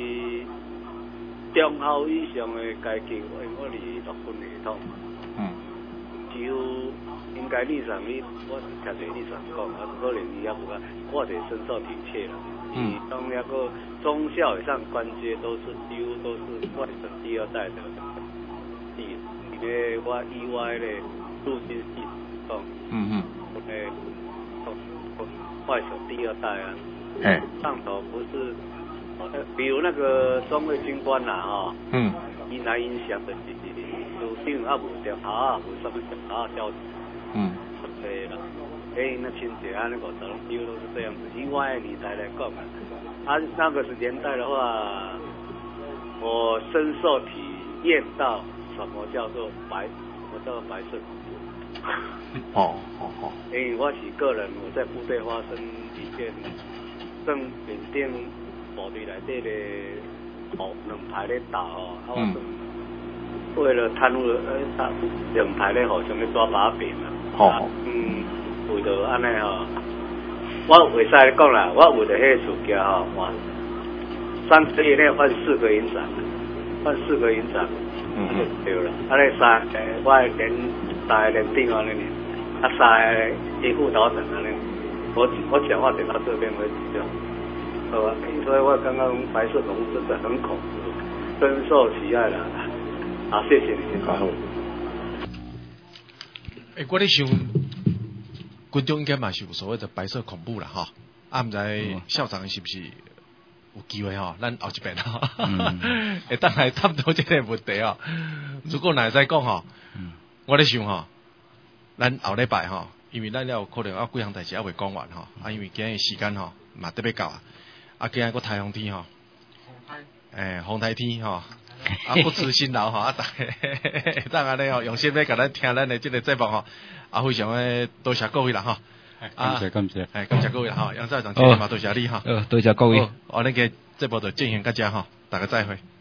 Speaker 4: 中后以上的阶级，因为我是六分系统。
Speaker 1: 嗯。
Speaker 4: 几乎应该历史上你，我是听者历史上讲，啊可能伊也无甲，我者深受体贴啦。嗯。当那个中校以上官阶都是几乎都是外省第二代的，第，因为我以我的入军系统，
Speaker 1: 嗯嗯，
Speaker 4: 诶，外省第二代啊，
Speaker 1: 哎，
Speaker 4: 上头不是，呃，比如那个中尉军官啦，哈，嗯，伊来影响的是属定啊，无调查啊，无什么调查消息，嗯，对啦。哎，那亲戚啊，那个都几乎都是这样子。以我的年代来讲啊，啊那个是年代的话，我深受体验到什么叫做白，什么叫做白色恐怖。
Speaker 1: 哦哦哦。
Speaker 4: 因为我是个人，我在部队发生一件正缅甸部队内底咧，哦两排咧打哦，啊我为了贪污呃，他两排咧互相咧抓把柄啊。哦。嗯。为着安尼吼，我袂使讲啦，我为着迄个事件吼，换三个月内换四个营长，换四个营长，嗯嗯，对啦。啊，咧三诶，我连三个连长安尼，啊三个一副导等安尼，我我讲话点到这边为止就，好吧？所以我刚刚白色恐怖真的很恐怖，深受其害啦。好，谢谢你。好。
Speaker 1: 诶，我咧想。军中应该嘛是有所谓的白色恐怖啦，哈，啊，唔知校长是不是有机会哈？咱后一遍哈，会当来探讨这个问题哦。如果乃再讲哈，我咧想哈，咱后礼拜哈，因为咱了有可能啊几项代志还未讲完哈，啊，因为今日时间哈嘛特别够啊，啊，今日个台风天哈，诶，风台天哈。啊，不辞辛劳哈，啊，大家当然咧吼，用心要甲咱听咱的这个节目吼，啊，非常诶多谢各位啦哈，
Speaker 2: 感谢感谢，
Speaker 1: 哎，感谢各位啦哈，杨校长今天嘛多谢你哈，
Speaker 3: 呃，多谢各位，
Speaker 1: 我那个节目就进行到这哈，大家再会。